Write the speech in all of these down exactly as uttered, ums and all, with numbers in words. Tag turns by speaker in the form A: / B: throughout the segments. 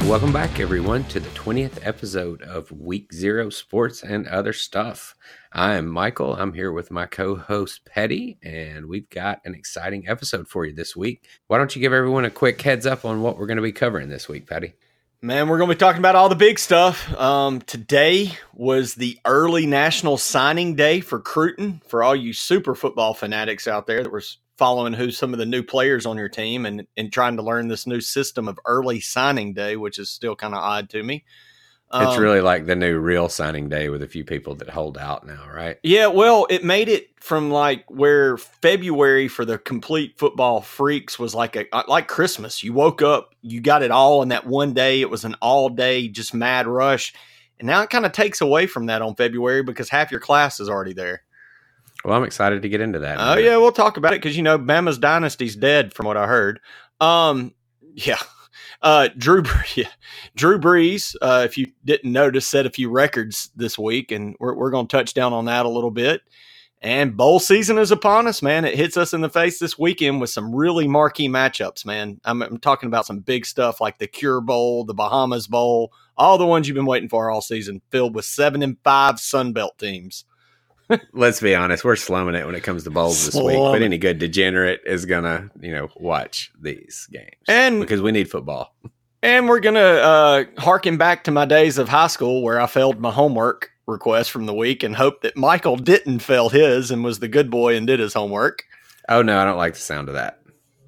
A: Welcome back, everyone, to the twentieth episode of Week Zero Sports and Other Stuff. I am Michael. I'm here with my co-host, Petty, and we've got an exciting episode for you this week. Why don't you give everyone a quick heads up on what we're going to be covering this week, Petty?
B: Man, we're going to be talking about all the big stuff. Um, today was the early National Signing Day for Cruton, for all you super football fanatics out there that were following who some of the new players on your team and, and trying to learn this new system of early signing day, which is still kind of odd to me. Um,
A: it's really like the new real signing day with a few people that hold out now, right?
B: Yeah, well, it made it from like where February for the complete football freaks was like a like Christmas. You woke up, you got it all in that one day. It was an all day, just mad rush. And now it kind of takes away from that on February because half your class is already there.
A: Well, I'm excited to get into that.
B: Oh, yeah, we'll talk about it because, you know, Bama's dynasty's dead from what I heard. Um, yeah. Uh, Drew, yeah. Drew Brees, uh, if you didn't notice, set a few records this week, and we're, we're going to touch down on that a little bit. And bowl season is upon us, man. It hits us in the face this weekend with some really marquee matchups, man. I'm, I'm talking about some big stuff like the Cure Bowl, the Bahamas Bowl, all the ones you've been waiting for all season, filled with seven and five Sun Belt teams.
A: Let's be honest, we're slumming it when it comes to bowls this week. But any good degenerate is gonna, you know, watch these games,
B: and
A: because we need football.
B: And we're gonna uh, harken back to my days of high school where I failed my homework request from the week and hope that Michael didn't fail his and was the good boy and did his homework.
A: Oh no, I don't like the sound of that.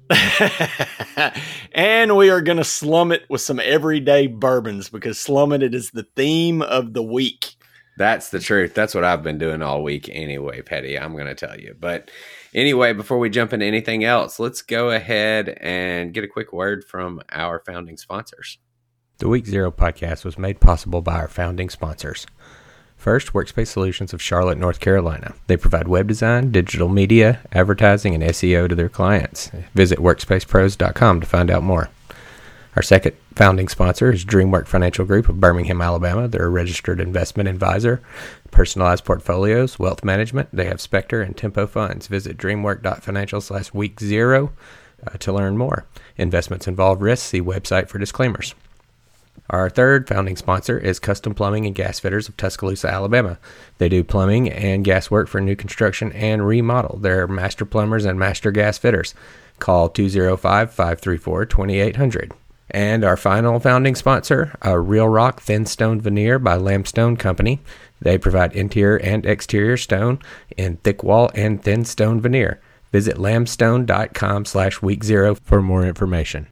B: And we are gonna slum it with some everyday bourbons because slumming it is the theme of the week.
A: That's the truth. That's what I've been doing all week anyway, Petty. I'm going to tell you. But anyway, before we jump into anything else, let's go ahead and get a quick word from our founding sponsors. The Week Zero podcast was made possible by our founding sponsors. First, Workspace Solutions of Charlotte, North Carolina. They provide web design, digital media, advertising, and S E O to their clients. Visit workspace pros dot com to find out more. Our second founding sponsor is DreamWork Financial Group of Birmingham, Alabama. They're a registered investment advisor, personalized portfolios, wealth management. They have Spectre and Tempo funds. Visit dreamwork dot financial slash week zero uh, to learn more. Investments involve risks. See website for disclaimers. Our third founding sponsor is Custom Plumbing and Gas Fitters of Tuscaloosa, Alabama. They do plumbing and gas work for new construction and remodel. They're master plumbers and master gas fitters. Call two oh five, five three four, two eight hundred. And our final founding sponsor, uh, Real Rock Thin Stone Veneer by Lambstone Company. They provide interior and exterior stone in thick wall and thin stone veneer. Visit lambstone dot com slash week zero for more information.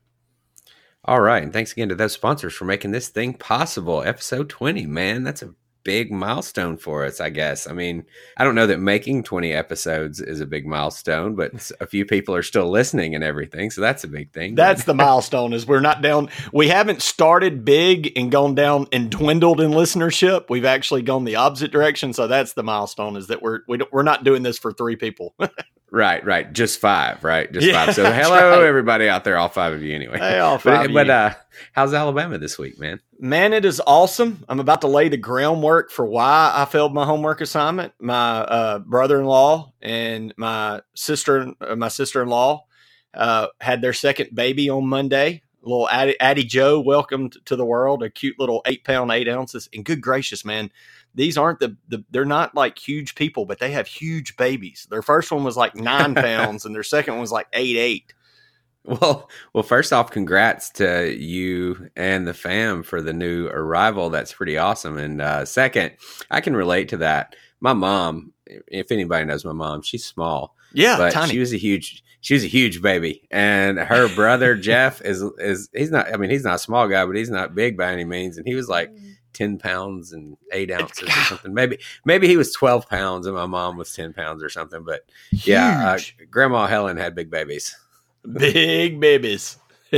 A: All right, and thanks again to those sponsors for making this thing possible. Episode twenty, man, that's a big milestone for us, I guess. I mean, I don't know that making twenty episodes is a big milestone, but a few people are still listening and everything, so that's a big thing.
B: That's the milestone, is we're not down. We haven't started big and gone down and dwindled in listenership. We've actually gone the opposite direction, so that's the milestone, is that we're we don't, we're not doing this for three people.
A: Right, right. Just five, right? Just
B: yeah,
A: five. So hello,
B: right.
A: everybody out there, all five of you anyway.
B: Hey, all five
A: but,
B: of
A: but
B: you.
A: uh, how's Alabama this week, man?
B: Man, it is awesome. I'm about to lay the groundwork for why I failed my homework assignment. My uh, brother-in-law and my sister, uh, my sister-in-law uh, had their second baby on Monday. Little Addie, Addie Joe, welcome to the world. A cute little eight pound, eight ounces. And good gracious, man. These aren't the, the, they're not like huge people, but they have huge babies. Their first one was like nine pounds and their second one was like eight, eight.
A: Well, well, first off, congrats to you and the fam for the new arrival. That's pretty awesome. And uh, second, I can relate to that. My mom, if anybody knows my mom, she's small.
B: Yeah,
A: but
B: tiny.
A: she was a huge, she was a huge baby. And her brother, Jeff, is, is, he's not, I mean, he's not a small guy, but he's not big by any means. And he was like ten pounds and eight ounces or something. Maybe, maybe he was twelve pounds and my mom was ten pounds or something. But
B: Huge.
A: yeah, uh, Grandma Helen had big babies.
B: Big babies.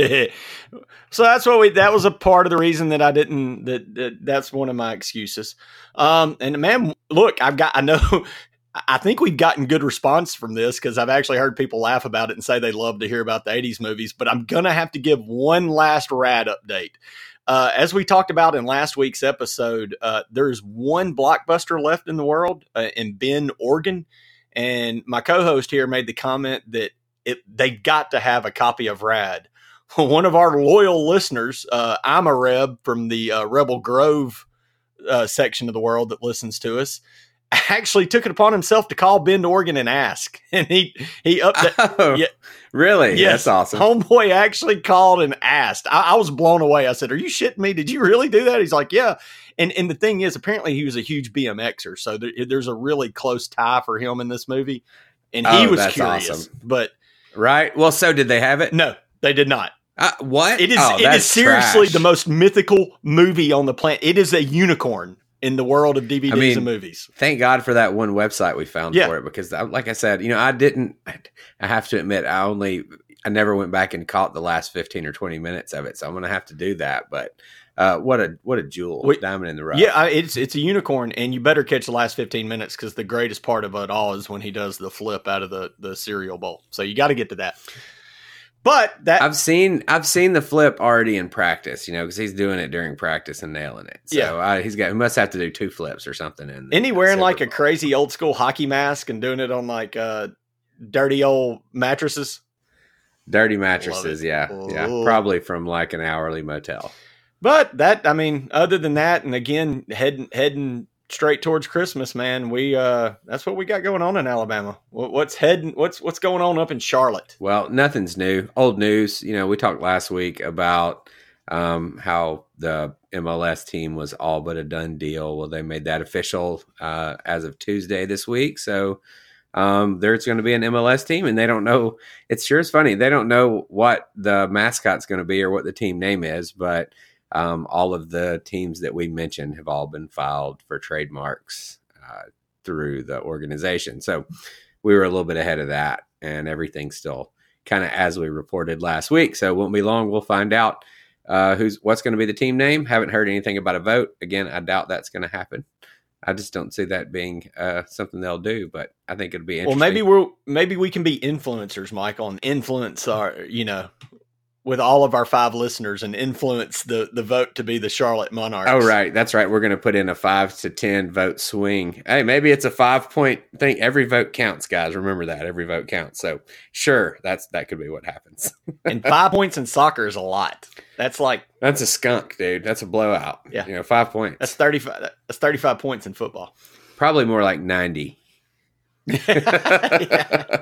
B: So that's what we, that was a part of the reason that I didn't, that, that that's one of my excuses. Um, and man, look, I've got, I know, I think we've gotten good response from this because I've actually heard people laugh about it and say they love to hear about the eighties movies, but I'm going to have to give one last rad update. Uh, as we talked about in last week's episode, uh, there's one Blockbuster left in the world uh, in Bend, Oregon. And my co-host here made the comment that it, they got to have a copy of Rad. one of our loyal listeners, uh, I'm a Reb from the uh, Rebel Grove uh, section of the world that listens to us, actually took it upon himself to call Bend, Oregon and ask. And he, he updated.
A: Oh,
B: yeah,
A: really?
B: yes,
A: That's awesome.
B: Homeboy actually called and asked. I, I was blown away. I said, "Are you shitting me? Did you really do that?" He's like, "Yeah." And and the thing is, apparently he was a huge B M Xer. So there, there's a really close tie for him in this movie. And he
A: Oh,
B: was
A: that's
B: curious,
A: awesome.
B: but
A: Right. Well, so did they have it?
B: no, they did not.
A: Uh, what?
B: It is,
A: Oh,
B: it
A: that's
B: is seriously
A: trash.
B: the most mythical movie on the planet. It is a unicorn in the world of D V Ds
A: I mean,
B: and movies.
A: Thank God for that one website we found
B: Yeah.
A: for it, because, I- like I said, you know, I didn't. I have to admit, I only, I never went back and caught the last fifteen or twenty minutes of it, so I'm going to have to do that. But uh, what a what a jewel,
B: Wait,
A: diamond in the rough.
B: Yeah, I- it's it's a unicorn, and you better catch the last fifteen minutes because the greatest part of it all is when he does the flip out of the the cereal bowl. So you got to get to that. But that
A: I've seen I've seen the flip already in practice, you know, because he's doing it during practice and nailing it. So
B: Yeah.
A: I, he's got he must have to do two flips or something. In
B: Isn't he wearing like a
A: Super Bowl.
B: crazy old school hockey mask and doing it on like uh, dirty old mattresses?
A: dirty mattresses?
B: Love it.
A: Yeah, yeah,
B: Oh.
A: probably from like an hourly motel.
B: But that, I mean, other than that, and again, heading heading straight towards Christmas, man, we uh, that's what we got going on in Alabama. What, what's heading? What's what's going on up in Charlotte?
A: Well, nothing's new. Old news. You know, we talked last week about um, how the M L S team was all but a done deal. Well, they made that official uh, as of Tuesday this week. So um, there's going to be an M L S team, and they don't know. It's sure is funny. They don't know what the mascot's going to be or what the team name is, but um, all of the teams that we mentioned have all been filed for trademarks uh, through the organization. So we were a little bit ahead of that, and everything's still kind of as we reported last week. So it won't be long. We'll find out uh, who's what's going to be the team name. Haven't heard anything about a vote. Again, I doubt that's going to happen. I just don't see that being uh, something they'll do, but I think it'll be
B: Well,
A: interesting.
B: maybe we're maybe we can be influencers, Michael, and influence our, you know, with all of our five listeners, and influence the the vote to be the Charlotte Monarchs.
A: Oh, right. That's right. We're going to put in a five to ten vote swing. Hey, maybe it's a five point thing. Every vote counts, guys. Remember that. Every vote counts. So sure, that's that could be what happens.
B: And five points in soccer is a lot. That's like
A: That's a skunk, dude. That's a blowout.
B: Yeah.
A: You know, five points.
B: that's thirty five. That's thirty five points in football.
A: Probably more like ninety.
B: Yeah.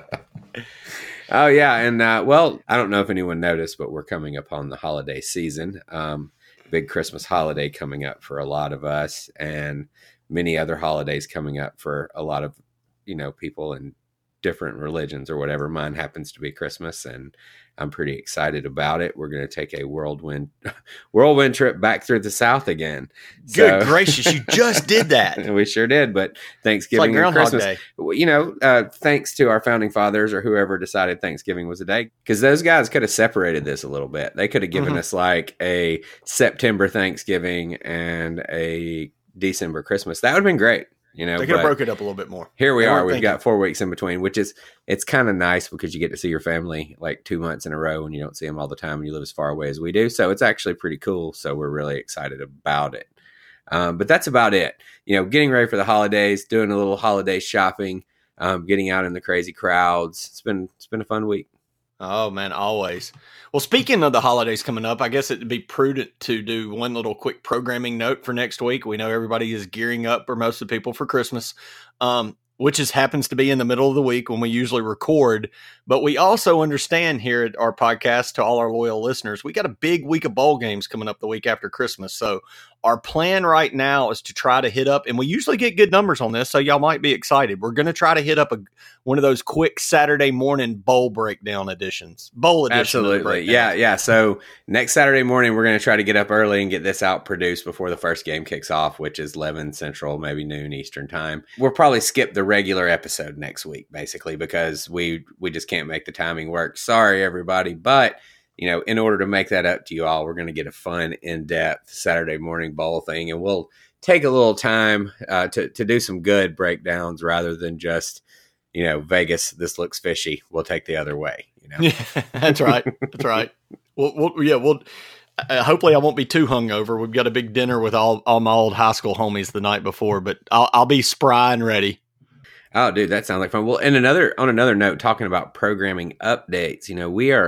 A: Oh, yeah. And, uh, well, I don't know if anyone noticed, but we're coming up on the holiday season. Um, big Christmas holiday coming up for a lot of us, and many other holidays coming up for a lot of, you know, people in different religions or whatever. Mine happens to be Christmas, and I'm pretty excited about it. We're going to take a whirlwind whirlwind trip back through the South again.
B: Good
A: So-
B: gracious, you just did that.
A: we sure did, but
B: It's like
A: Thanksgiving and
B: Groundhog
A: Christmas,
B: Day.
A: you know, uh, thanks to our founding fathers or whoever decided Thanksgiving was a day, because those guys could have separated this a little bit. They could have given
B: Mhm.
A: us like a September Thanksgiving and a December Christmas. That would have been great. You know,
B: They could have
A: but
B: broke it up a little bit more.
A: here we
B: They
A: are.
B: weren't
A: We've
B: thinking.
A: got four weeks in between, which is, it's kind of nice because you get to see your family like two months in a row and you don't see them all the time and you live as far away as we do. So it's actually pretty cool. So we're really excited about it. Um, but that's about it. You know, getting ready for the holidays, doing a little holiday shopping, um, getting out in the crazy crowds. It's been, it's been a fun week.
B: Oh man, always. Well, speaking of the holidays coming up, I guess it'd be prudent to do one little quick programming note for next week. We know everybody is gearing up, or most of the people, for Christmas, um, which is happens to be in the middle of the week when we usually record. But we also understand here at our podcast, to all our loyal listeners, we got a big week of bowl games coming up the week after Christmas. So our plan right now is to try to hit up, and we usually get good numbers on this, so y'all might be excited. We're going to try to hit up a one of those quick Saturday morning bowl breakdown editions. Bowl edition. of the
A: Absolutely.
B: breakdown.
A: Yeah. Yeah. So next Saturday morning, we're going to try to get up early and get this out produced before the first game kicks off, which is eleven Central, maybe noon Eastern time. We'll probably skip the regular episode next week, basically, because we, we just can't make the timing work. Sorry, everybody. But, you know, in order to make that up to you all, we're going to get a fun, in-depth Saturday morning bowl thing, and we'll take a little time uh, to, to do some good breakdowns rather than just, you know, Vegas, this looks fishy. We'll take the other way, you know.
B: Yeah, that's right. That's right. Well, we'll yeah, we'll. Uh, hopefully, I won't be too hungover. We've got a big dinner with all, all my old high school homies the night before, but I'll I'll be spry and ready.
A: Oh, dude, that sounds like fun. Well, and another on another note, talking about programming updates, you know, we are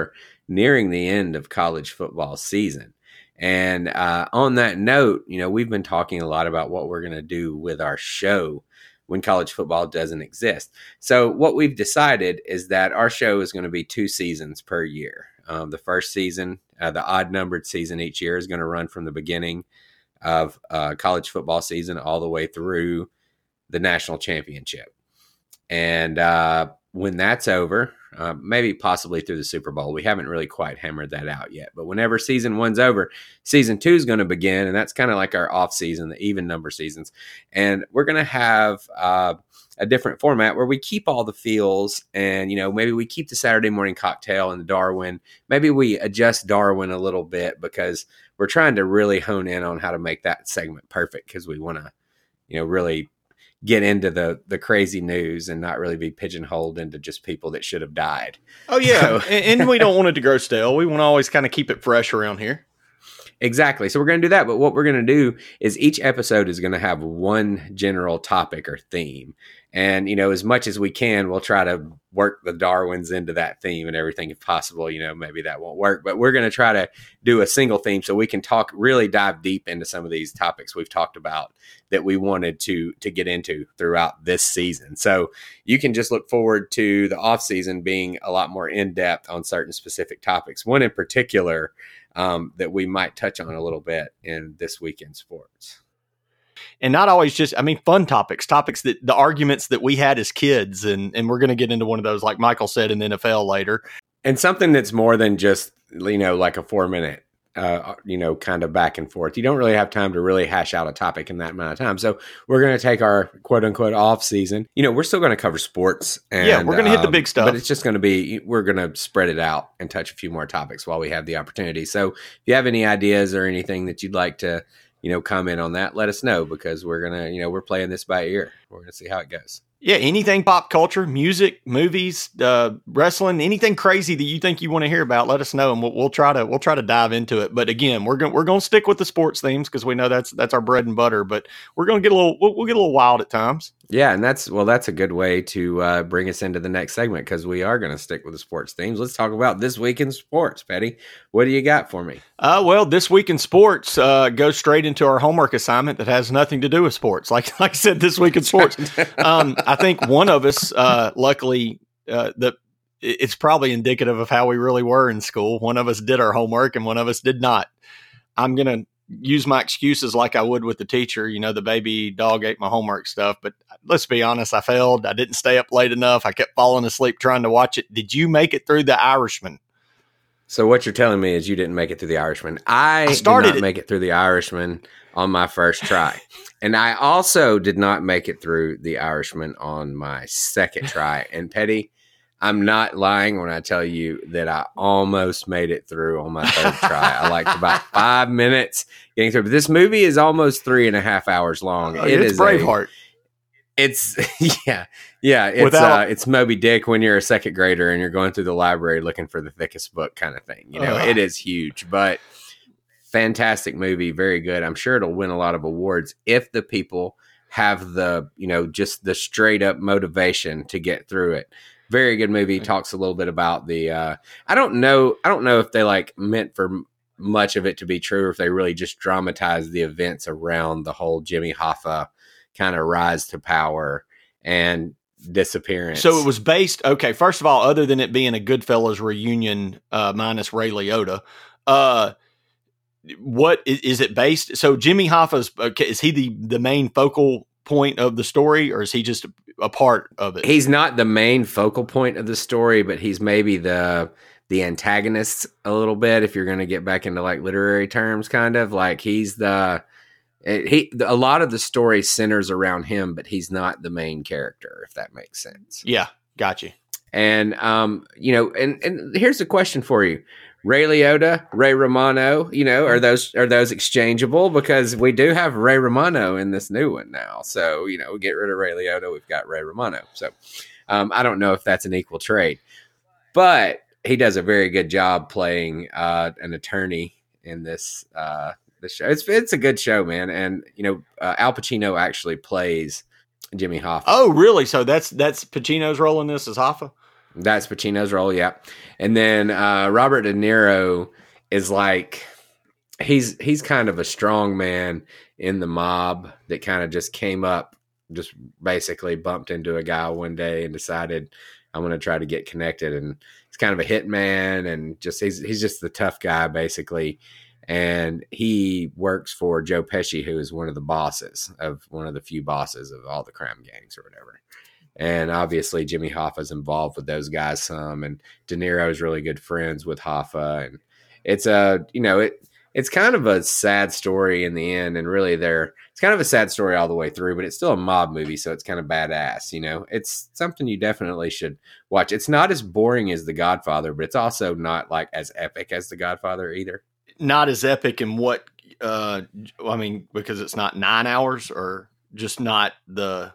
A: nearing the end of college football season. And uh, on that note, you know, we've been talking a lot about what we're going to do with our show when college football doesn't exist. So what we've decided is that our show is going to be two seasons per year. Um, the first season, uh, the odd numbered season each year, is going to run from the beginning of uh, college football season all the way through the national championship. And uh, when that's over, uh, maybe possibly through the Super Bowl, we haven't really quite hammered that out yet. But whenever season one's over, season two is going to begin. And that's kind of like our off season, the even number seasons. And we're going to have uh, a different format where we keep all the feels, and, you know, maybe we keep the Saturday morning cocktail and the Darwin. Maybe we adjust Darwin a little bit because we're trying to really hone in on how to make that segment perfect, because we want to, you know, really get into the the crazy news and not really be pigeonholed into just people that should have died.
B: Oh, yeah. So, and, and we don't want it to grow stale. We want to always kind of keep it fresh around here.
A: Exactly. So we're going to do that. But what we're going to do is each episode is going to have one general topic or theme. And, you know, as much as we can, we'll try to work the Darwins into that theme and everything if possible. You know, maybe that won't work, but we're going to try to do a single theme so we can talk, really dive deep into some of these topics we've talked about that we wanted to, to get into throughout this season. So you can just look forward to the off season being a lot more in depth on certain specific topics. One in particular um, that we might touch on a little bit in This Week in Sports.
B: And not always just, I mean, fun topics, topics that the arguments that we had as kids. And, and we're going to get into one of those, like Michael said, in the N F L later.
A: And something that's more than just, you know, like a four minute, uh, you know, kind of back and forth. You don't really have time to really hash out a topic in that amount of time. So we're going to take our quote unquote off season. You know, we're still going to cover sports. And,
B: yeah, we're going to hit the big stuff.
A: But it's just going to be, we're going to spread it out and touch a few more topics while we have the opportunity. So if you have any ideas or anything that you'd like to, you know, comment on that, let us know, because we're going to, you know, we're playing this by ear. We're going to see how it goes.
B: Yeah. Anything pop culture, music, movies, uh, wrestling, anything crazy that you think you want to hear about, let us know. And we'll, we'll try to, we'll try to dive into it. But again, we're going, we're going to stick with the sports themes because we know that's, that's our bread and butter, but we're going to get a little, we'll, we'll get a little wild at times.
A: Yeah. And that's, well, that's a good way to uh, bring us into the next segment, because we are going to stick with the sports themes. Let's talk about This Week in Sports. Petty, what do you got for me?
B: Uh, well, This Week in Sports uh, goes straight into our homework assignment that has nothing to do with sports. Like, like I said, This Week in Sports. um, I think one of us, uh, luckily, uh, the it's probably indicative of how we really were in school. One of us did our homework and one of us did not. I'm going to use my excuses like I would with the teacher. You know, the baby dog ate my homework stuff. But let's be honest, I failed. I didn't stay up late enough. I kept falling asleep trying to watch it. Did you make it through The Irishman?
A: So what you're telling me is you didn't make it through The Irishman. I, I started did not it. make it through The Irishman on my first try. And I also did not make it through The Irishman on my second try. And Petty, I'm not lying when I tell you that I almost made it through on my third try. I like about five minutes getting through. But this movie is almost three and a half hours long.
B: Oh, it it's is Braveheart.
A: A, it's yeah, yeah. It's Without, uh, it's Moby Dick when you're a second grader and you're going through the library looking for the thickest book, kind of thing. You know, uh, it is huge, but fantastic movie, very good. I'm sure it'll win a lot of awards if the people have the, you know, just the straight up motivation to get through it. Very good movie. Talks a little bit about the, uh, I don't know. I don't know if they like meant for much of it to be true, or if they really just dramatized the events around the whole Jimmy Hoffa kind of rise to power and disappearance.
B: So it was based, okay, first of all, other than it being a Goodfellas reunion, uh, minus Ray Liotta, uh, what is, is it based? So Jimmy Hoffa's, okay, is he the, the main focal point of the story, or is he just a, a part of it?
A: He's not the main focal point of the story, but he's maybe the the antagonist a little bit, if you're going to get back into like literary terms, kind of like he's the he a lot of the story centers around him, but he's not the main character, if that makes sense.
B: Yeah, got you.
A: And um, you know, and and here's a question for you. Ray Liotta, Ray Romano, you know, are those are those exchangeable? Because we do have Ray Romano in this new one now. So, you know, we get rid of Ray Liotta, we've got Ray Romano. So um, I don't know if that's an equal trade. But he does a very good job playing uh, an attorney in this uh, this show. It's it's a good show, man. And, you know, uh, Al Pacino actually plays Jimmy Hoffa.
B: Oh, really? So that's that's Pacino's role in this as Hoffa?
A: That's Pacino's role, yeah. And then uh, Robert De Niro is like, he's he's kind of a strong man in the mob that kind of just came up, just basically bumped into a guy one day and decided, I'm going to try to get connected. And he's kind of a hitman, and just he's he's just the tough guy, basically. And he works for Joe Pesci, who is one of the bosses of one of the few bosses of all the crime gangs or whatever. And obviously Jimmy Hoffa's involved with those guys some, and De Niro is really good friends with Hoffa. And it's a, you know, it, it's kind of a sad story in the end. And really they're, it's kind of a sad story all the way through, but it's still a mob movie. So it's kind of badass, you know, it's something you definitely should watch. It's not as boring as The Godfather, but it's also not like as epic as The Godfather either.
B: Not as epic in what, uh, I mean, because it's not nine hours or just not the,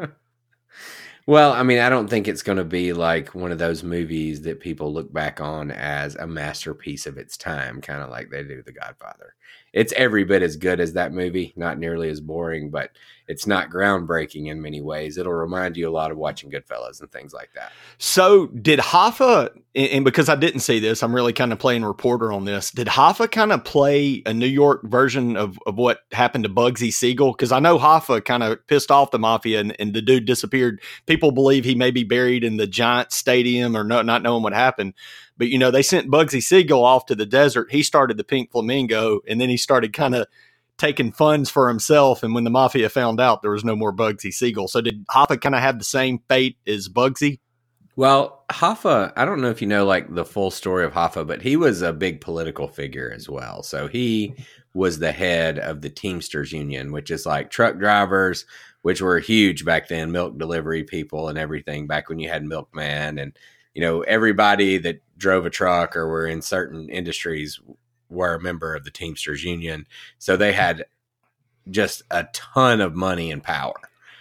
A: Well, I mean, I don't think it's going to be like one of those movies that people look back on as a masterpiece of its time, kind of like they do The Godfather. It's every bit as good as that movie, not nearly as boring, but it's not groundbreaking in many ways. It'll remind you a lot of watching Goodfellas and things like that.
B: So did Hoffa, and because I didn't see this, I'm really kind of playing reporter on this. Did Hoffa kind of play a New York version of, of what happened to Bugsy Siegel? Because I know Hoffa kind of pissed off the mafia and, and the dude disappeared. People believe he may be buried in the Giants Stadium or no, not knowing what happened. But, you know, they sent Bugsy Siegel off to the desert. He started the Pink Flamingo, and then he started kind of taking funds for himself. And when the mafia found out, there was no more Bugsy Siegel. So did Hoffa kind of have the same fate as Bugsy?
A: Well, Hoffa, I don't know if you know like the full story of Hoffa, but he was a big political figure as well. So he was the head of the Teamsters Union, which is like truck drivers, which were huge back then, milk delivery people and everything back when you had Milkman. And, you know, everybody that drove a truck or were in certain industries were a member of the Teamsters Union. So they had just a ton of money and power.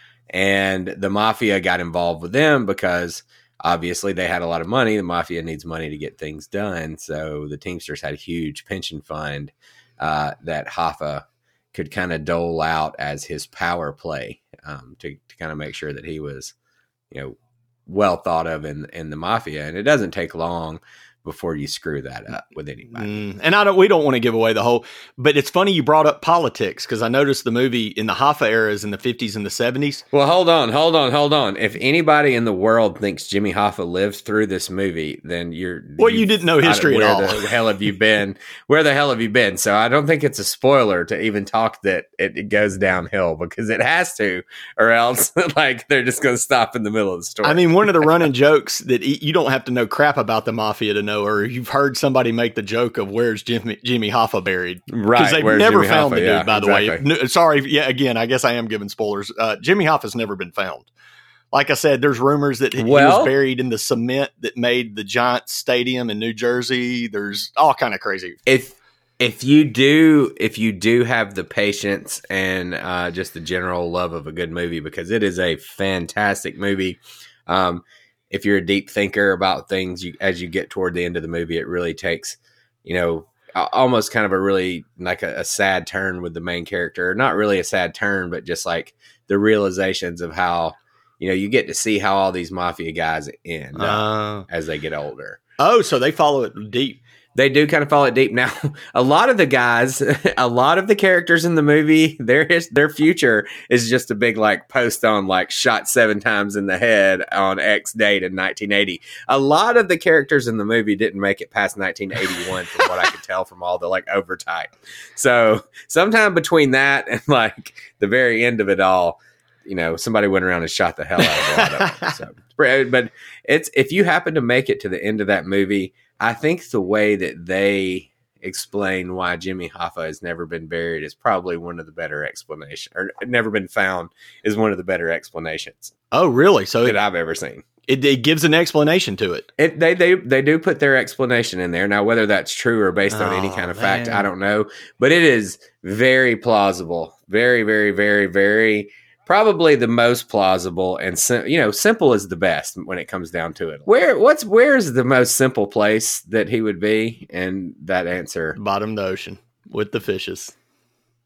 A: And the mafia got involved with them because obviously they had a lot of money. The mafia needs money to get things done. So the Teamsters had a huge pension fund uh, that Hoffa could kind of dole out as his power play um, to, to kind of make sure that he was, you know, well thought of in, in the mafia. And it doesn't take long before you screw that up with anybody.
B: Mm, and I don't, we don't want to give away the whole, but it's funny you brought up politics because I noticed the movie in the Hoffa eras in the fifties and the seventies.
A: Well, hold on, hold on, hold on. If anybody in the world thinks Jimmy Hoffa lives through this movie, then you're...
B: Well, you didn't know history at all.
A: Where the hell have you been? Where the hell have you been? So I don't think it's a spoiler to even talk that it, it goes downhill because it has to, or else like they're just going to stop in the middle of the story.
B: I mean, one of the running jokes that you don't have to know crap about the mafia to know, or you've heard somebody make the joke of where's Jimmy, Jimmy Hoffa buried?
A: Right.
B: Because they've never
A: Jimmy
B: found
A: Hoffa,
B: the dude,
A: yeah,
B: by the
A: exactly.
B: way. No, sorry. Yeah. Again, I guess I am giving spoilers. Uh, Jimmy Hoffa's never been found. Like I said, there's rumors that he
A: Well-
B: was buried in the cement that made the Giants Stadium in New Jersey. There's all kind of crazy.
A: If if you do if you do have the patience and uh, just the general love of a good movie, because it is a fantastic movie. Um, if you're a deep thinker about things, you, as you get toward the end of the movie, it really takes, you know, almost kind of a really like a, a sad turn with the main character. Not really a sad turn, but just like the realizations of how, you know, you get to see how all these mafia guys end up
B: Uh,
A: as they get older.
B: oh, so they follow it deep.
A: They do kind of follow it deep. Now, a lot of the guys, a lot of the characters in the movie, their his, their future is just a big like post on like shot seven times in the head on X date in nineteen eighty. A lot of the characters in the movie didn't make it past nineteen eighty-one from what I could tell from all the like overtype. So sometime between that and like the very end of it all, you know, somebody went around and shot the hell out of a lot of them. So, but it's, if you happen to make it to the end of that movie, I think the way that they explain why Jimmy Hoffa has never been buried is probably one of the better explanations, or never been found is one of the better explanations
B: Oh, really? So
A: that
B: it,
A: I've ever seen.
B: it, it gives an explanation to it.
A: It, they they they do put their explanation in there. Now, whether that's true or based on any
B: Oh,
A: kind of fact,
B: man.
A: I don't know. But it is very plausible, very, very, very, very. Probably the most plausible and sim- you know, simple is the best when it comes down to it. Where what's where is the most simple place that he would be? And that answer,
B: Bottom of the ocean with the fishes.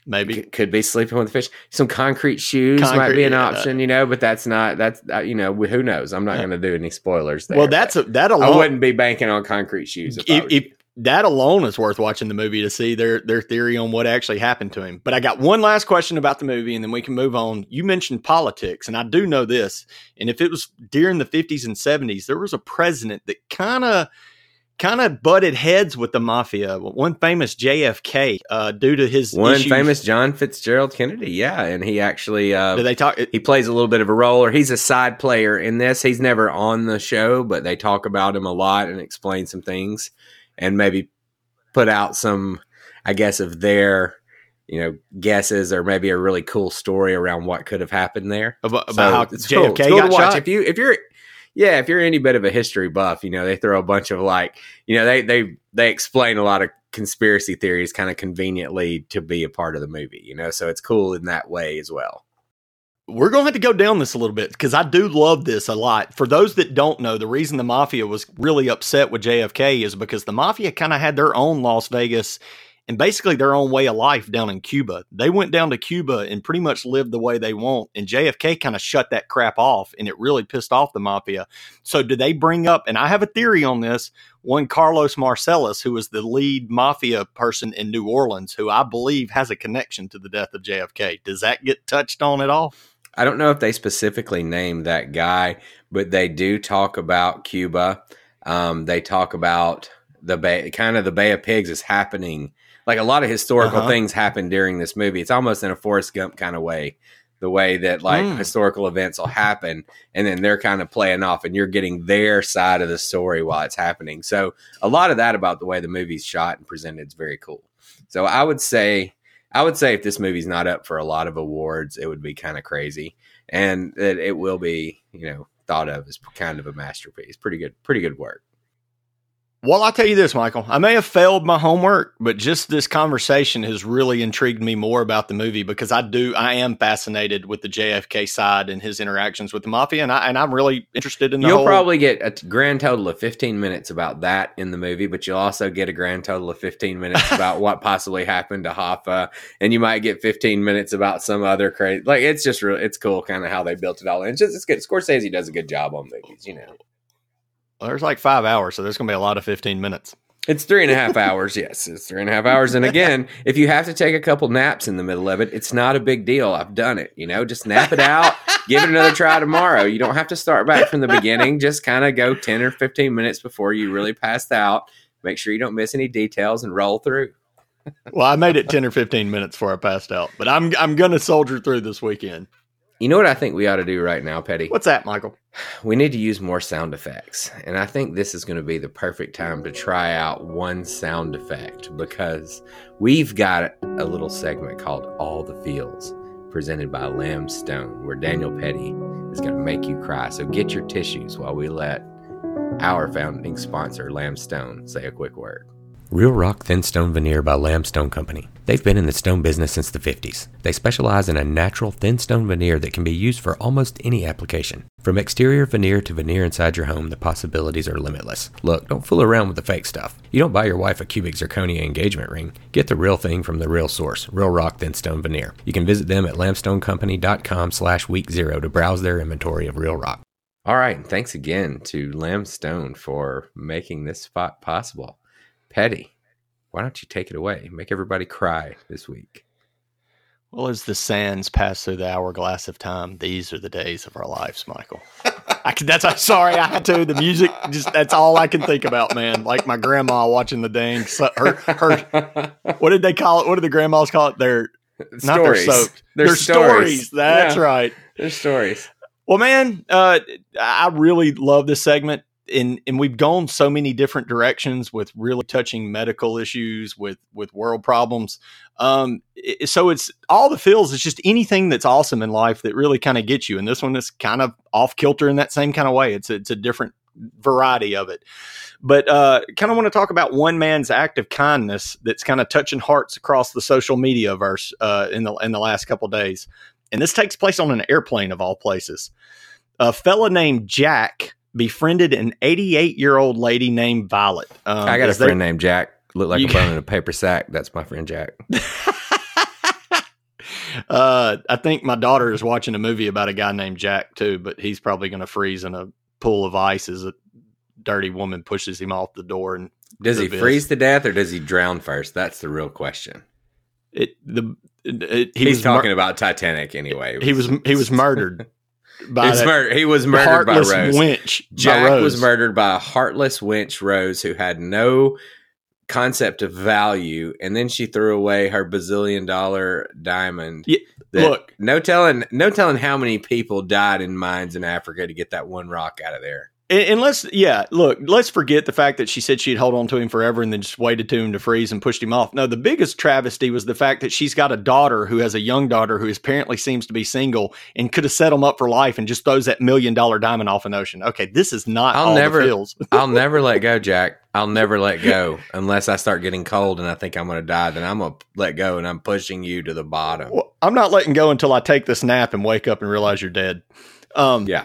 B: maybe.
A: C- could be sleeping with a fish. Some concrete shoes concrete, might be an yeah. option, you know, but that's not, that's, uh, you know, who knows? I'm not yeah. going to do any spoilers there.
B: Well, that's, a, that alone.
A: I wouldn't be banking on concrete shoes. If, if, if
B: that alone is worth watching the movie to see their, their theory on what actually happened to him. But I got one last question about the movie and then we can move on. You mentioned politics, and I do know this. And if it was during the fifties and seventies, there was a president that kind of, kind of butted heads with the mafia. One famous J F K, uh, due to his
A: one
B: issues.
A: famous John Fitzgerald Kennedy. Yeah. And he actually, uh,
B: do they talk?
A: He plays a little bit of a role, or he's a side player in this. He's never on the show, but they talk about him a lot and explain some things and maybe put out some, I guess, of their, you know, guesses or maybe a really cool story around what could have happened there.
B: About,
A: so
B: about how
A: it's
B: J F K
A: cool. It's cool
B: got
A: to watch.
B: shot?
A: If you, if you're, Yeah, if you're any bit of a history buff, you know, they throw a bunch of like, you know, they they they explain a lot of conspiracy theories kind of conveniently to be a part of the movie, you know, so it's cool in that way as well.
B: We're going to have to go down this a little bit because I do love this a lot. For those that don't know, the reason the mafia was really upset with J F K is because the mafia kind of had their own Las Vegas and basically their own way of life down in Cuba. They went down to Cuba and pretty much lived the way they want. And J F K kind of shut that crap off, and it really pissed off the mafia. So did they bring up, and I have a theory on this, one Carlos Marcellus, who was the lead mafia person in New Orleans, who I believe has a connection to the death of J F K. Does that get touched on at all?
A: I don't know if they specifically named that guy, but they do talk about Cuba. Um, they talk about the Bay, kind of the Bay of Pigs is happening. Like a lot of historical uh-huh. things happen during this movie. It's almost in a Forrest Gump kind of way, the way that like mm. historical events will happen and then they're kind of playing off and you're getting their side of the story while it's happening. So a lot of that about the way the movie's shot and presented is very cool. So I would say, I would say if this movie's not up for a lot of awards, it would be kind of crazy, and that it will be, you know, thought of as kind of a masterpiece. Pretty good, pretty good work.
B: Well, I'll tell you this, Michael. I may have failed my homework, but just this conversation has really intrigued me more about the movie because I do, I am fascinated with the J F K side and his interactions with the mafia, and I and I'm really interested in the
A: You'll
B: whole...
A: probably get a grand total of fifteen minutes about that in the movie, but you'll also get a grand total of fifteen minutes about what possibly happened to Hoffa, and you might get fifteen minutes about some other crazy. Like it's just really, it's cool, kind of how they built it all in. It's just it's good. Scorsese does a good job on movies, you know.
B: Well, there's like five hours, so there's going to be a lot of fifteen minutes.
A: It's three and a half hours. Yes, it's three and a half hours. And again, if you have to take a couple naps in the middle of it, it's not a big deal. I've done it. You know, just nap it out, give it another try tomorrow. You don't have to start back from the beginning. Just kind of go ten or fifteen minutes before you really passed out. Make sure you don't miss any details and roll through.
B: Well, I made it ten or fifteen minutes before I passed out, but I'm I'm going to soldier through this weekend.
A: You know what I think we ought to do right now, Petty?
B: What's that, Michael?
A: We need to use more sound effects. And I think this is going to be the perfect time to try out one sound effect because we've got a little segment called All the Feels presented by Lamb Stone where Daniel Petty is going to make you cry. So get your tissues while we let our founding sponsor, Lamb Stone, say a quick word. Real Rock Thin Stone Veneer by Lamb Stone Company. They've been in the stone business since the fifties. They specialize in a natural thin stone veneer that can be used for almost any application. From exterior veneer to veneer inside your home, the possibilities are limitless. Look, don't fool around with the fake stuff. You don't buy your wife a cubic zirconia engagement ring. Get the real thing from the real source, Real Rock Thin Stone Veneer. You can visit them at lambstonecompany.com slash week zero to browse their inventory of Real Rock. All right, and thanks again to Lamb Stone for making this spot possible. Petty, why don't you take it away? Make everybody cry this week.
B: Well, as the sands pass through the hourglass of time, these are the days of our lives, Michael. I can, that's I'm sorry I had to. The music, just that's all I can think about, man. Like my grandma watching the dang. Her, her, what did they call it? What did the grandmas call it? Their
A: stories.
B: Not their soaps.
A: Their
B: their
A: stories.
B: stories. That's
A: yeah.
B: right.
A: Their stories.
B: Well, man, uh, I really love this segment. And, and we've gone so many different directions with really touching medical issues, with, with world problems. Um, it, so it's all the feels. It's just anything that's awesome in life that really kind of gets you. And this one is kind of off kilter in that same kind of way. It's a, it's a different variety of it. But uh, kind of want to talk about one man's act of kindness that's kind of touching hearts across the social media verse uh, in the in the last couple of days. And this takes place on an airplane of all places. A fella named Jack befriended an eighty-eight-year-old lady named Violet. Um,
A: I got a friend they, named Jack. Look like you, a bone in a paper sack. That's my friend Jack.
B: uh, I think my daughter is watching a movie about a guy named Jack too, but he's probably going to freeze in a pool of ice as a dirty woman pushes him off the door. And
A: does he freeze to death or does he drown first? That's the real question.
B: It the it, he
A: he's
B: was
A: talking
B: mur-
A: about Titanic anyway.
B: He was he was murdered. By
A: he, was mur- he was murdered by
B: heartless
A: Rose.
B: Winch.
A: Jack
B: by Rose.
A: was murdered by a heartless wench, Rose, who had no concept of value, and then she threw away her bazillion dollar diamond.
B: Yeah, look,
A: no telling, no telling how many people died in mines in Africa to get that one rock out of there.
B: And, and let's, yeah, look, let's forget the fact that she said she'd hold on to him forever and then just waited to him to freeze and pushed him off. No, the biggest travesty was the fact that she's got a daughter who has a young daughter who apparently seems to be single and could have set him up for life and just throws that million dollar diamond off an ocean. Okay, this is not
A: I'll
B: all
A: never,
B: the feels.
A: I'll never let go, Jack. I'll never let go unless I start getting cold and I think I'm going to die. Then I'm going to let go and I'm pushing you to the bottom.
B: Well, I'm not letting go until I take this nap and wake up and realize you're dead. Um,
A: yeah.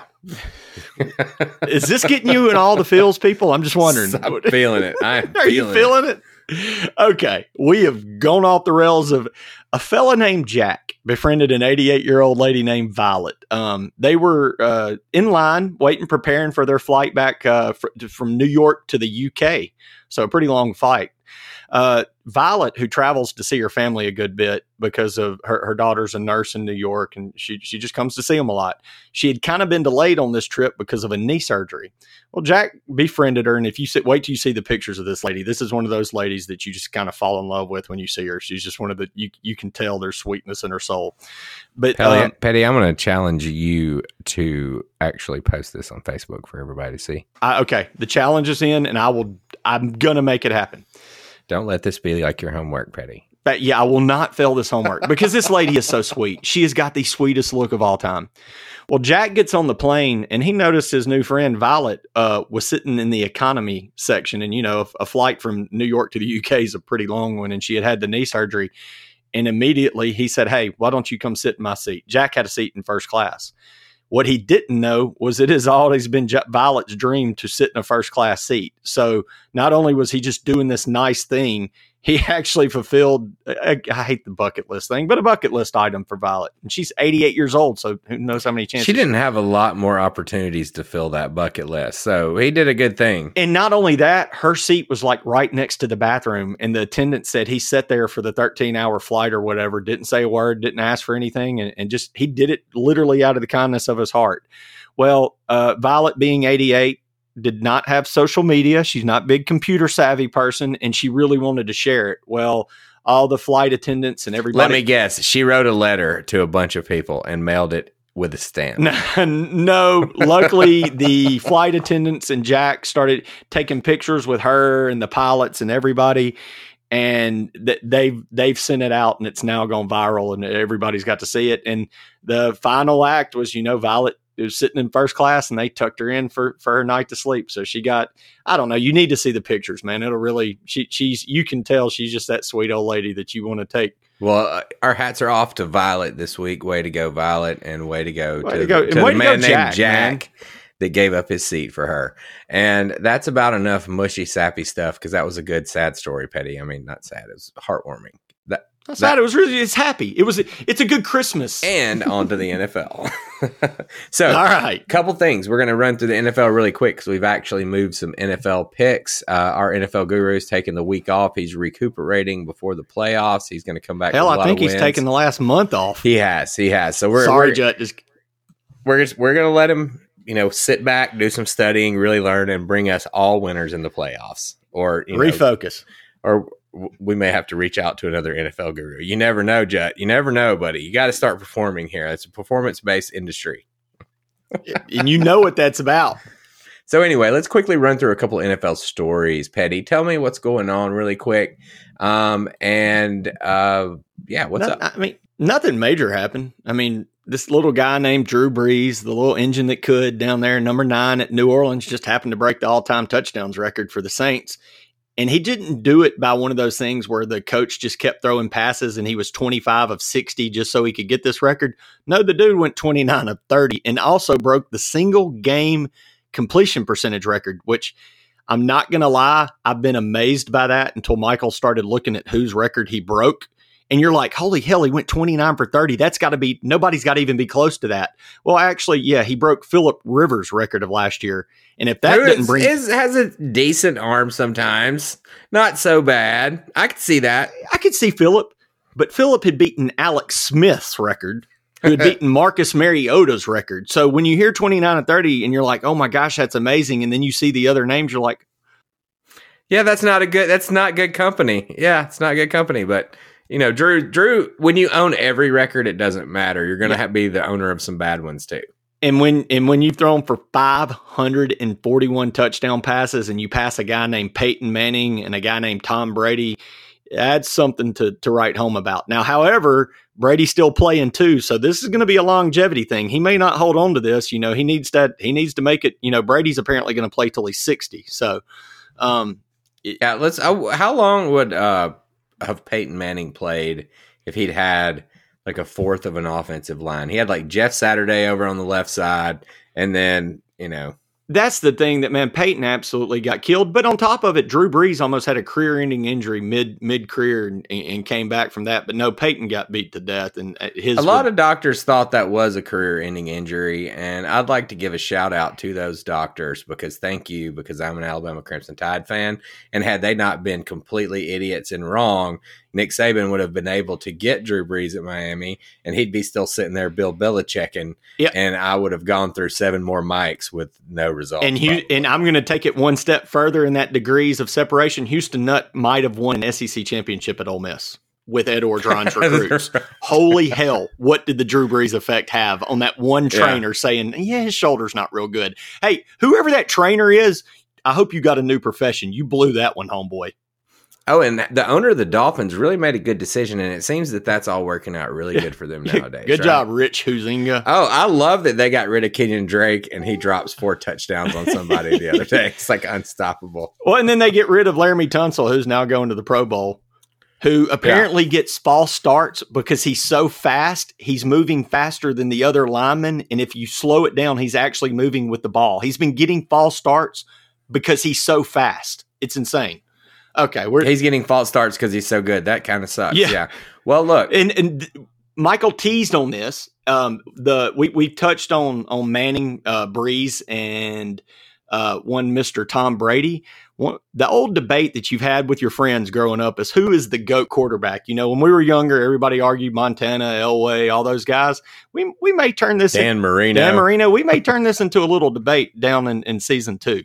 B: Is this getting you in all the feels, people? I'm just wondering.
A: I'm feeling it. I'm
B: Are
A: feeling
B: you feeling it? it? Okay. We have gone off the rails of a fella named Jack befriended an eighty-eight year old lady named Violet. Um, they were uh, in line waiting, preparing for their flight back uh, fr- from New York to the U K. So a pretty long flight. Uh, Violet, who travels to see her family a good bit because of her, her daughter's a nurse in New York and she, she just comes to see them a lot. She had kind of been delayed on this trip because of a knee surgery. Well, Jack befriended her. And if you sit, wait till you see the pictures of this lady, this is one of those ladies that you just kind of fall in love with when you see her. She's just one of the, you, you can tell there's sweetness in her soul. But
A: Petty,
B: um,
A: Petty, I'm going to challenge you to actually post this on Facebook for everybody to see.
B: I, okay. The challenge is in and I will, I'm going to make it happen.
A: Don't let this be like your homework, Petty.
B: But yeah, I will not fail this homework because this lady is so sweet. She has got the sweetest look of all time. Well, Jack gets on the plane and he noticed his new friend Violet uh, was sitting in the economy section. And, you know, a, a flight from New York to the U K is a pretty long one. And she had had the knee surgery. And immediately he said, hey, why don't you come sit in my seat? Jack had a seat in first class. What he didn't know was it has always been Violet's dream to sit in a first class seat. So not only was he just doing this nice thing, he actually fulfilled, I, I hate the bucket list thing, but a bucket list item for Violet. And she's eighty-eight years old, so who knows how many chances.
A: She didn't have a lot more opportunities to fill that bucket list, so he did a good thing.
B: And not only that, her seat was like right next to the bathroom, and the attendant said he sat there for the thirteen-hour flight or whatever, didn't say a word, didn't ask for anything, and, and just he did it literally out of the kindness of his heart. Well, uh, Violet being eighty-eight, did not have social media. She's not a big computer savvy person, and she really wanted to share it. Well, all the flight attendants and everybody.
A: Let me guess. She wrote a letter to a bunch of people and mailed it with a stamp.
B: No, no luckily the flight attendants and Jack started taking pictures with her and the pilots and everybody. And th- they've, they've sent it out and it's now gone viral and everybody's got to see it. And the final act was, you know, Violet was sitting in first class and they tucked her in for, for her night to sleep. So she got, I don't know, you need to see the pictures, man. It'll really, she, she's, you can tell she's just that sweet old lady that you want to take.
A: Well, uh, our hats are off to Violet this week. Way to go, Violet, and way to go
B: way
A: to,
B: to, go.
A: to
B: way
A: the
B: to
A: man
B: go,
A: named
B: Jack,
A: Jack
B: man.
A: that gave up his seat for her. And that's about enough mushy, sappy stuff because that was a good, sad story, Petty. I mean, not sad. It was heartwarming. That,
B: That's
A: that,
B: sad. It was really, it's happy. It was, it's a good Christmas.
A: And on to the N F L. So,
B: all right,
A: couple things. We're going to run through the N F L really quick because we've actually moved some N F L picks. Uh, our N F L guru is taking the week off. He's recuperating before the playoffs. He's going to come back.
B: Hell,
A: with a
B: I
A: lot
B: think
A: of
B: he's
A: wins.
B: taken the last month off.
A: He has. He has. So we're
B: sorry,
A: we're,
B: Jut. Just
A: we're just, we're going to let him, you know, sit back, do some studying, really learn, and bring us all winners in the playoffs. Or you know,
B: refocus.
A: or we may have to reach out to another N F L guru. You never know, Jut. You never know, buddy. You got to start performing here. It's a performance-based industry.
B: And you know what that's about.
A: So anyway, let's quickly run through a couple of N F L stories. Petty, tell me what's going on really quick. Um, and uh, yeah, what's
B: no,
A: up?
B: I mean, nothing major happened. I mean, this little guy named Drew Brees, the little engine that could down there, number nine at New Orleans, just happened to break the all-time touchdowns record for the Saints. And he didn't do it by one of those things where the coach just kept throwing passes and he was twenty-five of sixty just so he could get this record. No, the dude went twenty-nine of thirty and also broke the single game completion percentage record, which I'm not going to lie. I've been amazed by that until Michael started looking at whose record he broke. and you're like, holy hell, he went twenty-nine for thirty. That's got to be, nobody's got to even be close to that. Well, actually, yeah, he broke Phillip Rivers' record of last year. And if that
A: Who
B: didn't
A: is,
B: bring,
A: is, has a decent arm sometimes, not so bad. I could see that.
B: I could see Phillip, but Phillip had beaten Alex Smith's record, who had beaten Marcus Mariota's record. So when you hear twenty-nine and thirty and you're like, oh my gosh, that's amazing. And then you see the other names, you're like,
A: yeah, that's not a good, that's not good company. Yeah, it's not good company. But, you know, Drew, Drew, when you own every record, it doesn't matter. You're going to yeah. be the owner of some bad ones too.
B: And when, and when you've thrown for five hundred forty-one touchdown passes and you pass a guy named Peyton Manning and a guy named Tom Brady, that's something to, to write home about. Now, however, Brady's still playing too. So this is going to be a longevity thing. He may not hold on to this. You know, he needs that. He needs to make it, you know, Brady's apparently going to play till he's sixty. So, um,
A: yeah, let's, uh, how long would, uh, have Peyton Manning played if he'd had like a fourth of an offensive line? He had like Jeff Saturday over on the left side. And then, you know,
B: that's the thing that, man, Peyton absolutely got killed. But on top of it, Drew Brees almost had a career-ending injury mid mid career and, and came back from that. But no, Peyton got beat to death. And his
A: a lot would, of doctors thought that was a career-ending injury, and I'd like to give a shout out to those doctors because thank you, because I'm an Alabama Crimson Tide fan, and had they not been completely idiots and wrong, Nick Saban would have been able to get Drew Brees at Miami, and he'd be still sitting there Bill Belichicking,
B: yep.
A: and I would have gone through seven more mics with no result.
B: And he, and I'm going to take it one step further in that degrees of separation. Houston Nutt might have won an S E C championship at Ole Miss with Ed Orgeron's recruits. Holy hell, what did the Drew Brees effect have on that one trainer yeah. saying, yeah, his shoulder's not real good. Hey, whoever that trainer is, I hope you got a new profession. You blew that one, homeboy.
A: Oh, and the owner of the Dolphins really made a good decision, and it seems that that's all working out really good for them nowadays.
B: Good
A: right?
B: job, Rich Huizenga.
A: Oh, I love that they got rid of Kenyon Drake, and he drops four touchdowns on somebody the other day. It's like unstoppable.
B: Well, and then they get rid of Laramie Tunsil, who's now going to the Pro Bowl, who apparently yeah. gets false starts because he's so fast. He's moving faster than the other linemen, and if you slow it down, he's actually moving with the ball. He's been getting false starts because he's so fast. It's insane. Okay, we're
A: he's getting false starts because he's so good. That kind of sucks. Yeah. yeah. Well, look,
B: and and th- Michael teased on this. Um, the we we touched on on Manning, uh, Brees, and uh, one Mister Tom Brady. One, the old debate that you've had with your friends growing up is who is the GOAT quarterback. You know, when we were younger, everybody argued Montana, Elway, all those guys. We we may turn this
A: Dan in, Marino.
B: Dan Marino. We may turn this into a little debate down in, in season two.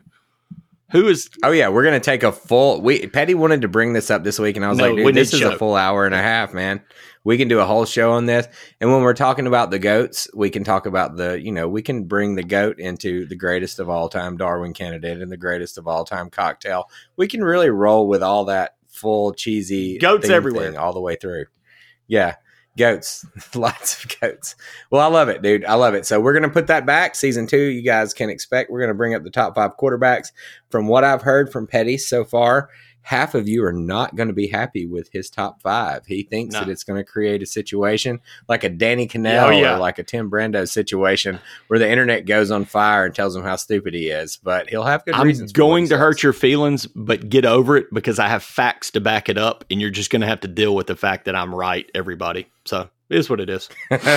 B: Who is?
A: Oh yeah, we're gonna take a full. We Petty wanted to bring this up this week, and I was no, like, "Dude, this is show. a full hour and a half, man. We can do a whole show on this." And when we're talking about the goats, we can talk about the, you know, we can bring the goat into the greatest of all time Darwin candidate and the greatest of all time cocktail. We can really roll with all that full cheesy
B: goats everywhere,
A: thing all the way through. Yeah. Goats, lots of goats. Well, I love it, dude. I love it. So we're going to put that back. Season two, you guys can expect. We're going to bring up the top five quarterbacks. From what I've heard from Petty so far, half of you are not going to be happy with his top five. He thinks no. that it's going to create a situation like a Danny Cannell oh, yeah. or like a Tim Brando situation where the internet goes on fire and tells him how stupid he is. But he'll have good
B: I'm
A: reasons.
B: I'm going to hurt your feelings, but get over it because I have facts to back it up, and you're just going to have to deal with the fact that I'm right, everybody. So it is what it is.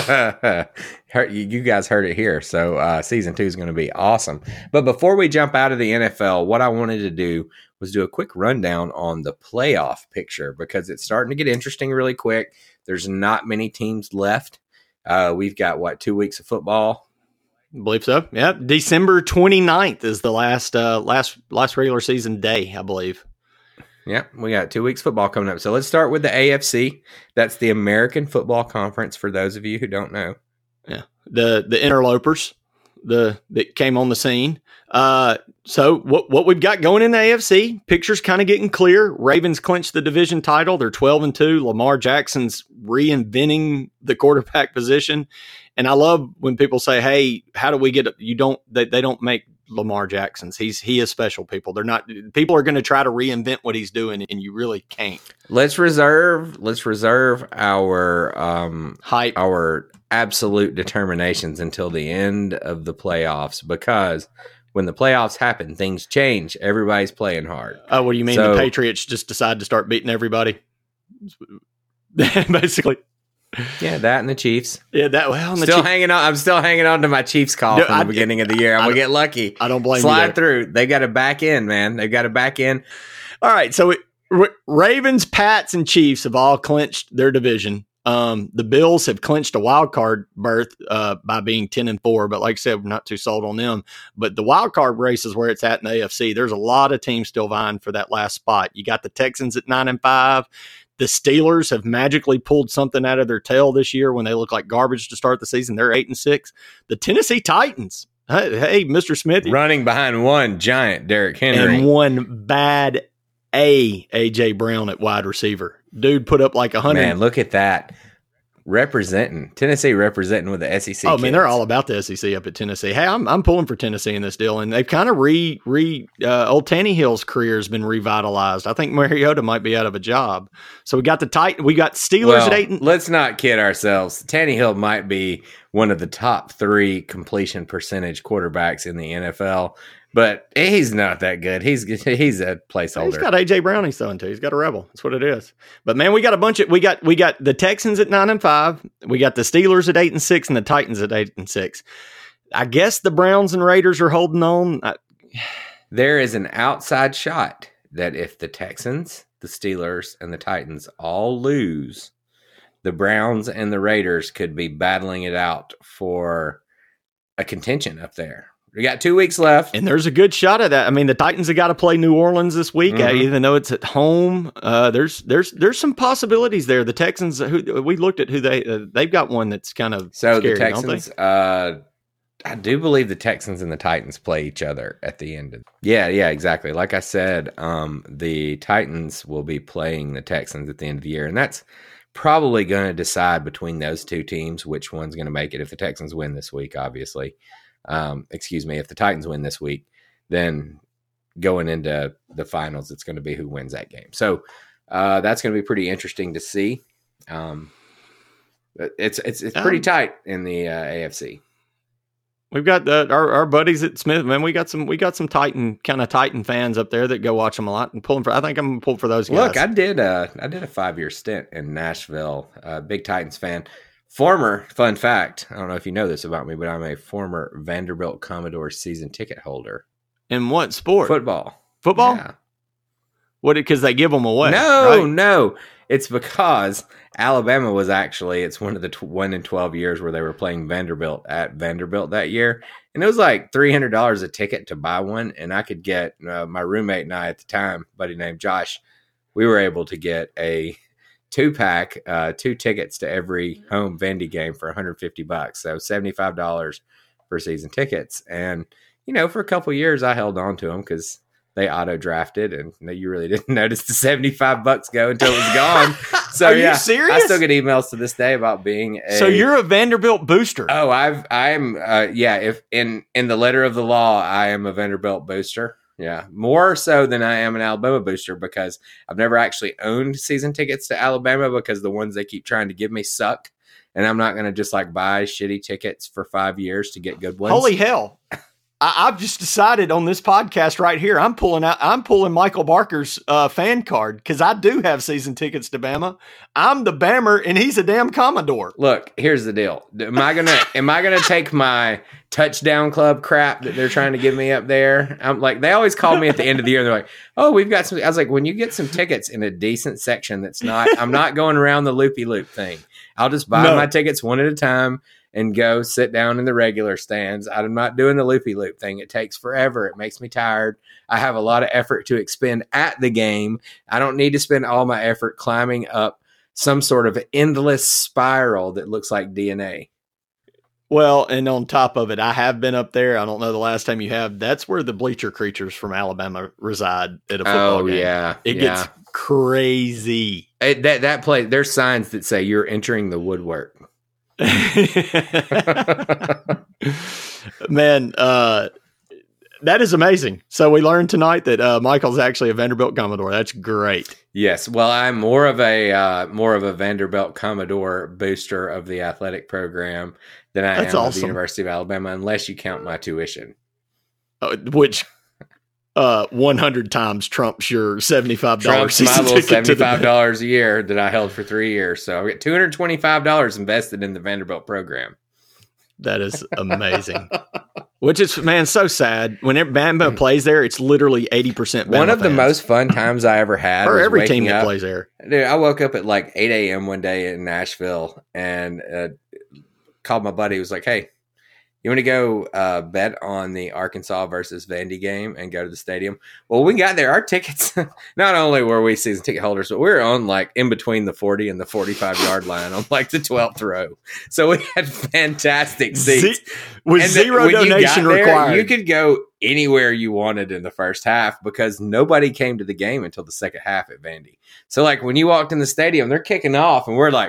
A: You guys heard it here. So uh, season two is going to be awesome. But before we jump out of the N F L, what I wanted to do was do a quick rundown on the playoff picture because it's starting to get interesting really quick. There's not many teams left. Uh, we've got, what, two weeks of football?
B: I believe so. Yeah. December twenty-ninth is the last uh, last last regular season day, I believe.
A: Yeah, we got two weeks football coming up. So let's start with the A F C. That's the American Football Conference for those of you who don't know.
B: Yeah, the the interlopers, the that came on the scene. Uh, so what what we've got going in the A F C? Picture's kind of getting clear. Ravens clinched the division title. They're twelve and two. Lamar Jackson's reinventing the quarterback position, and I love when people say, "Hey, how do we get?" You don't. They they don't make Lamar Jackson's. He's he is special, people. They're not. People are going to try to reinvent what he's doing, and you really can't.
A: Let's reserve. Let's reserve our um
B: hype,
A: our absolute determinations until the end of the playoffs, because when the playoffs happen, things change. Everybody's playing hard.
B: Oh, what do you mean? So, the Patriots just decide to start beating everybody? Basically.
A: Yeah, that and the Chiefs.
B: Yeah, that well. and the
A: Still
B: Chief-
A: hanging on. I'm still hanging on to my Chiefs call
B: No,
A: from the
B: I-
A: beginning of the year. I'm
B: I
A: gonna
B: don't-
A: get lucky.
B: I don't blame you
A: Slide
B: there.
A: through. They got to back in, man. They've got to back in.
B: All right, so it, R- Ravens, Pats, and Chiefs have all clinched their division. Um, the Bills have clinched a wild card berth uh, by being ten and four, but like I said, we're not too sold on them. But the wild card race is where it's at in the A F C. There's a lot of teams still vying for that last spot. You got the Texans at nine and five. The Steelers have magically pulled something out of their tail this year when they look like garbage to start the season. They're eight and six. The Tennessee Titans. Hey, hey Mister Smith,
A: Running behind one giant Derrick Henry.
B: and one bad A A J Brown at wide receiver. Dude put up like a hundred.
A: Man, look at that. Representing. Tennessee representing with the S E C.
B: Oh
A: kids.
B: man, they're all about the S E C up at Tennessee. Hey, I'm I'm pulling for Tennessee in this deal, and they've kind of re re uh, old Tannehill's career has been revitalized. I think Mariota might be out of a job, so we got the tight. We got Steelers
A: Well,
B: at eight. And,
A: let's not kid ourselves. Tannehill might be one of the top three completion percentage quarterbacks in the N F L, but he's not that good. He's he's a placeholder.
B: he's got A J Brown he's throwing to. He's got a rebel. That's what it is. But man, we got a bunch of we got we got the Texans at nine and five. We got the Steelers at eight and six, and the Titans at eight and six. I guess the Browns and Raiders are holding on. I,
A: There is an outside shot that if the Texans, the Steelers, and the Titans all lose, the Browns and the Raiders could be battling it out for a contention up there. We got two weeks left.
B: And there's a good shot at that. I mean, the Titans have got to play New Orleans this week,
A: Mhm.
B: uh, even though it's at home. Uh, there's there's there's some possibilities there. The Texans, who we looked at, who they uh, they've got one that's kind of
A: So
B: scary,
A: the Texans, uh, I do believe the Texans and the Titans play each other at the end. Of, yeah, yeah, exactly. Like I said, um, the Titans will be playing the Texans at the end of the year, and that's probably going to decide between those two teams which one's going to make it. If the Texans win this week, obviously. Um, excuse me, if the Titans win this week, then going into the finals, it's going to be who wins that game. So uh, that's going to be pretty interesting to see. Um, it's it's it's pretty
B: Um,
A: tight in the uh, A F C.
B: We've got the, our our buddies at Smith. Man, we got some we got some Titan kind of Titan fans up there that go watch them a lot and pulling for. I think I'm gonna pull for those guys.
A: Look, I did uh, I did a five year stint in Nashville. Uh, big Titans fan. Former fun fact. I don't know if you know this about me, but I'm a former Vanderbilt Commodores season ticket holder.
B: In what sport?
A: Football.
B: Football?
A: Yeah.
B: What? Because they give them away?
A: No,
B: right?
A: no. It's because Alabama was actually, it's one of the tw- one in twelve years where they were playing Vanderbilt at Vanderbilt that year. And it was like three hundred dollars a ticket to buy one. And I could get, uh, my roommate and I at the time, buddy named Josh, we were able to get a two pack, uh, two tickets to every home Vandy game for one hundred fifty bucks. So seventy-five dollars for season tickets. And, you know, for a couple of years, I held on to them because they auto drafted, and you really didn't notice the seventy-five bucks go until it was gone. So,
B: Are
A: yeah,
B: you serious?
A: I still get emails to this day about being a.
B: So you're a Vanderbilt booster.
A: Oh, I've, I'm, uh, yeah. If in in the letter of the law, I am a Vanderbilt booster. Yeah, more so than I am an Alabama booster because I've never actually owned season tickets to Alabama because the ones they keep trying to give me suck, and I'm not going to just like buy shitty tickets for five years to get good ones.
B: Holy hell. I, I've just decided on this podcast right here, I'm pulling out, I'm pulling Michael Barker's uh, fan card because I do have season tickets to Bama. I'm the Bammer and he's a damn Commodore.
A: Look, here's the deal. Am I gonna am I gonna take my touchdown club crap that they're trying to give me up there? I'm like, they always call me at the end of the year. And they're like, oh, we've got some. I was like, when you get some tickets in a decent section, that's not. I'm not going around the loopy loop thing. I'll just buy
B: No.
A: my tickets one at a time and go sit down in the regular stands. I'm not doing the loopy loop thing. It takes forever. It makes me tired. I have a lot of effort to expend at the game. I don't need to spend all my effort climbing up some sort of endless spiral that looks like D N A.
B: Well, and on top of it, I have been up there. I don't know the last time you have. That's where the bleacher creatures from Alabama reside at a football
A: Oh
B: game.
A: yeah,
B: It
A: yeah.
B: gets crazy.
A: It, that that place. There's signs that say you're entering the woodwork.
B: Man, uh, that is amazing. So we learned tonight that uh, Michael's actually a Vanderbilt Commodore. That's great.
A: Yes, well, I'm more of a uh, more of a Vanderbilt Commodore booster of the athletic program than I
B: That's
A: am of
B: awesome.
A: the University of Alabama, unless you count my tuition.
B: Uh, which uh, one hundred times trumps your seventy-five dollars
A: Trump's my
B: season
A: little
B: ticket to the
A: seventy-five dollars a year that I held for three years. So I get two hundred twenty-five dollars invested in the Vanderbilt program.
B: That is amazing. Which is, man, so sad. Whenever Bama plays there, it's literally eighty percent Bama
A: One of the
B: fans.
A: most fun times I ever had
B: Or
A: was
B: every
A: waking
B: team that
A: up.
B: plays there.
A: Dude, I woke up at like eight a.m. one day in Nashville and uh, called my buddy. He was like, hey, you want to go uh, bet on the Arkansas versus Vandy game and go to the stadium? Well, we got there. Our tickets, not only were we season ticket holders, but we were on like in between the forty and the forty-five yard line on like the twelfth row. So we had fantastic seats.
B: Z- with
A: And
B: zero
A: when you
B: donation
A: got there,
B: required.
A: You could go anywhere you wanted in the first half because nobody came to the game until the second half at Vandy. So, like, when you walked in the stadium, they're kicking off, and we're like,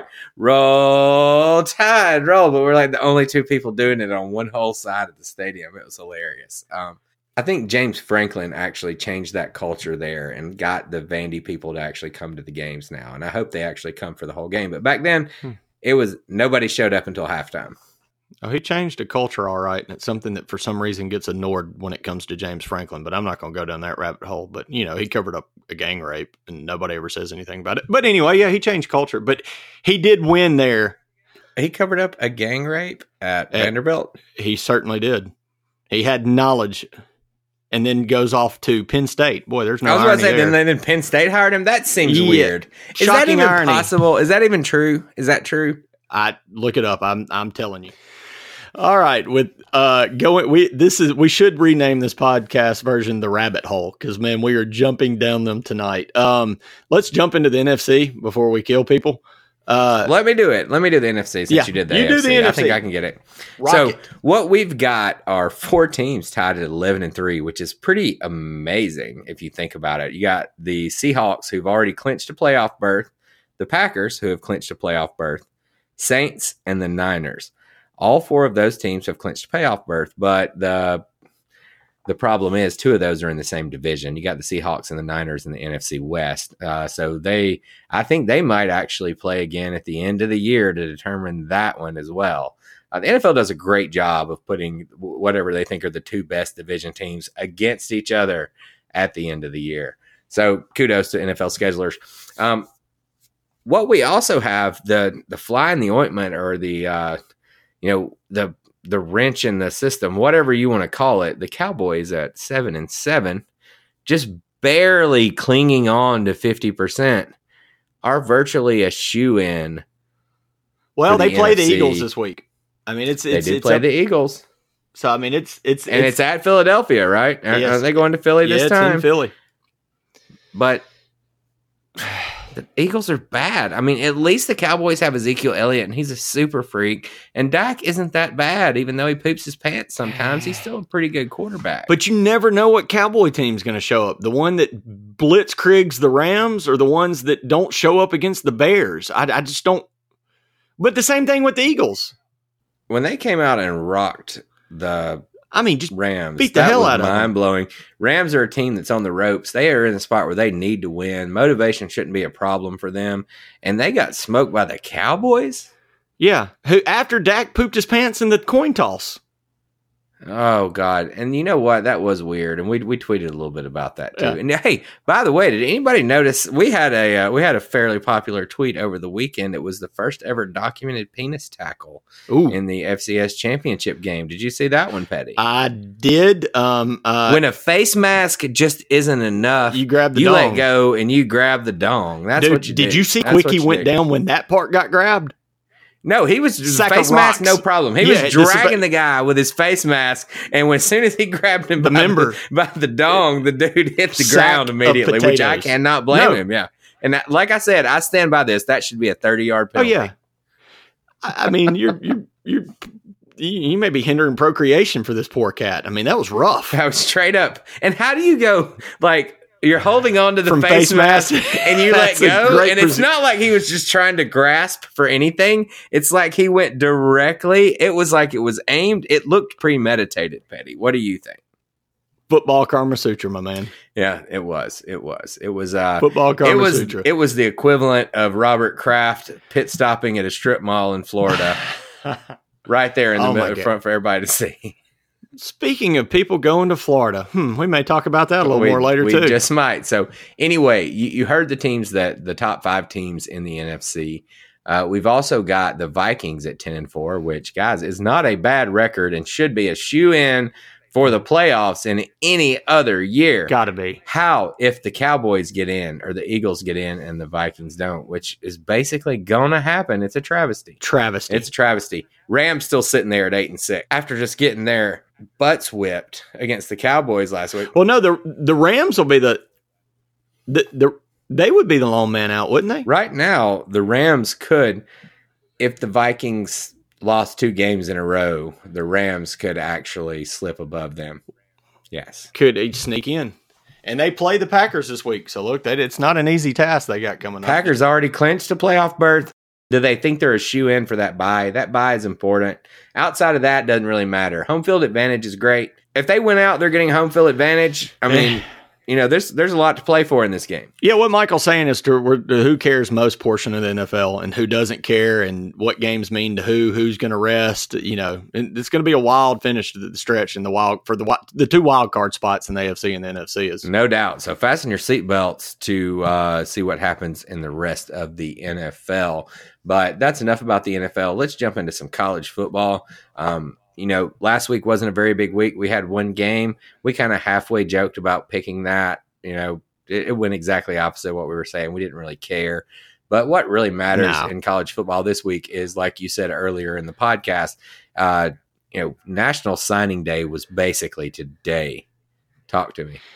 A: roll tide, roll. But we're like the only two people doing it on one whole side of the stadium. It was hilarious. Um, I think James Franklin actually changed that culture there and got the Vandy people to actually come to the games now. And I hope they actually come for the whole game. But back then, hmm. it was nobody showed up until halftime.
B: Oh, he changed the culture all right, and it's something that for some reason gets ignored when it comes to James Franklin, but I'm not going to go down that rabbit hole. But, you know, he covered up a gang rape, and nobody ever says anything about it. But anyway, yeah, he changed culture, but he did win there.
A: He covered up a gang rape at, at Vanderbilt?
B: He certainly did. He had knowledge, and then goes off to Penn State. Boy, there's no irony
A: I was about to say,
B: there.
A: then, then Penn State hired him? That seems
B: Yeah.
A: weird. Is that
B: Shocking
A: even
B: irony.
A: possible? Is that even true? Is that true?
B: I look it up. I'm I'm telling you. All right, with uh going we this is we should rename this podcast version the Rabbit Hole because man, we are jumping down them tonight. Um, let's jump into the N F C before we kill people. Uh,
A: Let me do it. Let me do the N F C since
B: yeah,
A: you did the
B: you
A: A F C.
B: do the N F C.
A: I think I can get it.
B: Rock
A: so
B: it.
A: what we've got are four teams tied at eleven and three, which is pretty amazing if you think about it. You got the Seahawks who've already clinched a playoff berth, the Packers who have clinched a playoff berth, Saints, and the Niners. All four of those teams have clinched a playoff berth, but the the problem is two of those are in the same division. You got the Seahawks and the Niners in the N F C West. Uh, so they, I think they might actually play again at the end of the year to determine that one as well. Uh, the N F L does a great job of putting whatever they think are the two best division teams against each other at the end of the year. So kudos to N F L schedulers. Um, what we also have, the the fly in the ointment or the uh, you know, the the wrench in the system, whatever you want to call it, the Cowboys at seven and seven, just barely clinging on to fifty percent, are virtually a shoe-in.
B: Well,
A: the
B: they play
A: N F C.
B: the Eagles this week. I mean, it's it's
A: they do
B: it's
A: play
B: a,
A: the Eagles,
B: so I mean, it's it's
A: and it's, it's at Philadelphia, right? Are,
B: Yes.
A: are they going to Philly
B: yeah,
A: this
B: it's
A: time?
B: in Philly.
A: But the Eagles are bad. I mean, at least the Cowboys have Ezekiel Elliott, and he's a super freak. And Dak isn't that bad, even though he poops his pants sometimes. He's still a pretty good quarterback.
B: But you never know what Cowboy team's going to show up. The one that blitzkriegs the Rams or the ones that don't show up against the Bears. I, I just don't. But the same thing with the Eagles.
A: When they came out and rocked the
B: I mean, just
A: Rams,
B: beat the
A: that
B: hell
A: was
B: out of them.
A: mind-blowing. Rams are a team that's on the ropes. They are in a spot where they need to win. Motivation shouldn't be a problem for them. And they got smoked by the Cowboys?
B: Yeah. Who after Dak pooped his pants in the coin toss.
A: Oh, God. And you know what? That was weird. And we we tweeted a little bit about that, too.
B: Yeah.
A: And, hey, by the way, did anybody notice we had a uh, we had a fairly popular tweet over the weekend. It was the first ever documented penis tackle
B: Ooh.
A: in the F C S championship game. Did you see that one, Petty?
B: I did. Um, uh,
A: when a face mask just isn't enough,
B: you grabbed the
A: you
B: dong.
A: let go and you grab the dong. That's
B: Dude,
A: what you
B: did
A: do.
B: you see
A: That's what
B: Quickie
A: you
B: went
A: do.
B: down when that part got grabbed?
A: No, he was
B: Sack
A: face
B: of
A: mask,
B: rocks.
A: no problem. He
B: Yeah,
A: was
B: this is
A: dragging
B: about-
A: the guy with his face mask, and when, as soon as he grabbed him
B: The
A: by,
B: member.
A: the, by the dong, the dude hit the
B: Sack
A: ground
B: of
A: immediately, which I
B: potatoes.
A: cannot blame
B: No.
A: him. Yeah, and that, like I said, I stand by this. That should be a thirty-yard
B: Oh
A: penalty.
B: yeah. I I mean, you're you're you're you you may be hindering procreation for this poor cat. I mean, that was rough.
A: I was straight up. And how do you go like? You're holding on to the
B: From
A: face,
B: face
A: mask,
B: mask.
A: and you let
B: That's a
A: go.
B: great
A: And it's
B: posi-
A: not like he was just trying to grasp for anything. It's like he went directly. It was like it was aimed. It looked premeditated, Petty. What do you think?
B: Football Karma Sutra, my man.
A: Yeah, it was. It was. It was. Uh,
B: Football Karma
A: it was.
B: Sutra.
A: It was the equivalent of Robert Kraft pit stopping at a strip mall in Florida, right there in the
B: Oh, my
A: middle,
B: God.
A: front for everybody to see.
B: Speaking of people going to Florida, hmm, we may talk about that a little
A: we,
B: more later
A: we
B: too.
A: Just might. So anyway, you, you heard the teams that the top five teams in the N F C. Uh, we've also got the Vikings at ten and four, which guys is not a bad record and should be a shoe in for the playoffs in any other year.
B: Gotta be.
A: How if the Cowboys get in or the Eagles get in and the Vikings don't, which is basically gonna happen. It's a travesty.
B: Travesty.
A: It's a travesty. Rams still sitting there at eight and six after just getting their butts whipped against the Cowboys last week.
B: Well, no, the the Rams will be the the the they would be the lone man out, wouldn't they?
A: Right now, the Rams could, if the Vikings lost two games in a row, the Rams could actually slip above them. Yes.
B: Could each sneak in. And they play the Packers this week. So, look, that it's not an easy task they got coming up.
A: Packers already clinched a playoff berth. Do they think they're a shoe-in for that bye? That bye is important. Outside of that, doesn't really matter. Home field advantage is great. If they win out, they're getting home field advantage. I mean... You know, there's there's a lot to play for in this game.
B: Yeah, what Michael's saying is to, we're, to who cares most portion of the N F L and who doesn't care and what games mean to who, who's going to rest. You know, and it's going to be a wild finish to the stretch in the wild for the the two wild card spots in the A F C and the N F C is
A: no doubt. So fasten your seatbelts to uh, see what happens in the rest of the N F L. But that's enough about the N F L. Let's jump into some college football. Um, You know, last week wasn't a very big week. We had one game. We kind of halfway joked about picking that. You know, it, it went exactly opposite of what we were saying. We didn't really care. But what really matters
B: no.
A: in college football this week is, like you said earlier in the podcast, uh, you know, National Signing Day was basically today. Talk to me.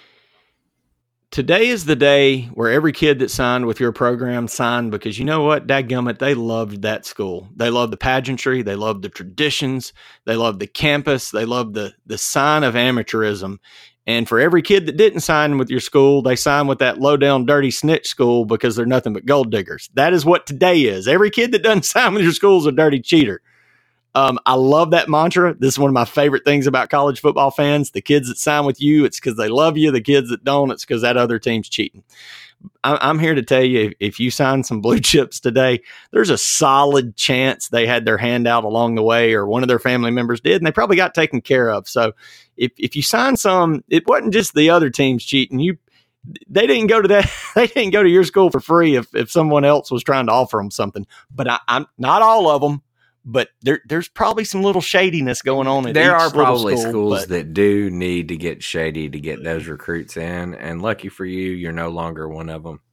B: Today is the day where every kid that signed with your program signed because you know what? Dadgummit, they loved that school. They loved the pageantry. They loved the traditions. They loved the campus. They loved the the sign of amateurism. And for every kid that didn't sign with your school, they signed with that low-down, dirty snitch school because they're nothing but gold diggers. That is what today is. Every kid that doesn't sign with your school is a dirty cheater. Um, I love that mantra. This is one of my favorite things about college football fans. The kids that sign with you, it's because they love you. The kids that don't, it's because that other team's cheating. I'm here to tell you, if you sign some blue chips today, there's a solid chance they had their hand out along the way or one of their family members did, and they probably got taken care of. So if, if you sign some, it wasn't just the other teams cheating. You, they didn't go to that. They didn't go to your school for free if, if someone else was trying to offer them something. But I, I'm not all of them. But there, there's probably some little shadiness going on. In
A: there
B: each
A: are probably
B: school,
A: schools
B: but,
A: that do need to get shady to get those recruits in. And lucky for you, you're no longer one of them.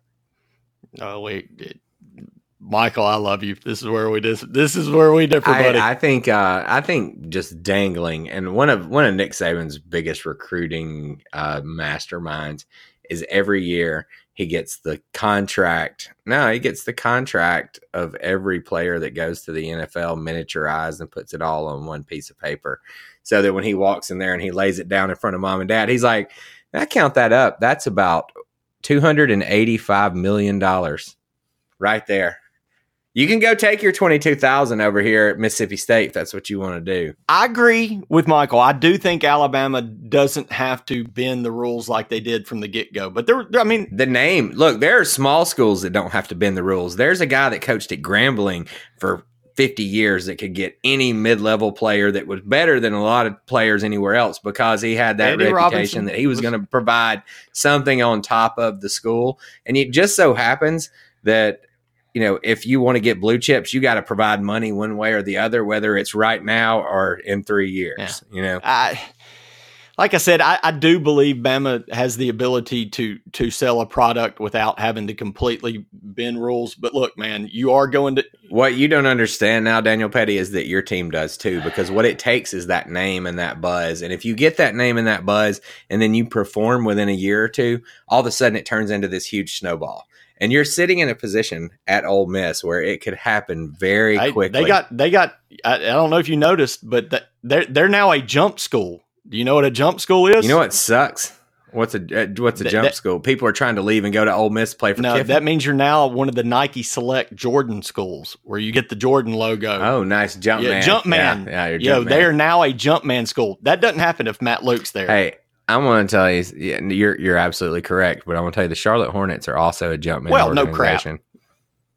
B: Oh, wait, it, Michael, I love you. This is where we dis- This is where we differ, buddy.
A: I, I think. Uh, I think just dangling, and one of one of Nick Saban's biggest recruiting uh, masterminds is every year he gets the contract. No, he gets the contract of every player that goes to the N F L miniaturized and puts it all on one piece of paper so that when he walks in there and he lays it down in front of mom and dad, he's like, I count that up. That's about two hundred eighty-five million dollars right there. You can go take your twenty-two thousand over here at Mississippi State if that's what you want to do.
B: I agree with Michael. I do think Alabama doesn't have to bend the rules like they did from the get-go. But there, I mean,
A: the name, look, there are small schools that don't have to bend the rules. There's a guy that coached at Grambling for fifty years that could get any mid-level player that was better than a lot of players anywhere else because he had that
B: Andy
A: reputation
B: Robinson
A: that he was, was going to provide something on top of the school. And it just so happens that, you know, if you want to get blue chips, you got to provide money one way or the other, whether it's right now or in three years,
B: yeah.
A: you know.
B: I, like I said, I, I do believe Bama has the ability to to sell a product without having to completely bend rules. But look, man, you are going to –
A: what you don't understand now, Daniel Petty, is that your team does too, because what it takes is that name and that buzz. And if you get that name and that buzz and then you perform within a year or two, all of a sudden it turns into this huge snowball. And you're sitting in a position at Ole Miss where it could happen very
B: I,
A: quickly.
B: They got, they got. I, I don't know if you noticed, but that, they're they're now a jump school. Do you know what a jump school is?
A: You know what sucks? What's a uh, what's a
B: Th-
A: jump
B: that,
A: school? People are trying to leave and go to Ole Miss to play for
B: no,
A: Kiffin.
B: That means you're now one of the Nike Select Jordan schools where you get the Jordan logo.
A: Oh, nice jump
B: yeah,
A: man,
B: jump man.
A: Yeah, yeah you're
B: Yo,
A: jump man.
B: they are now a jump man school. That doesn't happen if Matt Luke's there.
A: Hey. I want to tell you, yeah, you're you're absolutely correct, but I want to tell you the Charlotte Hornets are also a Jumpman
B: well,
A: organization.
B: No crap.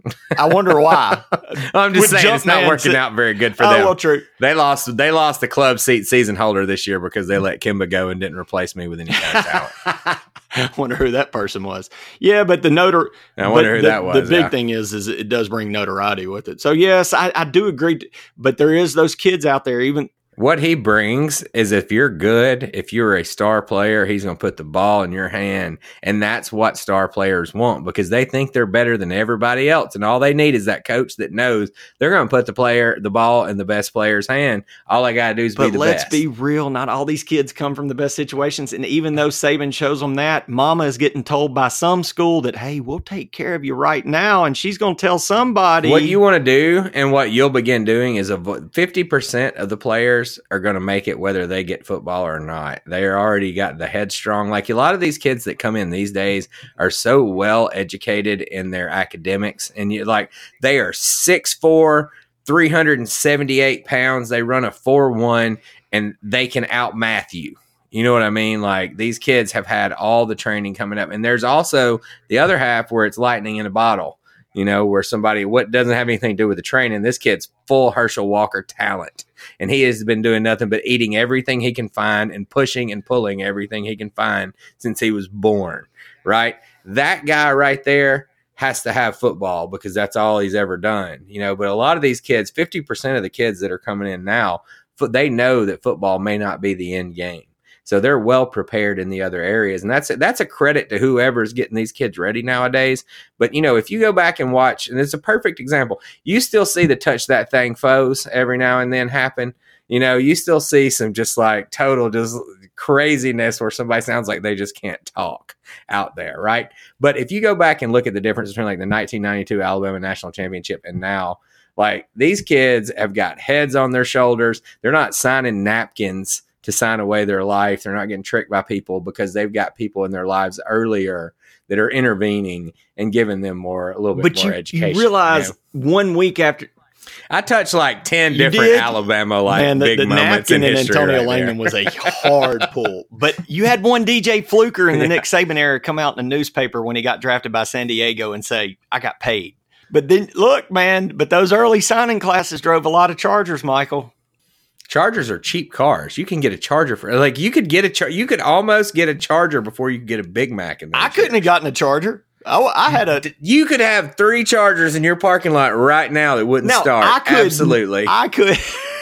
B: I wonder why.
A: I'm just
B: With
A: saying it's not
B: Jumpman
A: working
B: sit-
A: out very good for
B: Oh,
A: them.
B: well, true.
A: They lost. They lost the club seat season holder this year because they let Kimba go and didn't replace me with any kind of talent.
B: I wonder who that person was. Yeah, but the notor-
A: I wonder who
B: the,
A: that was.
B: The big
A: yeah.
B: thing is, is it does bring notoriety with it. So yes, I, I do agree. To, but there is those kids out there, even.
A: What he brings is if you're good, if you're a star player, he's going to put the ball in your hand. And that's what star players want because they think they're better than everybody else. And all they need is that coach that knows they're going to put the player, the ball in the best player's hand. All I got to do is
B: But
A: be the
B: let's
A: best.
B: be real. Not all these kids come from the best situations. And even though Saban shows them that, mama is getting told by some school that, hey, we'll take care of you right now. And she's going to tell somebody.
A: What you want to do and what you'll begin doing is avo- fifty percent of the players are going to make it whether they get football or not. They're already got the headstrong. Like a lot of these kids that come in these days are so well educated in their academics, and you like they are six foot four, three hundred seventy-eight pounds. They run a four one, and they can outmath you. You know what I mean? Like these kids have had all the training coming up, and there's also the other half where it's lightning in a bottle. You know, where somebody what doesn't have anything to do with the training. This kid's full Herschel Walker talent, and he has been doing nothing but eating everything he can find and pushing and pulling everything he can find since he was born. Right, that guy right there has to have football because that's all he's ever done. You know, but a lot of these kids, fifty percent of the kids that are coming in now, they know that football may not be the end game. So they're well prepared in the other areas. And that's, that's a credit to whoever's getting these kids ready nowadays. But, you know, if you go back and watch, and it's a perfect example, you still see the touch that thing foes every now and then happen. You know, you still see some just like total just craziness where somebody sounds like they just can't talk out there, right? But if you go back and look at the difference between like the nineteen ninety-two Alabama National Championship and now, like these kids have got heads on their shoulders. They're not signing napkins to sign away their life. They're not getting tricked by people because they've got people in their lives earlier that are intervening and giving them more, a little bit
B: but
A: more
B: you,
A: education.
B: you realize
A: you know?
B: one week after.
A: I touched like ten
B: You
A: different
B: did?
A: Alabama like
B: Man, the,
A: big
B: the
A: moments
B: napkin
A: in
B: and
A: history.
B: Antonio
A: right
B: Langdon
A: there.
B: was a hard pull. But you had one D J Fluker in the Nick Saban era come out in the newspaper when he got drafted by San Diego and say, I got paid. But then, look, man, but those early signing classes drove a lot of Chargers, Michael.
A: Chargers are cheap cars. You can get a Charger for like you could get a char- you could almost get a Charger before you could get a Big Mac in there.
B: I couldn't have gotten a Charger. I, I had a.
A: You could have three Chargers in your parking lot right now that wouldn't
B: No,
A: start.
B: I could,
A: Absolutely.
B: I could.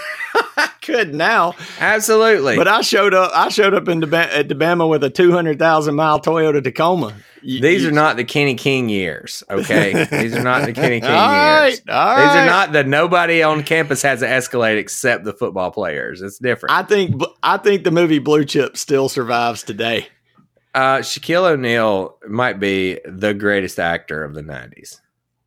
B: I could now.
A: Absolutely.
B: But I showed up. I showed up in Deba- at Alabama with a two hundred thousand mile Toyota Tacoma. You,
A: These
B: you,
A: are not the Kenny King years, okay? These are not the Kenny King
B: all
A: years.
B: right, all
A: These
B: right.
A: are not the nobody on campus has an Escalade except the football players. It's different.
B: I think. I think the movie Blue Chip still survives today.
A: Uh, Shaquille O'Neal might be the greatest actor of the nineties.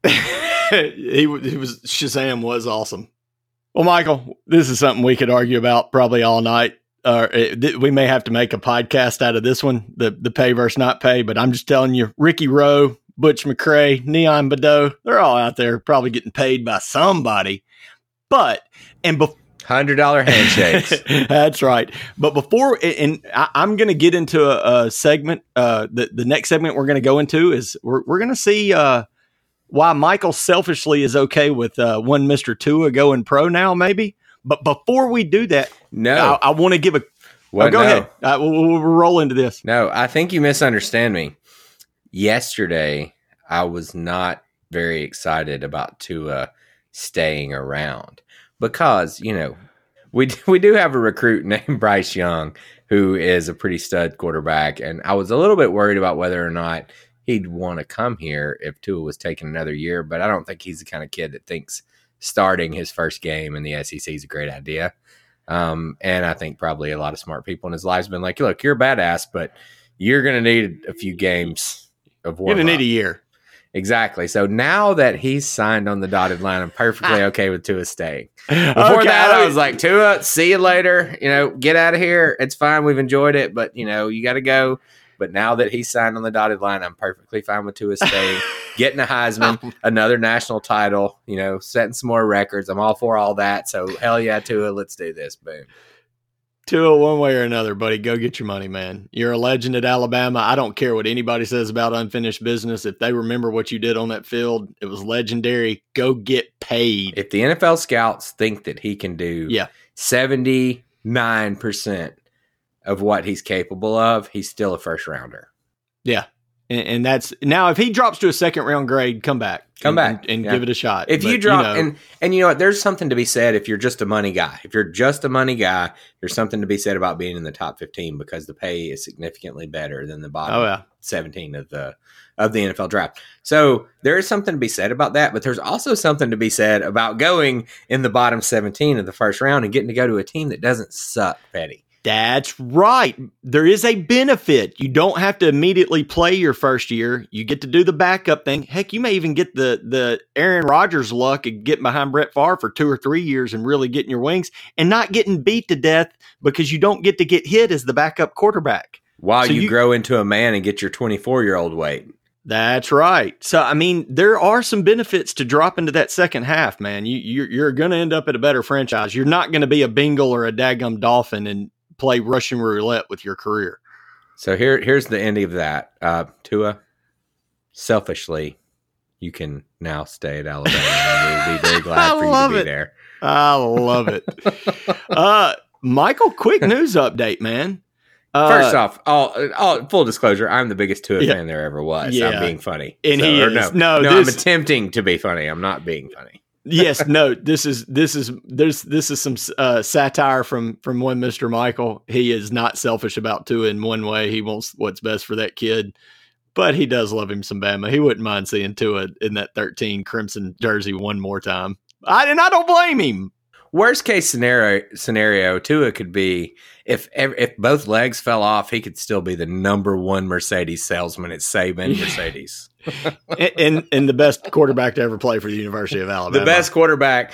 B: he, he was Shazam was awesome. Well, Michael, this is something we could argue about probably all night. Uh, it, we may have to make a podcast out of this one, the the pay versus not pay. But I'm just telling you, Ricky Rowe, Butch McRae, Neon Badeau, they're all out there probably getting paid by somebody. But and before.
A: Hundred dollar handshakes.
B: That's right. But before, and I, I'm going to get into a, a segment. Uh, the the next segment we're going to go into is we're we're going to see uh, why Michael selfishly is okay with uh, one Mister Tua going pro now, maybe. But before we do that,
A: No,
B: I, I want to give a.
A: What?
B: Oh, go
A: No.
B: ahead. Uh, we'll, we'll roll into this.
A: No, I think you misunderstand me. Yesterday, I was not very excited about Tua staying around because, you know, we we do have a recruit named Bryce Young who is a pretty stud quarterback, and I was a little bit worried about whether or not he'd want to come here if Tua was taking another year, but I don't think he's the kind of kid that thinks starting his first game in the S E C is a great idea. Um, and I think probably a lot of smart people in his life have been like, look, you're a badass, but you're going to need a few games of warm
B: You're going to need a year.
A: Exactly. So now that he's signed on the dotted line, I'm perfectly okay with Tua staying. Before
B: Okay.
A: that, I was like, Tua, see you later. You know, get out of here. It's fine. We've enjoyed it, but, you know, you got to go. But now that he's signed on the dotted line, I'm perfectly fine with Tua staying, getting a Heisman, another national title, you know, setting some more records. I'm all for all that. So, hell yeah, Tua, let's do this. Boom.
B: Tua, one way or another, buddy, go get your money, man. You're a legend at Alabama. I don't care what anybody says about unfinished business. If they remember what you did on that field, it was legendary. Go get paid.
A: If the N F L scouts think that he can do
B: Yeah.
A: seventy-nine percent of what he's capable of, he's still a first rounder.
B: Yeah. And, and that's now if he drops to a second round grade, come back.
A: Come
B: and,
A: back.
B: and, and
A: Yeah.
B: give it a shot.
A: If
B: But,
A: you drop,
B: know,
A: and, and you know what, there's something to be said if you're just a money guy. If you're just a money guy, there's something to be said about being in the top fifteen because the pay is significantly better than the bottom
B: Oh, yeah.
A: seventeen of the of the N F L draft. So there is something to be said about that, but there's also something to be said about going in the bottom seventeen of the first round and getting to go to a team that doesn't suck, Petty.
B: That's right. There is a benefit. You don't have to immediately play your first year. You get to do the backup thing. Heck, you may even get the the Aaron Rodgers luck and get behind Brett Favre for two or three years and really getting your wings and not getting beat to death because you don't get to get hit as the backup quarterback.
A: While
B: So
A: you,
B: you-
A: grow into a man and get your twenty-four-year-old weight.
B: That's right. So, I mean, there are some benefits to drop into that second half, man. You, you're, you're going to end up at a better franchise. You're not going to be a Bengal or a daggum Dolphin and play Russian roulette with your career.
A: So here, here's the ending of that. Uh, Tua, selfishly, you can now stay at Alabama. And we'd be very glad
B: I
A: for you
B: love
A: to be
B: it.
A: there.
B: I love it. uh, Michael, quick news update, man. Uh,
A: First off, all, all full disclosure, I'm the biggest Tua
B: Yeah.
A: fan there ever was.
B: Yeah.
A: I'm being funny.
B: And he
A: or
B: is.
A: No,
B: No,
A: no,
B: this-
A: I'm attempting to be funny. I'm not being funny.
B: yes, no, this is this is there's this is some uh, satire from from one Mister Michael. He is not selfish about Tua in one way. He wants what's best for that kid, but he does love him some Bama. He wouldn't mind seeing Tua in that thirteen crimson jersey one more time. I and I don't blame him.
A: Worst case scenario, scenario Tua could be if ev- if both legs fell off, he could still be the number one Mercedes salesman at Saban Mercedes.
B: and, and and the best quarterback to ever play for the University of Alabama.
A: The best quarterback,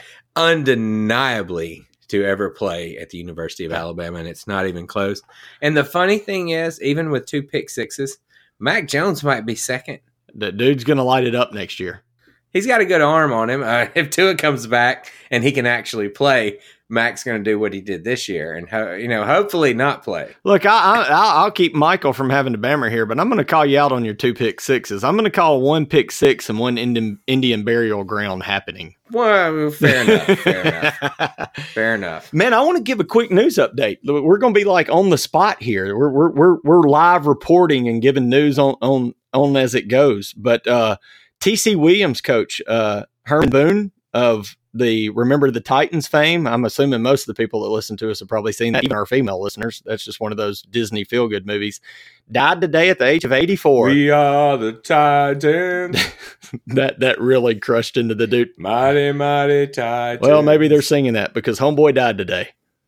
A: undeniably, to ever play at the University of Alabama, and it's not even close. And the funny thing is, even with two pick sixes, Mac Jones might be second.
B: The dude's going to light it up next year.
A: He's got a good arm on him. Uh, if Tua comes back and he can actually play, Mac's going to do what he did this year, and ho- you know, hopefully not play.
B: Look, I, I, I'll I'll keep Michael from having to bammer here, but I'm going to call you out on your two pick sixes. I'm going to call one pick six and one Indian, Indian burial ground happening.
A: Well, fair enough. Fair enough. Fair enough.
B: Man, I want to give a quick news update. We're going to be like on the spot here. We're we're we're, we're live reporting and giving news on on on as it goes. But uh, T C Williams coach uh, Herman Boone of the Remember the Titans fame. I'm assuming most of the people that listen to us have probably seen that, even our female listeners. That's just one of those Disney feel-good movies. Died today at the age of eighty-four.
A: We are the Titans.
B: that that really crushed into the dude.
A: Mighty, mighty Titans.
B: Well, maybe they're singing that because homeboy died today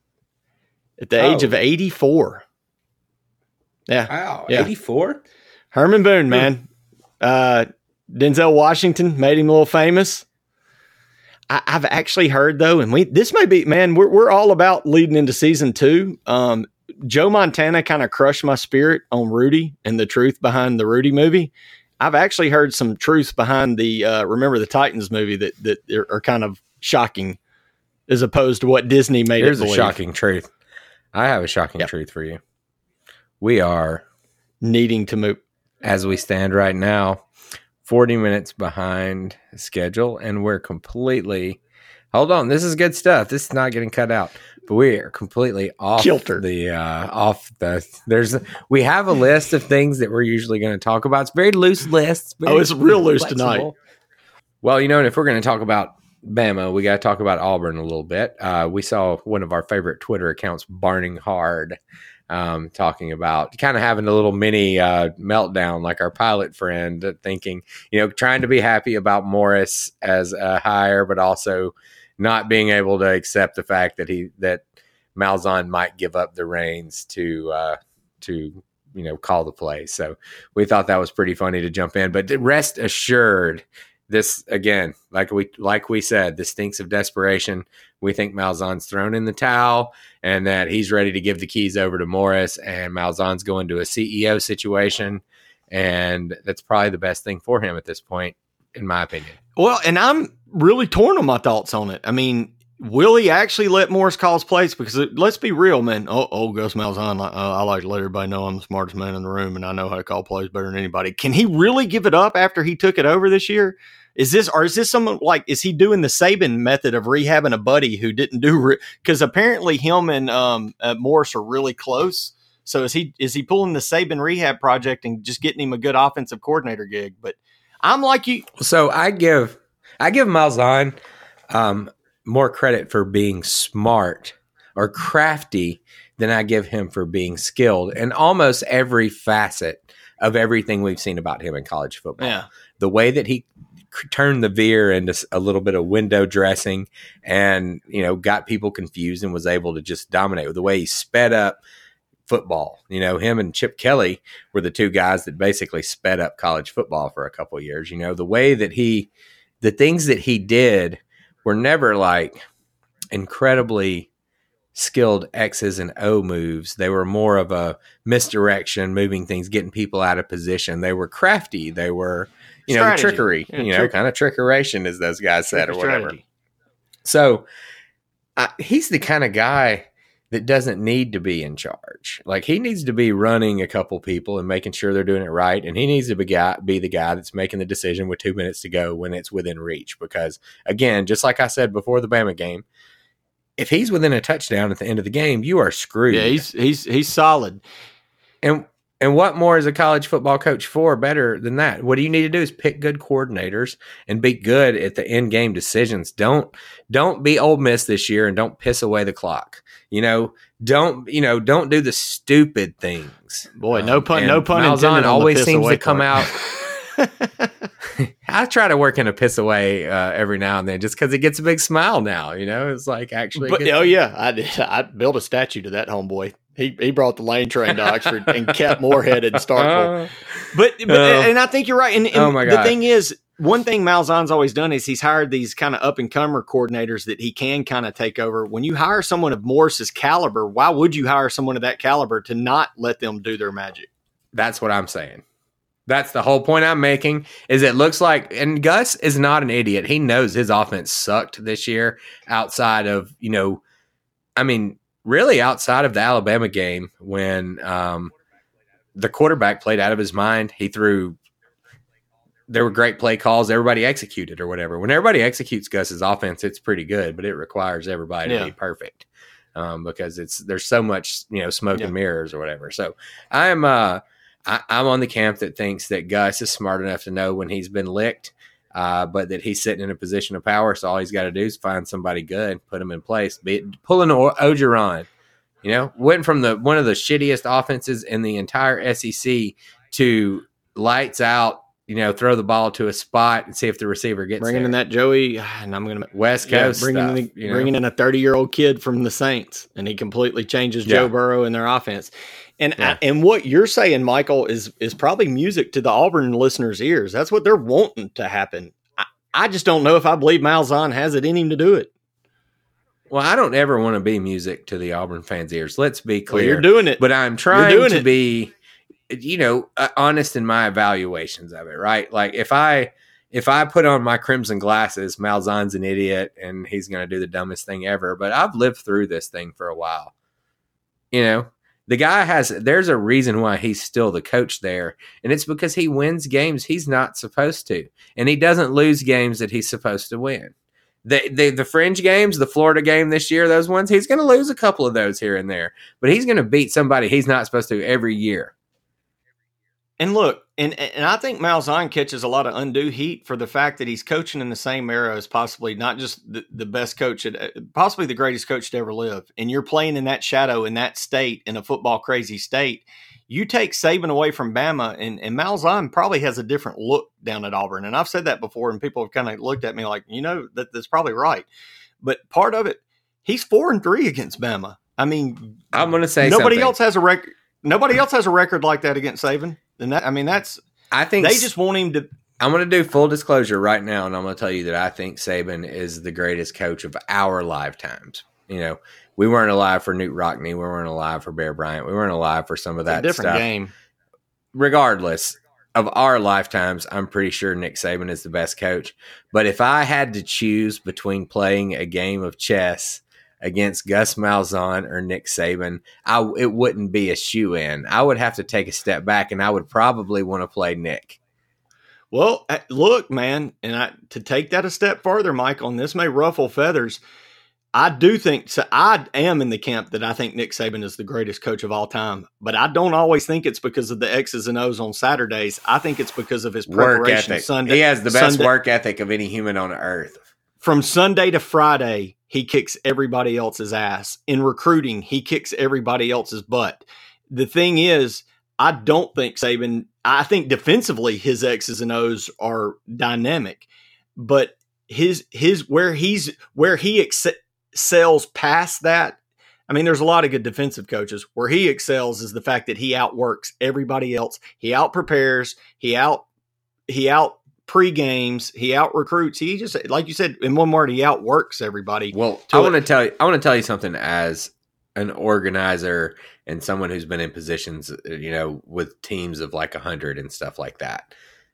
B: at the age
A: Oh.
B: of eighty-four. Yeah.
A: Wow,
B: Yeah.
A: eighty-four?
B: Herman Boone, man. Uh, Denzel Washington made him a little famous. I, I've actually heard though, and we this may be, man, we're we're all about leading into season two. Um, Joe Montana kind of crushed my spirit on Rudy and the truth behind the Rudy movie. I've actually heard some truth behind the uh, Remember the Titans movie that that are, are kind of shocking, as opposed to what Disney made
A: Here's
B: it
A: a
B: believe.
A: shocking truth. I have a shocking
B: Yep.
A: truth for you. We are,
B: Needing to move.
A: as we stand right now, forty minutes behind schedule, and we're completely. Hold on, this is good stuff. This is not getting cut out, but we are completely off
B: Kilter.
A: the uh, off the. There's we have a list of things that we're usually going to talk about. It's a very loose list.
B: Oh, it's real loose
A: flexible.
B: tonight.
A: Well, you know, and if we're going to talk about Bama, we got to talk about Auburn a little bit. Uh, we saw one of our favorite Twitter accounts, Barning Hard, um, talking about kind of having a little mini uh, meltdown, like our pilot friend, uh, thinking, you know, trying to be happy about Morris as a hire, but also not being able to accept the fact that he that Malzahn might give up the reins to uh, to you know call the play. So we thought that was pretty funny to jump in. But rest assured, this again, like we like we said, this stinks of desperation. We think Malzahn's thrown in the towel and that he's ready to give the keys over to Morris, and Malzahn's going to a C E O situation, and that's probably the best thing for him at this point, in my opinion.
B: Well, and I'm really torn on my thoughts on it. I mean, Will he actually let Morris call his plays? Because it, let's be real, man. Oh, oh Gus Malzahn, uh, I like to let everybody know I'm the smartest man in the room and I know how to call plays better than anybody. Can he really give it up after he took it over this year? Is this, or is this someone like, is he doing the Saban method of rehabbing a buddy who didn't do, because re- apparently him and um, uh, Morris are really close. So is he, is he pulling the Saban rehab project and just getting him a good offensive coordinator gig? But I'm like you.
C: So I give, I give Malzahn, um, more credit for being smart or crafty than I give him for being skilled in almost every facet of everything we've seen about him in college football.
B: Yeah.
C: The way that he turned the veer into a little bit of window dressing and, you know, got people confused and was able to just dominate with the way he sped up football. You know, him and Chip Kelly were the two guys that basically sped up college football for a couple of years. You know, the way that he, the things that he did were never like incredibly skilled X's and O moves. They were more of a misdirection, moving things, getting people out of position. They were crafty. They were, you know,
B: Strategy.
C: trickery,
B: Yeah,
C: you know,
B: trick-
C: kind of trickeration, as those guys said, or whatever.
B: Strategy.
C: So uh, he's the kind of guy that doesn't need to be in charge. Like, he needs to be running a couple people and making sure they're doing it right. And he needs to be, guy, be the guy that's making the decision with two minutes to go when it's within reach. Because, again, just like I said before the Bama game, if he's within a touchdown at the end of the game, you are screwed.
B: Yeah, he's he's he's solid.
C: And and what more is a college football coach for better than that? What do you need to do is pick good coordinators and be good at the end game decisions. Don't don't be Ole Miss this year and don't piss away the clock. You know, don't you know? Don't do the stupid things.
B: Boy, no pun,
C: Um,
B: no pun
C: Malzahn
B: intended. on the
C: always
B: piss
C: seems
B: away
C: to come
B: part.
C: out. I try to work in a piss away uh, every now and then, just because it gets a big smile now. You know, it's like actually. a
B: But
C: good
B: oh
C: thing.
B: yeah, I did. I built a statue to that homeboy. He he brought the lane train to Oxford and kept Moorhead in Starkville.
C: Uh,
B: But but
C: Oh.
B: and I think you're right. And, and
C: Oh, my
B: the
C: God.
B: thing is, one thing Malzahn's always done is he's hired these kind of up and comer coordinators that he can kind of take over. When you hire someone of Morris's caliber, why would you hire someone of that caliber to not let them do their magic?
C: That's what I'm saying. That's the whole point I'm making, is it looks like, and Gus is not an idiot. He knows his offense sucked this year outside of, you know, I mean, really outside of the Alabama game when um, the quarterback played out of his mind. He threw, there were great play calls. Everybody executed or whatever. When everybody executes Gus's offense, it's pretty good, but it requires everybody
B: Yeah.
C: to be perfect um, because it's, there's so much, you know, smoke
B: Yeah.
C: and mirrors or whatever. So I'm, uh, I, I'm on the camp that thinks that Gus is smart enough to know when he's been licked, uh, but that he's sitting in a position of power. So all he's got to do is find somebody good, put him in place. Be it pulling o- Ogeron, you know, went from the one of the shittiest offenses in the entire S E C to lights out. You know, throw the ball to a spot and see if the receiver gets
B: Bringing
C: there.
B: in that Joey, and I'm going to
C: West
B: yeah,
C: Coast
B: bringing
C: stuff,
B: in, the,
C: you know?
B: bringing in a thirty year old kid from the Saints, and he completely changes
C: Yeah.
B: Joe Burrow and their offense. And
C: Yeah.
B: I, and what you're saying, Michael, is is probably music to the Auburn listeners' ears. That's what they're wanting to happen. I, I just don't know if I believe Malzahn has it in him to do it.
C: Well, I don't ever want to be music to the Auburn fans' ears. Let's be
B: Well,
C: clear.
B: you're doing it.
C: But I'm trying
B: doing
C: to
B: it.
C: be, you know, uh, honest in my evaluations of it, right? Like if I if I put on my crimson glasses, Malzahn's an idiot and he's going to do the dumbest thing ever. But I've lived through this thing for a while. You know, the guy has, there's a reason why he's still the coach there. And it's because he wins games he's not supposed to. And he doesn't lose games that he's supposed to win. The, the, the fringe games, the Florida game this year, those ones, he's going to lose a couple of those here and there. But he's going to beat somebody he's not supposed to every year.
B: And look, and and I think Malzahn catches a lot of undue heat for the fact that he's coaching in the same era as possibly not just the, the best coach, at, possibly the greatest coach to ever live. And you're playing in that shadow in that state, in a football crazy state. You take Saban away from Bama, and, and Malzahn probably has a different look down at Auburn. And I've said that before, and people have kind of looked at me like, you know, that that's probably right. But part of it, he's four and three against Bama. I mean,
C: I'm going to say
B: nobody
C: something.
B: else has a record. Nobody else has a record like that against Saban. And that, I mean, that's,
C: I think
B: they just want him to.
C: I'm going to do full disclosure right now, and I'm going to tell you that I think Saban is the greatest coach of our lifetimes. You know, we weren't alive for Newt Rockne. We weren't alive for Bear Bryant. We weren't alive for some of
B: It's a
C: that
B: different
C: stuff.
B: game.
C: Regardless, of our lifetimes, I'm pretty sure Nick Saban is the best coach. But if I had to choose between playing a game of chess against Gus Malzahn or Nick Saban, I, it wouldn't be a shoe-in. I would have to take a step back, and I would probably want to play Nick.
B: Well, look, man, and I, to take that a step further, Michael, and this may ruffle feathers, I do think so. I am in the camp that I think Nick Saban is the greatest coach of all time, but I don't always think it's because of the X's and O's on Saturdays. I think it's because of his preparation.
C: Work ethic.
B: Sunday,
C: he has the best
B: Sunday,
C: work ethic of any human on earth.
B: From Sunday to Friday, he kicks everybody else's ass. In recruiting, he kicks everybody else's butt. The thing is, I don't think Saban. I think defensively his X's and O's are dynamic, but his his where he's where he accepts. excels past that. I mean, there's a lot of good defensive coaches. Where he excels is the fact that he outworks everybody else. He out prepares. He out he out pre games. He out recruits. He just, like you said, in one word, he outworks everybody.
C: Well, I want to tell you. I want to tell you something as an organizer and someone who's been in positions, you know, with teams of like a hundred and stuff like that.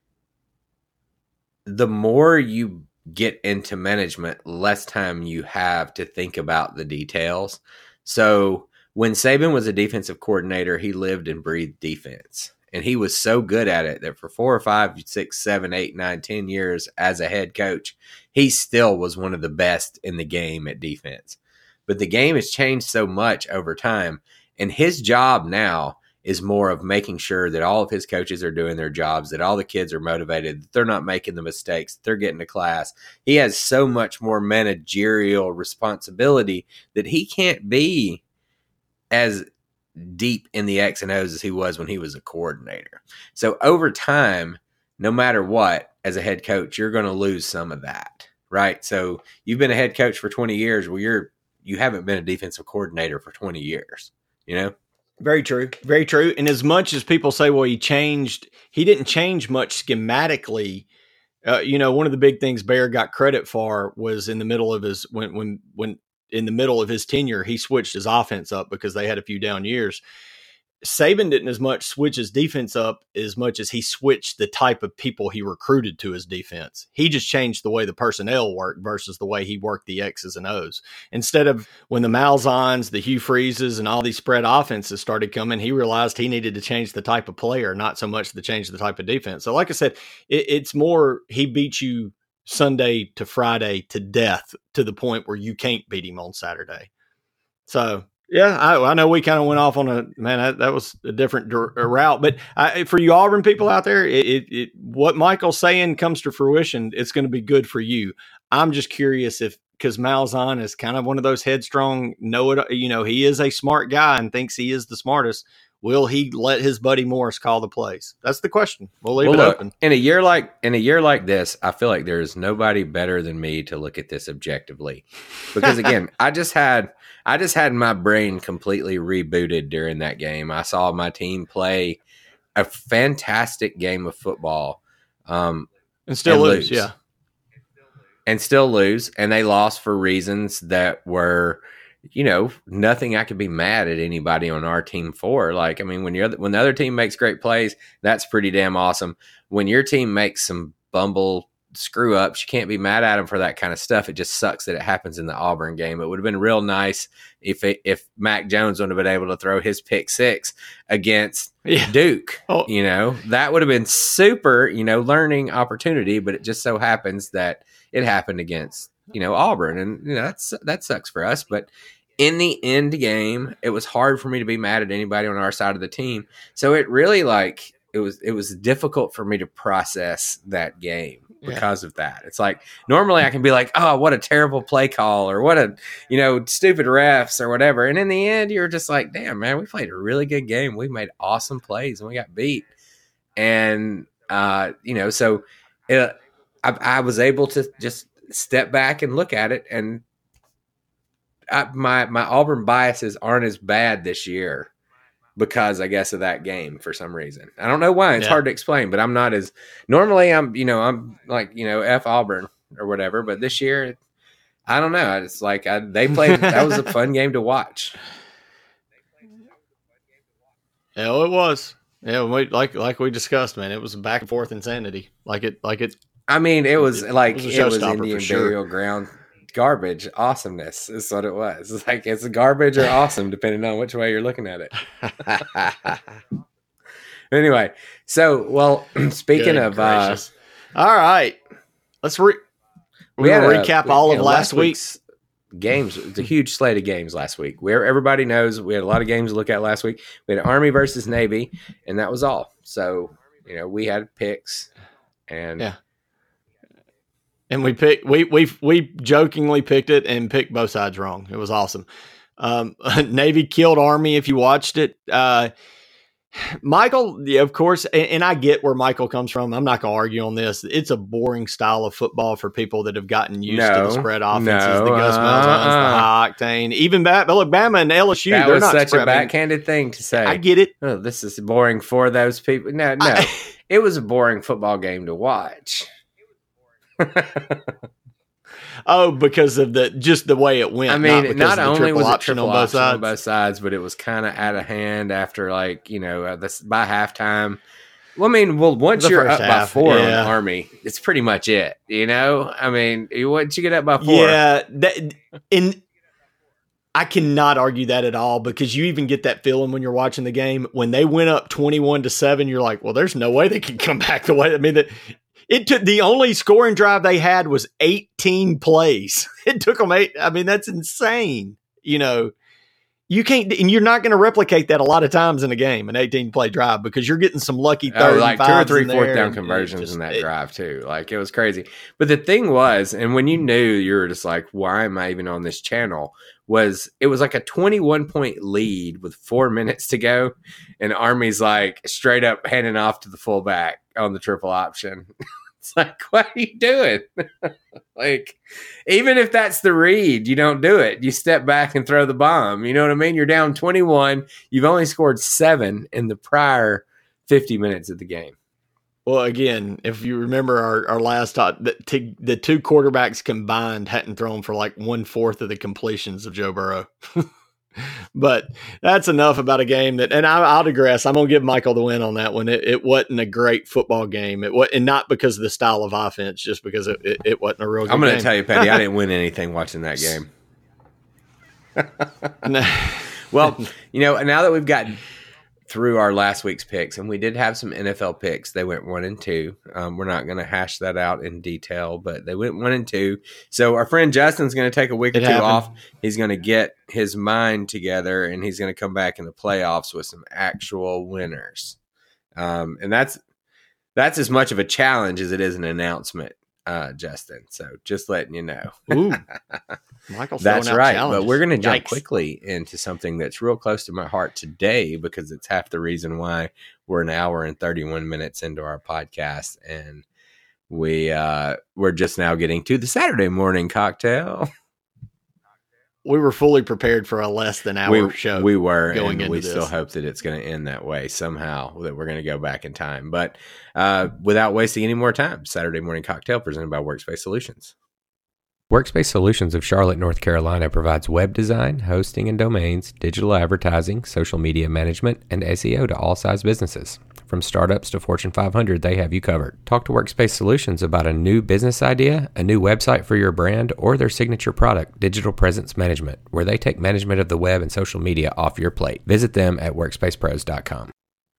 C: The more you get into management, less time you have to think about the details. So when Saban was a defensive coordinator, he lived and breathed defense. And he was so good at it that for four or five, six, seven, eight, nine, ten years as a head coach, he still was one of the best in the game at defense. But the game has changed so much over time. And his job now is more of making sure that all of his coaches are doing their jobs, that all the kids are motivated, that they're not making the mistakes, that they're getting to class. He has so much more managerial responsibility that he can't be as deep in the X and O's as he was when he was a coordinator. So over time, no matter what, as a head coach, you're going to lose some of that, right? So you've been a head coach for twenty years. Well, you're, you haven't been a defensive coordinator for twenty years, you know?
B: Very true. Very true. And as much as people say, well, he changed, he didn't change much schematically. Uh, you know, one of the big things Bear got credit for was in the middle of his, when, when, when in the middle of his tenure, he switched his offense up because they had a few down years. Saban didn't as much switch his defense up as much as he switched the type of people he recruited to his defense. He just changed the way the personnel worked versus the way he worked the X's and O's. Instead of when the Malzahns, the Hugh Freezes, and all these spread offenses started coming, he realized he needed to change the type of player, not so much to change the type of defense. So like I said, it, it's more he beats you Sunday to Friday to death to the point where you can't beat him on Saturday. So yeah, I, I know we kind of went off on a, man, that, that was a different dr- a route. But I, for you Auburn people out there, it, it, it, what Michael's saying comes to fruition, it's going to be good for you. I'm just curious if, because Malzahn is kind of one of those headstrong, know it, you know, he is a smart guy and thinks he is the smartest. Will he let his buddy Morris call the plays? That's the question. We'll leave well, it look, open.
C: In a year like in a year like this, I feel like there's nobody better than me to look at this objectively. Because again, I just had I just had my brain completely rebooted during that game. I saw my team play a fantastic game of football, um,
B: and still
C: and
B: lose, lose, yeah,
C: and still lose, and they lost for reasons that were, you know, nothing I could be mad at anybody on our team for. Like, I mean, when you're when the other team makes great plays, that's pretty damn awesome. When your team makes some bumble screw ups, you can't be mad at them for that kind of stuff. It just sucks that it happens in the Auburn game. It would have been real nice if it, if Mac Jones would have been able to throw his pick six against yeah. Duke. Oh. You know, that would have been super, you know, learning opportunity. But it just so happens that it happened against, you know, Auburn, and you know, that's that sucks for us. But in the end game, it was hard for me to be mad at anybody on our side of the team. So it really like it was it was difficult for me to process that game because yeah. of that. It's like normally I can be like, oh, what a terrible play call, or what a, you know, stupid refs or whatever. And in the end, you're just like, damn, man, we played a really good game. We made awesome plays and we got beat. And uh, you know, so it, I, I was able to just step back and look at it, and I, my my Auburn biases aren't as bad this year because I guess of that game for some reason. I don't know why. It's yeah. hard to explain, but I'm not as normally I'm, you know, I'm like, you know, F Auburn or whatever, but this year, I don't know. It's like I, they played, that was a fun game to watch.
B: Hell, it was. Yeah, we, like like we discussed, man, it was back and forth insanity. Like it, like it.
C: I mean, it was
B: It
C: like
B: was a
C: it was
B: showstopper
C: Indian
B: for sure.
C: burial ground garbage awesomeness is what it was. It's like it's garbage or awesome depending on which way you're looking at it. Anyway, so well, speaking
B: Good
C: of, uh,
B: gracious. All right, let's re- we
C: had
B: will
C: a-
B: recap
C: we-
B: all
C: you
B: of
C: know,
B: last week.
C: week's games. It's a huge slate of games last week. Where everybody knows we had a lot of games to look at last week. We had Army versus Navy, and that was all. So you know we had picks, and
B: Yeah. And we picked we we we jokingly picked it and picked both sides wrong. It was awesome. Um, Navy killed Army. If you watched it, uh, Michael, yeah, of course, and, and I get where Michael comes from. I'm not going to argue on this. It's a boring style of football for people that have gotten used to
C: No,
B: the spread offenses,
C: no,
B: the Gus Malzahn's, the
C: uh-uh.
B: high octane. Even back, but look, Bama and L S U,
C: that
B: they're
C: was
B: not
C: such
B: spread.
C: a
B: I mean,
C: backhanded thing to say.
B: I get it.
C: Oh, this is boring for those people. No, no,
B: I-
C: it was a boring football game to watch.
B: Oh, because of the just the way it went.
C: I mean,
B: because
C: not,
B: of the
C: only
B: triple
C: was it
B: option
C: triple
B: on both
C: option
B: sides.
C: on both sides, but it was kind of out of hand after, like, you know, uh, this, by halftime. Well, I mean, well, once
B: The
C: you're
B: first
C: up by
B: half,
C: four
B: yeah.
C: on Army, it's pretty much it. You know, I mean, you- once you get up by four,
B: Yeah, that, and I cannot argue that at all because you even get that feeling when you're watching the game. When they went up twenty-one to seven, you're like, well, there's no way they can come back the way. I mean, that it took the only scoring drive they had was eighteen plays. It took them eight. I mean, that's insane. You know, you can't, and you're not going to replicate that a lot of times in a game, an eighteen play drive, because you're getting some lucky third
C: Oh, like
B: and
C: two or
B: fives
C: three
B: in
C: fourth
B: there,
C: down
B: and it
C: conversions
B: just-
C: in that
B: it-
C: drive too. Like, it was crazy. But the thing was, and when you knew, you were just like, why am I even on this channel? Was it was like a twenty-one point lead with four minutes to go, and Army's like straight up handing off to the fullback on the triple option. It's like, what are you doing? Like, even if that's the read, you don't do it. You step back and throw the bomb. You know what I mean? You're down twenty-one. You've only scored seven in the prior fifty minutes of the game.
B: Well, again, if you remember our, our last talk, the, t- the two quarterbacks combined hadn't thrown for like one fourth of the completions of Joe Burrow. But that's enough about a game that, and I, I'll digress. I'm going to give Michael the win on that one. It, it wasn't a great football game. It was, and not because of the style of offense, just because it, it, it wasn't a real good
C: I'm going
B: game.
C: to tell you, Petty, I didn't win anything watching that game. Well, you know, now that we've gotten through our last week's picks, and we did have some N F L picks, they went one and two. Um, we're not going to hash that out in detail, but they went one and two. So our friend Justin's going to take a week or
B: It
C: two
B: happened.
C: off. He's going to get his mind together, and he's going to come back in the playoffs with some actual winners. Um, and that's that's as much of a challenge as it is an announcement, uh, Justin. So just letting you know.
B: Ooh, Michael's
C: That's
B: throwing out
C: right.
B: challenges.
C: But we're going to jump
B: Yikes.
C: quickly into something that's real close to my heart today, because it's half the reason why we're an hour and thirty-one minutes into our podcast, and we uh, we're just now getting to the Saturday morning cocktail.
B: We were fully prepared for a less than hour
C: we,
B: show.
C: we were,
B: going
C: and
B: into
C: we
B: this.
C: still hope that it's going to end that way somehow. That we're going to go back in time, but uh, without wasting any more time, Saturday morning cocktail presented by Workspace Solutions. Workspace Solutions of Charlotte, North Carolina provides web design, hosting and domains, digital advertising, social media management, and S E O to all size businesses. From startups to Fortune five hundred, they have you covered. Talk to Workspace Solutions about a new business idea, a new website for your brand, or their signature product, Digital Presence Management, where they take management of the web and social media off your plate. Visit them at workspace pros dot com.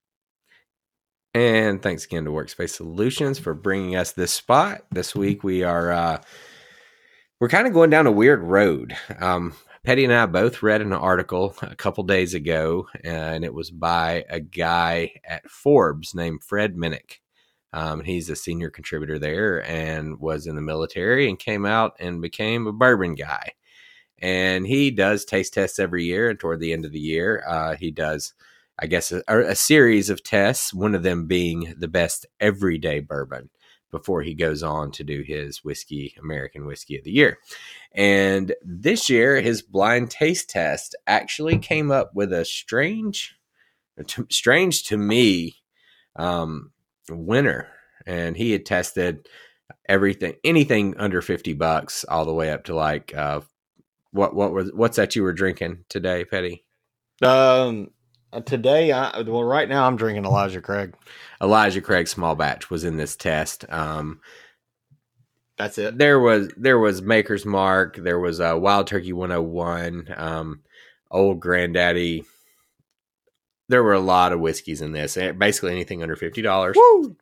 C: And thanks again to Workspace Solutions for bringing us this spot. This week we are uh, we're kind of going down a weird road. Um, Petty and I both read an article a couple days ago, and it was by a guy at Forbes named Fred Minnick. Um, he's a senior contributor there and was in the military and came out and became a bourbon guy. And he does taste tests every year, and toward the end of the year, uh, he does, I guess, a, a series of tests, one of them being the best everyday bourbon, before he goes on to do his whiskey, American Whiskey of the Year. And this year, his blind taste test actually came up with a strange, strange to me, um, winner. And he had tested everything, anything under fifty bucks, all the way up to like, uh, what, what was, what's that you were drinking today, Petty?
B: Um, Uh, today, I, well, right now I'm drinking Elijah Craig.
C: Elijah Craig small batch was in this test. Um,
B: That's it.
C: There was there was Maker's Mark. There was a uh, Wild Turkey one oh one. Um, Old Granddaddy. There were a lot of whiskeys in this. Basically anything under fifty dollars.
B: Woo!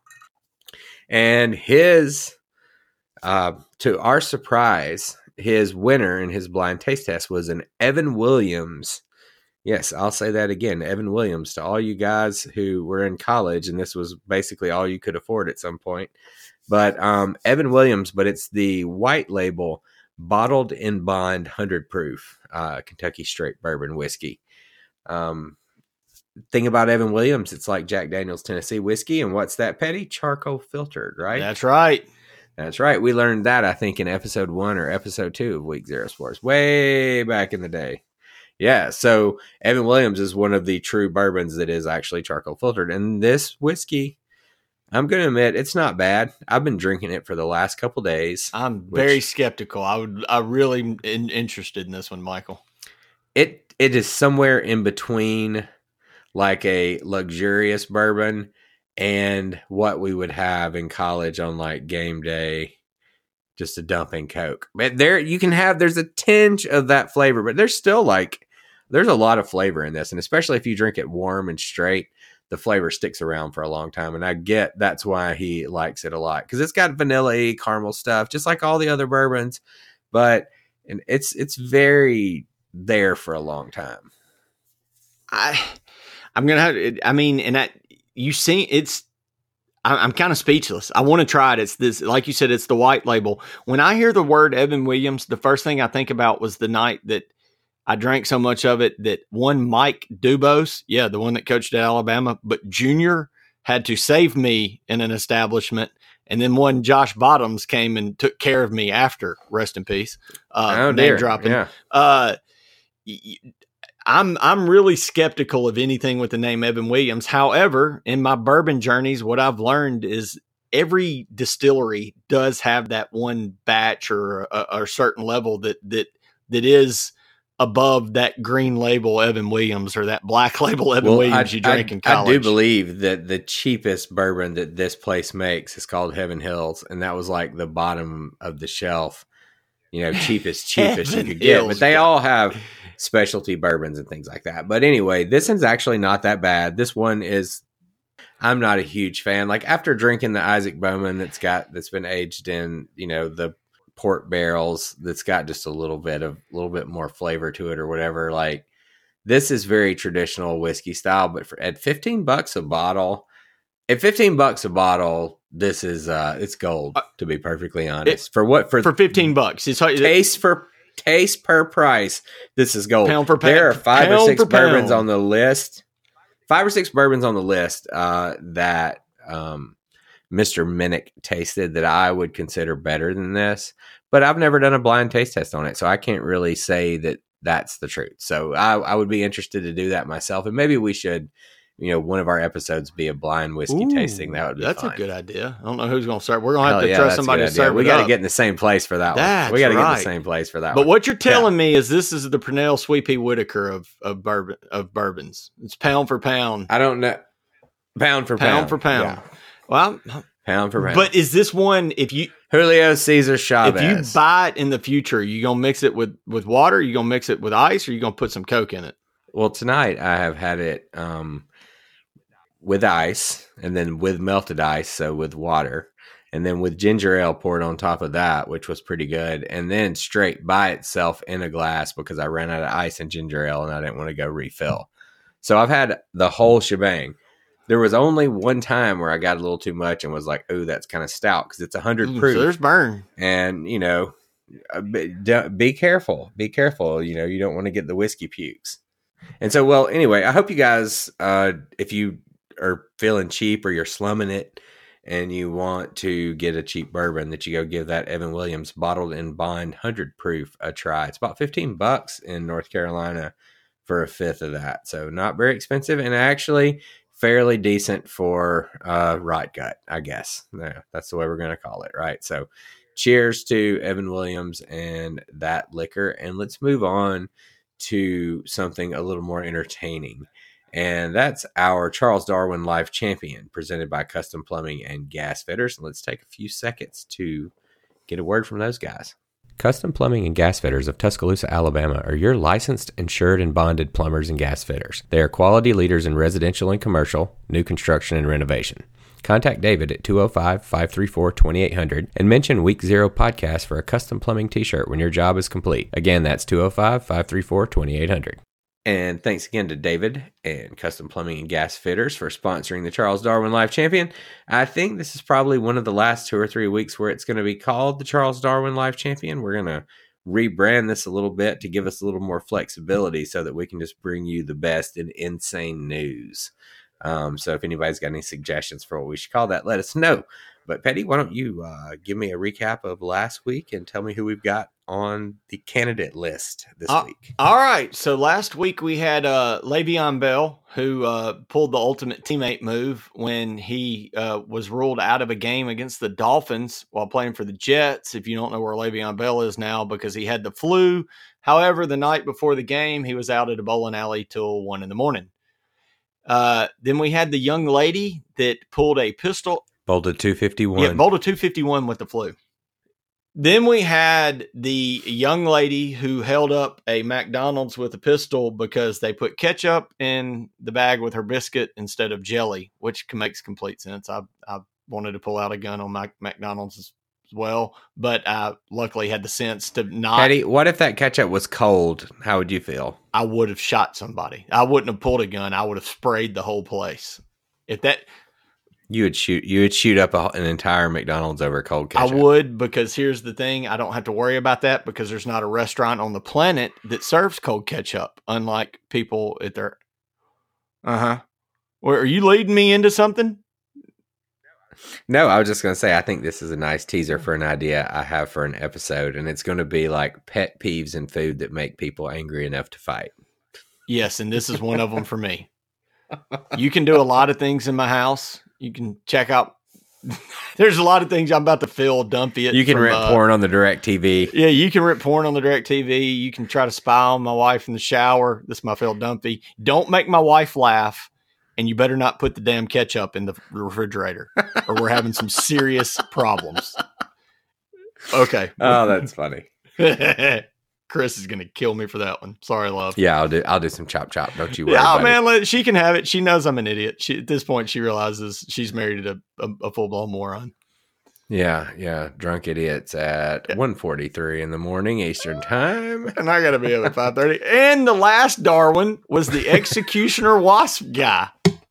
C: And his, uh, to our surprise, his winner in his blind taste test was an Evan Williams. Yes, I'll say that again. Evan Williams, to all you guys who were in college, and this was basically all you could afford at some point. But um, Evan Williams, but it's the white label, bottled in bond, one hundred proof uh, Kentucky straight bourbon whiskey. Um, thing about Evan Williams, it's like Jack Daniel's Tennessee whiskey. And what's that, Petty? Charcoal filtered, right?
B: That's right.
C: That's right. We learned that, I think, in episode one or episode two of Week Zero Sports, way back in the day. Yeah, so Evan Williams is one of the true bourbons that is actually charcoal filtered. And this whiskey, I'm going to admit, it's not bad. I've been drinking it for the last couple days.
B: I'm
C: which,
B: very skeptical. I would, I really in, interested in this one, Michael.
C: It It is somewhere in between like a luxurious bourbon and what we would have in college on like game day, just a dumping Coke. But there, you can have, there's a tinge of that flavor, but there's still like, there's a lot of flavor in this. And especially if you drink it warm and straight, the flavor sticks around for a long time. And I get that's why he likes it a lot, because it's got vanilla-y caramel stuff, just like all the other bourbons, but and it's it's very there for a long time.
B: I I'm gonna have. I mean, and that you see, it's. I, I'm kind of speechless. I want to try it. It's this, like you said, it's the white label. When I hear the word Evan Williams, the first thing I think about was the night that I drank so much of it that one Mike Dubose, yeah, the one that coached at Alabama, but Junior had to save me in an establishment. And then one Josh Bottoms came and took care of me after, rest in peace. Uh,
C: oh,
B: name
C: dear.
B: dropping.
C: Yeah.
B: Uh, I'm, I'm really skeptical of anything with the name Evan Williams. However, in my bourbon journeys, what I've learned is every distillery does have that one batch or a, or a certain level that, that, that is above that green label Evan Williams or that black label Evan
C: well,
B: Williams
C: I,
B: you drank
C: I,
B: in college.
C: I do believe that the cheapest bourbon that this place makes is called Heaven Hills, and that was like the bottom of the shelf, you know, cheapest, cheapest you could get.
B: Hills,
C: but they
B: God.
C: all have specialty bourbons and things like that. But anyway, this one's actually not that bad. This one is, I'm not a huge fan. Like after drinking the Isaac Bowman that's got, that's been aged in, you know, the port barrels that's got just a little bit of a little bit more flavor to it or whatever. Like this is very traditional whiskey style, but for at fifteen bucks a bottle, at fifteen bucks a bottle, this is uh it's gold, to be perfectly honest. It, for what for
B: for fifteen bucks. It's
C: taste for taste per price. This is gold.
B: Pound for pound.
C: There are five
B: pound
C: or six bourbons
B: pound.
C: on the list. Five or six bourbons on the list uh that um Mister Minnick tasted that I would consider better than this, but I've never done a blind taste test on it, so I can't really say that that's the truth. So I, I would be interested to do that myself, and maybe we should, you know, one of our episodes be a blind whiskey
B: Ooh,
C: tasting. That would be
B: that's
C: fun.
B: a good idea. I don't know who's going to start. We're going to have
C: Hell
B: to
C: yeah,
B: trust
C: that's a
B: somebody
C: good
B: to
C: idea.
B: serve
C: We
B: it
C: got to
B: up.
C: get in the same place for that
B: That's
C: one. We got to get in
B: right.
C: the same place for that
B: But
C: one.
B: what you're telling me is this is the Purnell Sweet Pea Whitaker of of bourbon of bourbons. It's pound for pound.
C: I don't know. Pound for pound.
B: Pound for pound.
C: Yeah.
B: Well,
C: Pound for pound.
B: but is this one, if you
C: Julio Cesar Chavez.
B: if you buy it in the future, you gonna mix it with with water? You gonna mix it with ice, or you gonna put some Coke in it?
C: Well, tonight I have had it um, with ice, and then with melted ice, so with water, and then with ginger ale poured on top of that, which was pretty good, and then straight by itself in a glass because I ran out of ice and ginger ale, and I didn't want to go refill. So I've had the whole shebang. There was only one time where I got a little too much and was like, "Oh, that's kind of stout," because it's a hundred
B: Ooh,
C: proof.
B: So there's burn.
C: And you know, be, be careful. Be careful. You know, you don't want to get the whiskey pukes. And so, well, anyway, I hope you guys, uh, if you are feeling cheap or you're slumming it and you want to get a cheap bourbon, that you go give that Evan Williams bottled in bond hundred proof a try. It's about fifteen bucks in North Carolina for a fifth of that. So not very expensive, and actually fairly decent for uh, rot gut, I guess. Yeah, that's the way we're going to call it, right? So cheers to Evan Williams and that liquor. And let's move on to something a little more entertaining.
A: And that's our Charles Darwin Life Champion presented by Custom Plumbing and Gas Fitters. Let's take a few seconds to get a word from those guys. Custom Plumbing and Gas Fitters of Tuscaloosa, Alabama are your licensed, insured, and bonded plumbers and gas fitters. They are quality leaders in residential and commercial, new construction, and renovation. Contact David at two oh five, five three four, two eight zero zero and mention Week Zero Podcast for a custom plumbing t-shirt when your job is complete. Again, that's two oh five, five three four, two eight zero zero. And thanks again to David and Custom Plumbing and Gas Fitters for sponsoring the Charles Darwin Life Champion. I think this is probably one of the last two or three weeks where it's going to be called the Charles Darwin Life Champion. We're going to rebrand this a little bit to give us a little more flexibility so that we can just bring you the best in insane news. Um, so if anybody's got any suggestions for what we should call that, let us know. But Petty, why don't you uh, give me a recap of last week and tell me who we've got on the candidate list this
B: uh,
A: week.
B: All right. So last week we had uh, Le'Veon Bell, who uh, pulled the ultimate teammate move when he uh, was ruled out of a game against the Dolphins while playing for the Jets. If you don't know where Le'Veon Bell is now, because he had the flu. However, the night before the game, he was out at a bowling alley till one in the morning. Uh, then we had the young lady that pulled a pistol.
A: Bolted two fifty-one.
B: Yeah, bolted two fifty-one with the flu. Then we had the young lady who held up a McDonald's with a pistol because they put ketchup in the bag with her biscuit instead of jelly, which makes complete sense. I I wanted to pull out a gun on my McDonald's as well, but I luckily had the sense to not.
A: Petty, what if that ketchup was cold? How would you feel?
B: I would have shot somebody. I wouldn't have pulled a gun. I would have sprayed the whole place. If that...
A: You would shoot. You would shoot up a, an entire McDonald's over cold ketchup.
B: I would, because here's the thing: I don't have to worry about that because there's not a restaurant on the planet that serves cold ketchup. Unlike people at their, uh huh. Where are you leading me into something?
A: No, I was just going to say I think this is a nice teaser for an idea I have for an episode, and it's going to be like pet peeves in food that make people angry enough to fight.
B: Yes, and this is one of them for me. You can do a lot of things in my house. You can check out. There's a lot of things I'm about to fill Dumpy.
A: You can
B: from,
A: rent
B: uh,
A: porn on the Direct T V.
B: Yeah, you can rent porn on the Direct T V. You can try to spy on my wife in the shower. This is my Phil Dumpy. Don't make my wife laugh, and you better not put the damn ketchup in the refrigerator, or we're having some serious problems. Okay.
A: Oh, that's funny.
B: Chris is gonna kill me for that one. Sorry, love.
A: Yeah, I'll do. I'll do some chop chop. Don't you worry.
B: Yeah,
A: about
B: man,
A: it.
B: let, she can have it. She knows I'm an idiot. She, at this point, she realizes she's married a, a, a full blown moron.
A: Yeah, yeah. Drunk idiots at
B: Yeah.
A: one forty-three in the morning Eastern time.
B: And I got to be up at five thirty. And the last Darwin was the Executioner Wasp guy.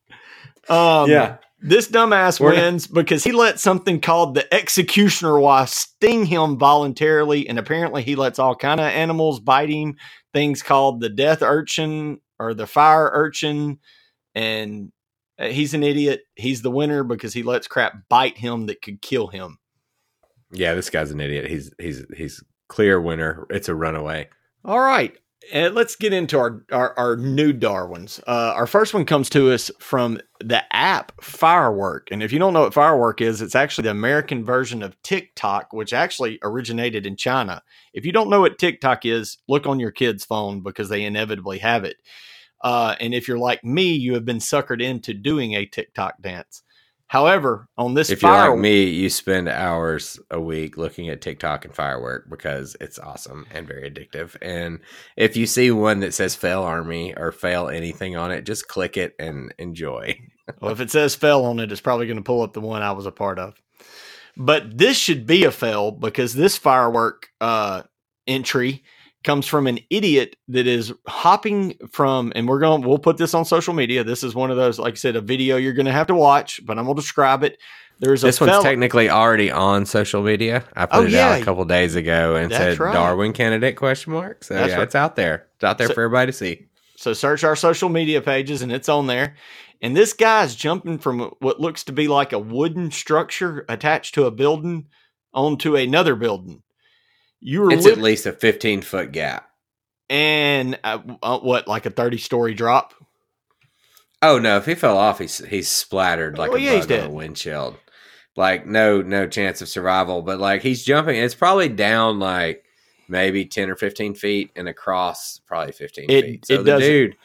B: Um,
A: Yeah.
B: This dumbass
A: We're
B: wins because he let something called the Executioner Wasp sting him voluntarily, and apparently he lets all kind of animals bite him. Things called the death urchin or the fire urchin, and he's an idiot. He's the winner because he lets crap bite him that could kill him.
A: Yeah, this guy's an idiot. He's he's he's clear winner. It's a runaway.
B: All right. And let's get into our, our, our new Darwins. Uh, our first one comes to us from the app Firework. And if you don't know what Firework is, it's actually the American version of TikTok, which actually originated in China. If you don't know what TikTok is, look on your kid's phone because they inevitably have it. Uh, and if you're like me, you have been suckered into doing a TikTok dance. However, on this
A: If you're
B: fire-
A: like me, you spend hours a week looking at TikTok and Firework because it's awesome and very addictive. And if you see one that says Fail Army or Fail anything on it, just click it and enjoy.
B: Well, if it says fail on it, it's probably going to pull up the one I was a part of. But this should be a fail because this Firework uh, entry comes from an idiot that is hopping from, and we're going, we'll put this on social media. This is one of those, like I said, a video you're going to have to watch, but I'm going to describe it. There's a
A: This one's
B: fella-
A: technically already on social media. I put
B: Oh,
A: it
B: yeah.
A: out a couple days ago and
B: That's
A: said
B: right.
A: Darwin candidate question mark. So
B: That's
A: yeah,
B: right.
A: it's out there. It's out there
B: So-
A: for everybody to see.
B: So search our social media pages and it's on there. And this guy's jumping from what looks to be like a wooden structure attached to a building onto another building. You were
A: It's
B: lit-
A: at least a fifteen foot gap.
B: and uh, uh, what, like a thirty story drop?
A: Oh no! If he fell off, he's he's splattered like
B: Oh,
A: a
B: yeah, he's
A: bug on
B: dead.
A: a windshield. Like no no chance of survival. But like he's jumping. It's probably down like maybe ten or fifteen feet and across probably fifteen
B: It-
A: feet. So
B: it
A: the
B: doesn't-
A: dude,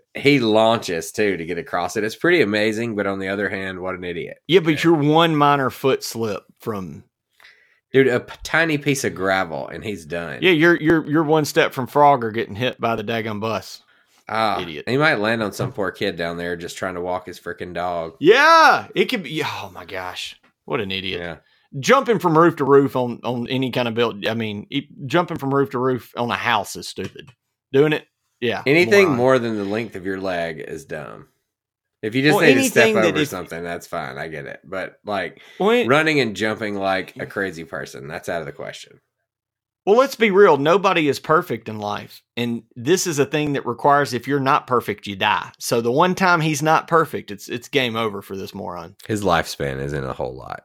A: he launches too to get across it. It's pretty amazing, but on the other hand, what an idiot.
B: Yeah, but you're one minor foot slip from
A: Dude, a p- tiny piece of gravel and he's done.
B: Yeah, you're you're you're one step from Frogger getting hit by the daggum bus.
A: Ah,
B: Idiot.
A: He might land on some poor kid down there just trying to walk his freaking dog.
B: Yeah, it could be. Oh my gosh, what an idiot!
A: Yeah.
B: Jumping from roof to roof on on any kind of build. I mean, e- jumping from roof to roof on a house is stupid. Doing it, yeah.
A: Anything
B: moron.
A: more than the length of your leg is dumb. If you just
B: Well,
A: need to step
B: anything that
A: over
B: if-
A: something, that's fine. I get it. But like
B: Well, it-
A: running and jumping like a crazy person, that's out of the question.
B: Well, let's be real. Nobody is perfect in life. And this is a thing that requires if you're not perfect, you die. So the one time he's not perfect, it's it's game over for this moron.
A: His lifespan isn't a whole lot.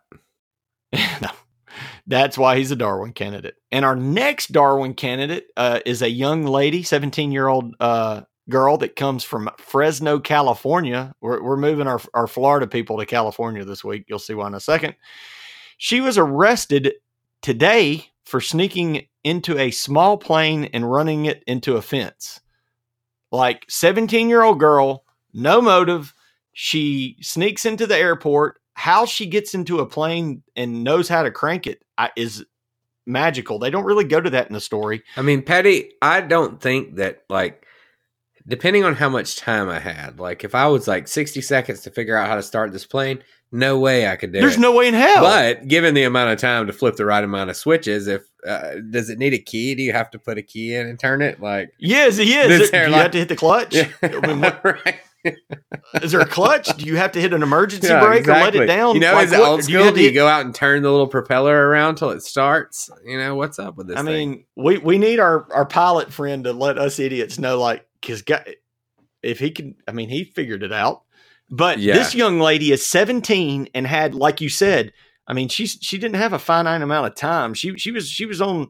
B: No. That's why he's a Darwin candidate. And our next Darwin candidate uh, is a young lady, seventeen-year-old uh, girl that comes from Fresno, California. We're, we're moving our, our Florida people to California this week. You'll see why in a second. She was arrested today for sneaking into a small plane and running it into a fence. Like seventeen-year-old girl, no motive. She sneaks into the airport. How she gets into a plane and knows how to crank it I, is magical. They don't really go to that in the story.
A: I mean, Petty, I don't think that, like, depending on how much time I had, like, if I was like sixty seconds to figure out how to start this plane, no way I could do
B: There's
A: it.
B: no way in hell.
A: But given the amount of time to flip the right amount of switches, if uh, does it need a key? Do you have to put a key in and turn it? Like,
B: yes, yes.
A: This
B: Do
A: hair
B: you
A: like-
B: have to hit the clutch?
A: yeah,
B: I mean, what,
A: right.
B: is there a clutch? Do you have to hit an emergency
A: Yeah,
B: brake or let
A: exactly.
B: it down?
A: You know,
B: Like,
A: is it
B: what-
A: old
B: do you
A: school?
B: have
A: Do
B: to
A: you
B: hit-
A: go out and turn the little propeller around till it starts? You know, what's up with this
B: I
A: thing?
B: mean, we, we need our, our pilot friend to let us idiots know, like, because if he can, I mean, he figured it out. But
A: Yeah.
B: this young lady is seventeen and had, like you said, I mean, she's she didn't have a finite amount of time. She she was she was on.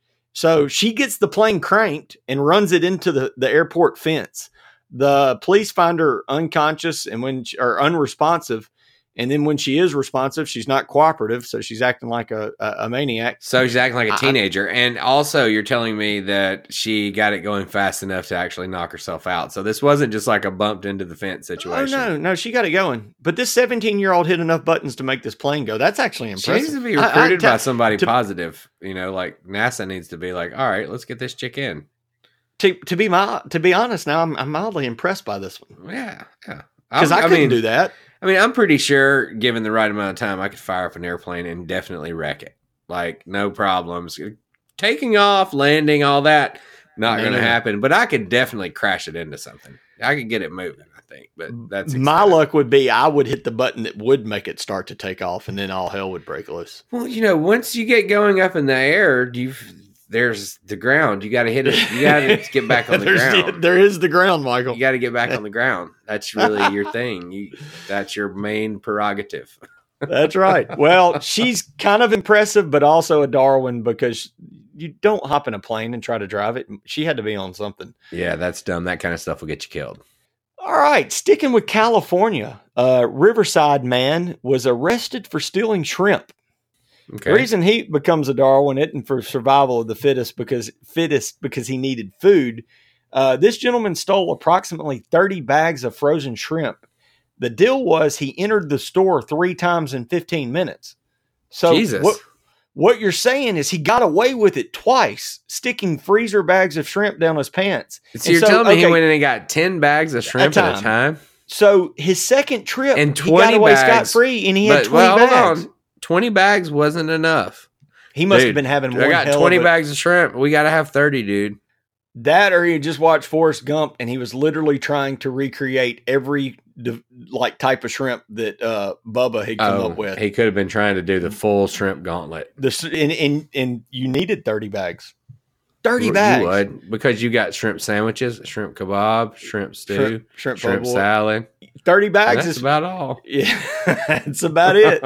B: So she gets the plane cranked and runs it into the, the airport fence. The police find her unconscious and when she, or unresponsive. And then when she is responsive, she's not cooperative. So she's acting like a, a, a maniac.
A: So she's acting like a
B: I-
A: teenager. And also, you're telling me that she got it going fast enough to actually knock herself out. So this wasn't just like a bumped into the fence situation.
B: Oh, no, no, she got it going. But this seventeen-year-old hit enough buttons to make this plane go. That's actually
A: She
B: impressive.
A: needs to be
B: I- I
A: recruited
B: tell-
A: by somebody
B: to-
A: positive. You know, like NASA needs to be like, all right, let's get this chick in.
B: To, to, be my, to be honest, now I'm, I'm mildly impressed by this one.
A: Yeah, yeah.
B: Because I,
A: I'm-
B: couldn't
A: mean,
B: do that.
A: I mean, I'm pretty sure, given the right amount of time, I could fire up an airplane and definitely wreck it. Like, no problems. Taking off, landing, all that, not
B: No,
A: going to
B: no, no.
A: happen. But I could definitely crash it into something. I could get it moving, I think. But that's
B: My
A: exciting.
B: luck would be I would hit the button that would make it start to take off, and then all hell would break loose.
A: Well, you know, once you get going up in the air, you there's the ground. You got to hit it. You got to get back on the
B: There's the-
A: ground.
B: there is the ground, Michael.
A: You got to get back on the ground. That's really your thing. You that's your main prerogative.
B: That's right. Well, she's kind of impressive, but also a Darwin because you don't hop in a plane and try to drive it. She had to be on something.
A: Yeah, that's dumb. That kind of stuff will get you killed.
B: All right, sticking with California, a Riverside man was arrested for stealing shrimp.
A: Okay.
B: The reason he becomes a Darwin isn't for survival of the fittest because fittest because he needed food. Uh, this gentleman stole approximately thirty bags of frozen shrimp. The deal was he entered the store three times in fifteen minutes. So
A: Jesus.
B: what what you're saying is he got away with it twice, sticking freezer bags of shrimp down his pants.
A: So
B: And
A: you're
B: so,
A: telling me he
B: okay,
A: went in and got ten bags of shrimp at a
B: time.
A: time?
B: So his second trip,
A: And
B: he got
A: twenty
B: away
A: bags.
B: scot free, and he had
A: But,
B: twenty
A: well,
B: bags.
A: hold on. twenty bags wasn't enough.
B: He must
A: Dude,
B: have been having one
A: I got
B: hell
A: twenty
B: of a-
A: bags of shrimp. We got to have thirty, dude.
B: That, or he just watched Forrest Gump, and he was literally trying to recreate every d- like type of shrimp that uh, Bubba had come
A: Oh,
B: up with.
A: he could have been trying to do the full shrimp gauntlet.
B: The s- and, and and you needed thirty bags. Thirty
A: You
B: bags.
A: would, because you got shrimp sandwiches, shrimp kebab, shrimp stew,
B: Shrimp, shrimp,
A: shrimp
B: po' boy.
A: salad.
B: Thirty
A: And
B: bags
A: that's
B: is
A: about all.
B: yeah. That's about it.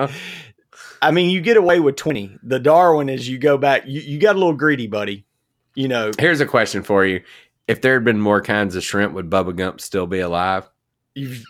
B: I mean, you get away with twenty. The Darwin is you go back. You, you got a little greedy, buddy. You know,
A: Here's a question for you. If there had been more kinds of shrimp, would Bubba Gump still be alive?
B: you've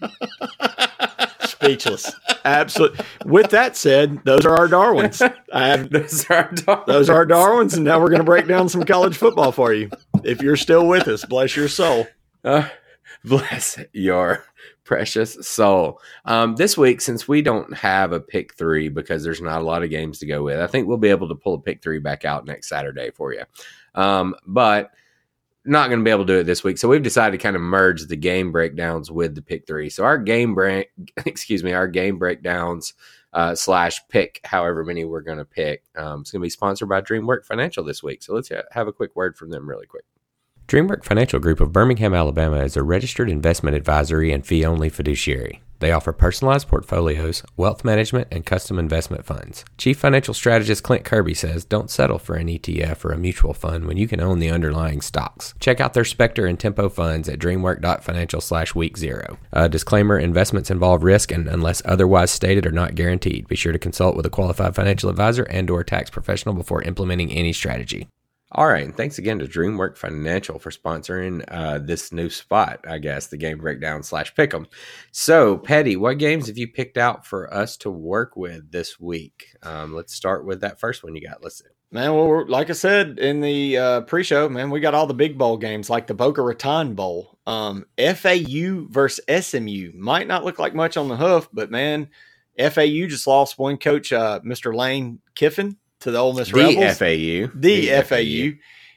B: speechless. Absolutely. With that said, those are our Darwins. I have
A: Those are our dogs.
B: Those are our Darwins, and now we're going to break down some college football for you. If you're still with us, bless your soul.
A: Uh, Bless your precious soul. Um, this week, since we don't have a pick three because there's not a lot of games to go with, I think we'll be able to pull a pick three back out next Saturday for you. Um, but not going to be able to do it this week. So we've decided to kind of merge the game breakdowns with the pick three. So our game break, excuse me, our game breakdowns uh, slash pick, however many we're going to pick, um, it's going to be sponsored by DreamWork Financial this week. So let's ha- have a quick word from them really quick. DreamWork Financial Group of Birmingham, Alabama is a registered investment advisory and fee-only fiduciary. They offer personalized portfolios, wealth management, and custom investment funds. Chief Financial Strategist Clint Kirby says, don't settle for an E T F or a mutual fund when you can own the underlying stocks. Check out their Spectre and Tempo funds at dreamwork.financial slash week zero. Uh, disclaimer, investments involve risk and unless otherwise stated are not guaranteed. Be sure to consult with a qualified financial advisor and or tax professional before implementing any strategy. All right, and thanks again to DreamWork Financial for sponsoring uh, this new spot, I guess, the game breakdown slash pick'em. So, Petty, what games have you picked out for us to work with this week? Um, let's start with that first one you got listed.
B: Man, well, we're- like I said in the uh, pre-show, man, we got all the big bowl games like the Boca Raton Bowl. Um, F A U versus S M U might not look like much on the hoof, but man, F A U just lost one coach, uh, Mister Lane Kiffin, to the Ole Miss
A: The
B: Rebels.
A: F A U.
B: The, the F A U. F A U.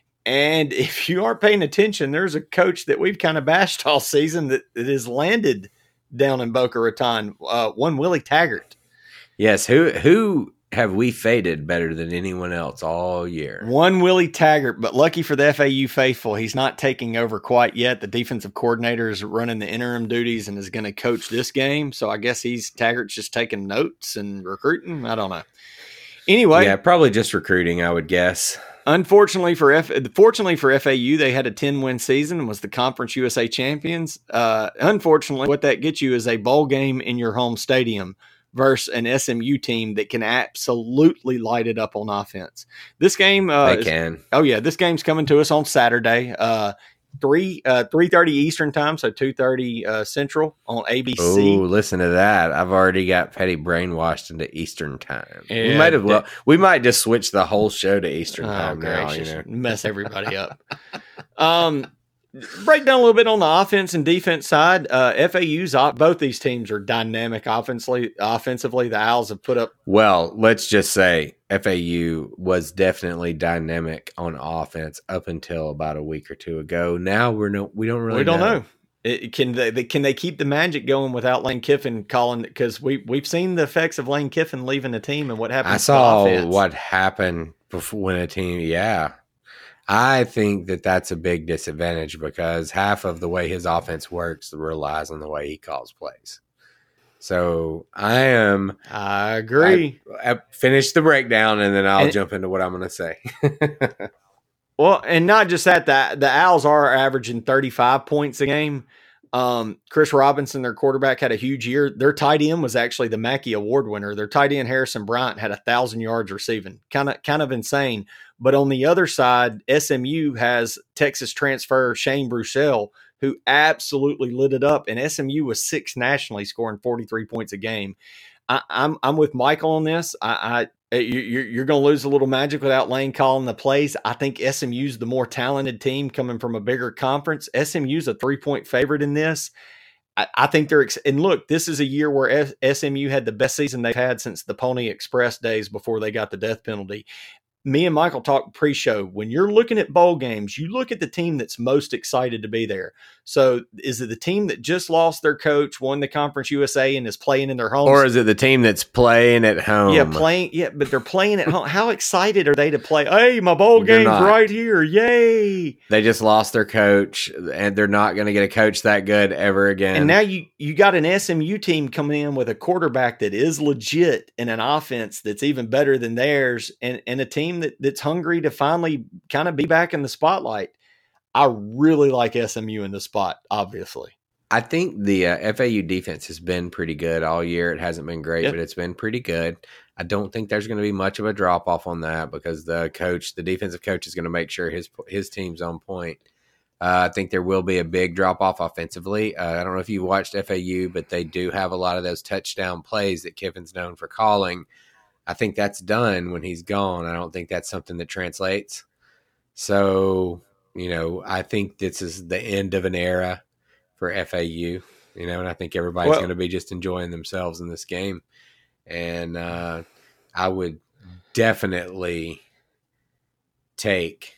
B: And if you aren't paying attention, there's a coach that we've kind of bashed all season that, that has landed down in Boca Raton, uh, one Willie Taggart.
A: Yes, who who have we faded better than anyone else all year?
B: One Willie Taggart, but lucky for the F A U faithful, he's not taking over quite yet. The defensive coordinator is running the interim duties and is going to coach this game. So I guess he's Taggart's just taking notes and recruiting. I don't know. Anyway,
A: yeah, probably just recruiting, I would guess.
B: Unfortunately for F, fortunately for F A U, they had a ten-win season and was the Conference U S A champions. Uh, unfortunately, what that gets you is a bowl game in your home stadium versus an S M U team that can absolutely light it up on offense. This game, uh,
A: they can.
B: Is, oh yeah, this game's coming to us on Saturday. Uh, Three uh three thirty Eastern time, so two thirty uh Central on A B C.
A: Oh, listen to that! I've already got Petty brainwashed into Eastern time.
B: Yeah,
A: we might have well, we might just switch the whole show to Eastern
B: oh,
A: time now. You know?
B: Mess everybody up. um, break down a little bit on the offense and defense side. Uh, F A U's both these teams are dynamic offensively. Offensively, the Owls have put up.
A: Well, let's just say F A U was definitely dynamic on offense up until about a week or two ago. Now we're no, we don't really.
B: We don't
A: know.
B: know. It, can they, they can they keep the magic going without Lane Kiffin calling? Because we we've seen the effects of Lane Kiffin leaving the team and what happened.
A: I saw what happened before when a team. Yeah, I think that that's a big disadvantage because half of the way his offense works relies on the way he calls plays. So I am.
B: I agree.
A: I, I finish the breakdown and then I'll
B: and,
A: jump into what I'm going to say.
B: Well, and not just that, the, the Owls are averaging thirty-five points a game. Um, Chris Robinson, their quarterback, had a huge year. Their tight end was actually the Mackey Award winner. Their tight end, Harrison Bryant, had a thousand yards receiving. Kind of, kind of insane. But on the other side, S M U has Texas transfer Shane Bruchel, who absolutely lit it up. And S M U was sixth nationally, scoring forty-three points a game. I, I'm I'm with Michael on this. I, I you, you're going to lose a little magic without Lane calling the plays. I think S M U's the more talented team coming from a bigger conference. S M U's a three point favorite in this. I, I think they're ex- and look, this is a year where F- S M U had the best season they've had since the Pony Express days before they got the death penalty. Me and Michael talked pre-show. When you're looking at bowl games, you look at the team that's most excited to be there. So is it the team that just lost their coach, won the Conference U S A, and is playing in their homes?
A: Or is it the team that's playing at home?
B: Yeah, playing. Yeah, but they're playing at home. How excited are they to play? Hey, my bowl
A: They're
B: game's
A: not.
B: right here. Yay.
A: They just lost their coach, and they're not going to get a coach that good ever again.
B: And now you you got an S M U team coming in with a quarterback that is legit and an offense that's even better than theirs, and, and a team that, that's hungry to finally kind of be back in the spotlight. I really like S M U in the spot, obviously.
A: I think the uh, F A U defense has been pretty good all year. It hasn't been great,
B: Yep.
A: but it's been pretty good. I don't think there's going to be much of a drop off on that because the coach, the defensive coach, is going to make sure his his team's on point. Uh, I think there will be a big drop off offensively. Uh, I don't know if you watched F A U, but they do have a lot of those touchdown plays that Kiffin's known for calling. I think that's done when he's gone. I don't think that's something that translates. So, you know, I think this is the end of an era.
C: for F A U, you know, and I think everybody's
B: Well-
C: going to be just enjoying themselves in this game. And uh, I would definitely take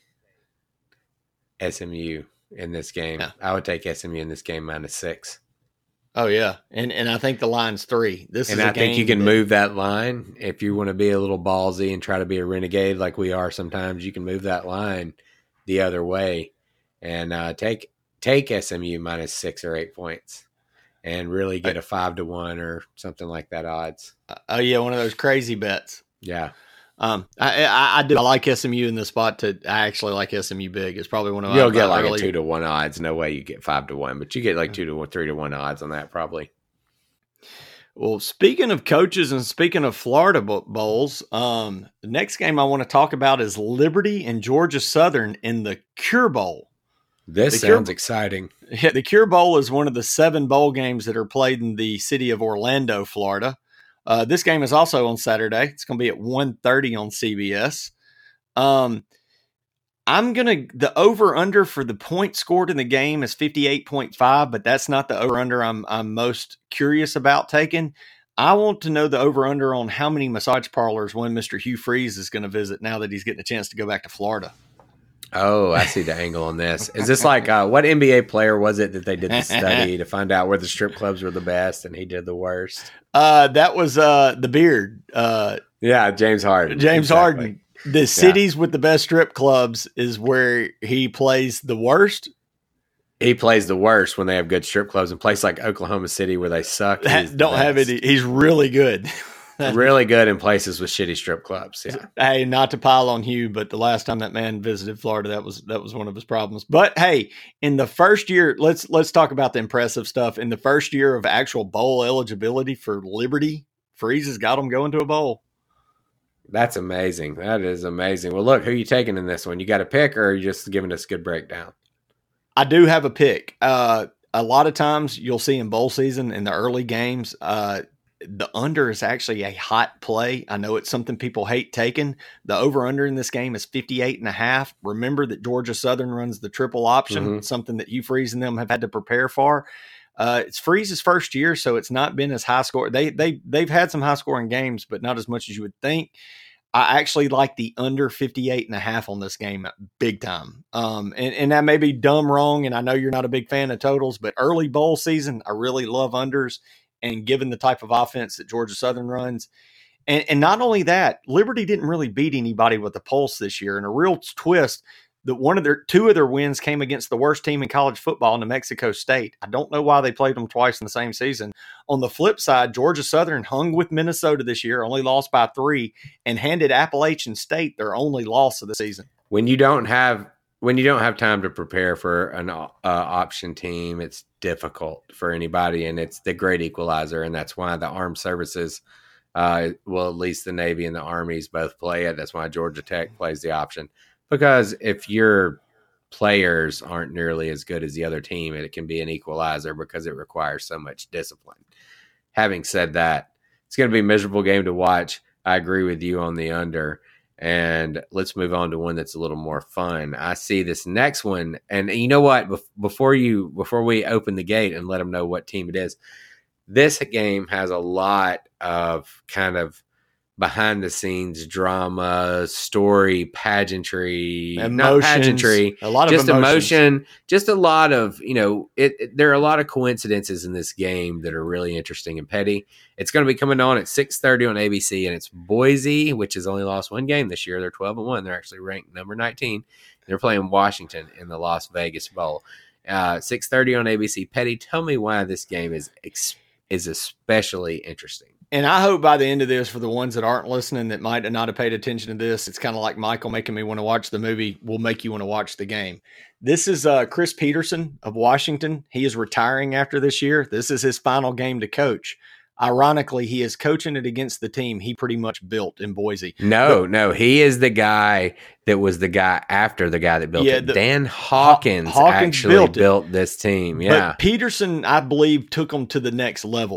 C: S M U in this game.
B: Yeah.
C: I would take S M U in this game minus six.
B: Oh yeah, and and I think the line's three. This
C: And
B: is a
C: I think you
B: game
C: can
B: that-
C: move that line if you want to be a little ballsy and try to be a renegade like we are sometimes. You can move that line the other way and uh, take take S M U minus six or eight points and really get a five to one or something like that odds.
B: Oh yeah, one of those crazy bets.
C: Yeah.
B: Um, I, I I do. I like S M U in this spot. To I actually like S M U big. It's probably one of my.
C: You'll get like
B: really,
C: a two to one odds. No way you get five to one, but you get like two to one, three to one odds on that probably.
B: Well, speaking of coaches and speaking of Florida Bowls, um, the next game I want to talk about is Liberty and Georgia Southern in the Cure Bowl.
C: This
B: The Cure-
C: sounds exciting.
B: Yeah, the Cure Bowl is one of the seven bowl games that are played in the city of Orlando, Florida. Uh, this game is also on Saturday. It's going to be at one thirty on C B S. Um, I'm going to – the over-under for the points scored in the game is fifty-eight point five, but that's not the over-under I'm, I'm most curious about taking. I want to know the over-under on how many massage parlors one Mister Hugh Freeze is going to visit now that he's getting a chance to go back to Florida.
C: Oh, I see the angle on this. Is this like uh, what N B A player was it that they did the study to find out where the strip clubs were the best and he did the worst?
B: Uh, that was uh, the Beard. Uh,
C: Yeah, James Harden.
B: James
C: Exactly.
B: Harden. The cities with the best strip clubs is where he plays the worst.
C: He plays the worst when they have good strip clubs. In places like Oklahoma City where they suck, he's
B: That
C: the
B: don't have
C: best.
B: any. He's really good.
C: Really good in places with shitty strip clubs. Yeah.
B: Hey, not to pile on Hugh, but the last time that man visited Florida, that was that was one of his problems. But hey, in the first year, let's let's talk about the impressive stuff. In the first year of actual bowl eligibility for Liberty, Freeze has got them going to a bowl.
C: That's amazing. That is amazing. Well, look, who are you taking in this one? You got a pick or are you just giving us a good breakdown?
B: I do have a pick. Uh, a lot of times you'll see in bowl season in the early games, uh, the under is actually a hot play. I know it's something people hate taking. The over under in this game is fifty-eight and a half. Remember that Georgia Southern runs the triple option,
C: Mhm.
B: something that Hugh Freeze and them have had to prepare for. Uh, it's Freeze's first year, so it's not been as high score. They they they've had some high scoring games, but not as much as you would think. I actually like the under fifty-eight and a half on this game big time. Um, and, and that may be dumb wrong. And I know you're not a big fan of totals, but early bowl season, I really love unders. And given the type of offense that Georgia Southern runs, and, and not only that, Liberty didn't really beat anybody with the pulse this year. And a real twist that one of their two of their wins came against the worst team in college football, New Mexico State. I don't know why they played them twice in the same season. On the flip side, Georgia Southern hung with Minnesota this year, only lost by three, and handed Appalachian State their only loss of the season.
C: When you don't have when you don't have time to prepare for an uh, option team, it's difficult for anybody, and it's the great equalizer, and that's why the armed services, uh, well, at least the Navy and the Armies both play it. That's why Georgia Tech plays the option, because if your players aren't nearly as good as the other team, it can be an equalizer because it requires so much discipline. Having said that, it's going to be a miserable game to watch. I agree with you on the under. And let's move on to one that's a little more fun. I see this next one, and you know what? Bef- before you, before we open the gate and let them know what team it is, this game has a lot of kind of behind the scenes drama, story, pageantry, not
B: Emotions,
C: pageantry,
B: a lot of
C: just
B: emotions.
C: emotion, just a lot of, you know, it, it. There are a lot of coincidences in this game that are really interesting and petty. It's going to be coming on at six thirty on A B C, and it's Boise, which has only lost one game this year. They're twelve and one. They're actually ranked number nineteen. They're playing Washington in the Las Vegas Bowl. Uh, six thirty on A B C. Petty, tell me why this game is ex- is especially interesting.
B: And I hope by the end of this, for the ones that aren't listening that might not have paid attention to this, it's kind of like Michael making me want to watch the movie will make you want to watch the game. This is uh, Chris Peterson of Washington. He is retiring after this year. This is his final game to coach. Ironically, he is coaching it against the team he pretty much built in Boise.
C: No,
B: But-
C: no, he is the guy that was the guy after the guy that built
B: Yeah,
C: it.
B: the-
C: Dan Hawkins,
B: Hawkins
C: actually
B: built
C: built,
B: it.
C: this team. Yeah.
B: But Peterson, I believe, took them to the next level.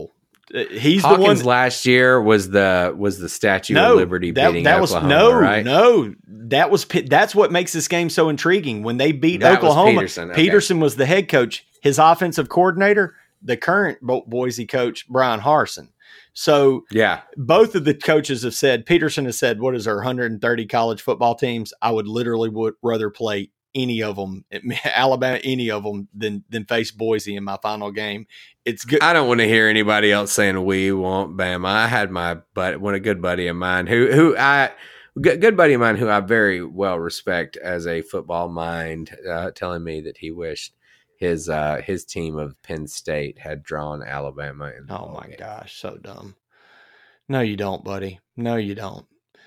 B: Uh, He's
C: Hawkins
B: the one.
C: last year was the was the Statue
B: No,
C: of Liberty
B: that,
C: beating
B: that was
C: Oklahoma,
B: no,
C: right?
B: no. That was Pi- that's what makes this game so intriguing. When they beat
C: That was
B: Oklahoma,
C: Peterson, okay.
B: Peterson was the head coach. His offensive coordinator, the current Bo- Boise coach, Brian Harsin. So
C: Yeah,
B: both of the coaches have said, Peterson has said, what is there, one hundred thirty college football teams? I would literally would rather play any of them, Alabama, any of them, than than face Boise in my final game. It's good.
C: I don't want to hear anybody else saying we want Bama. I had my but one a good buddy of mine who who I good, good buddy of mine who I very well respect as a football mind, uh, telling me that he wished his uh, his team of Penn State had drawn Alabama. In the
B: Oh
C: ball
B: my
C: game.
B: gosh, so dumb. No, you don't, buddy. No, you don't.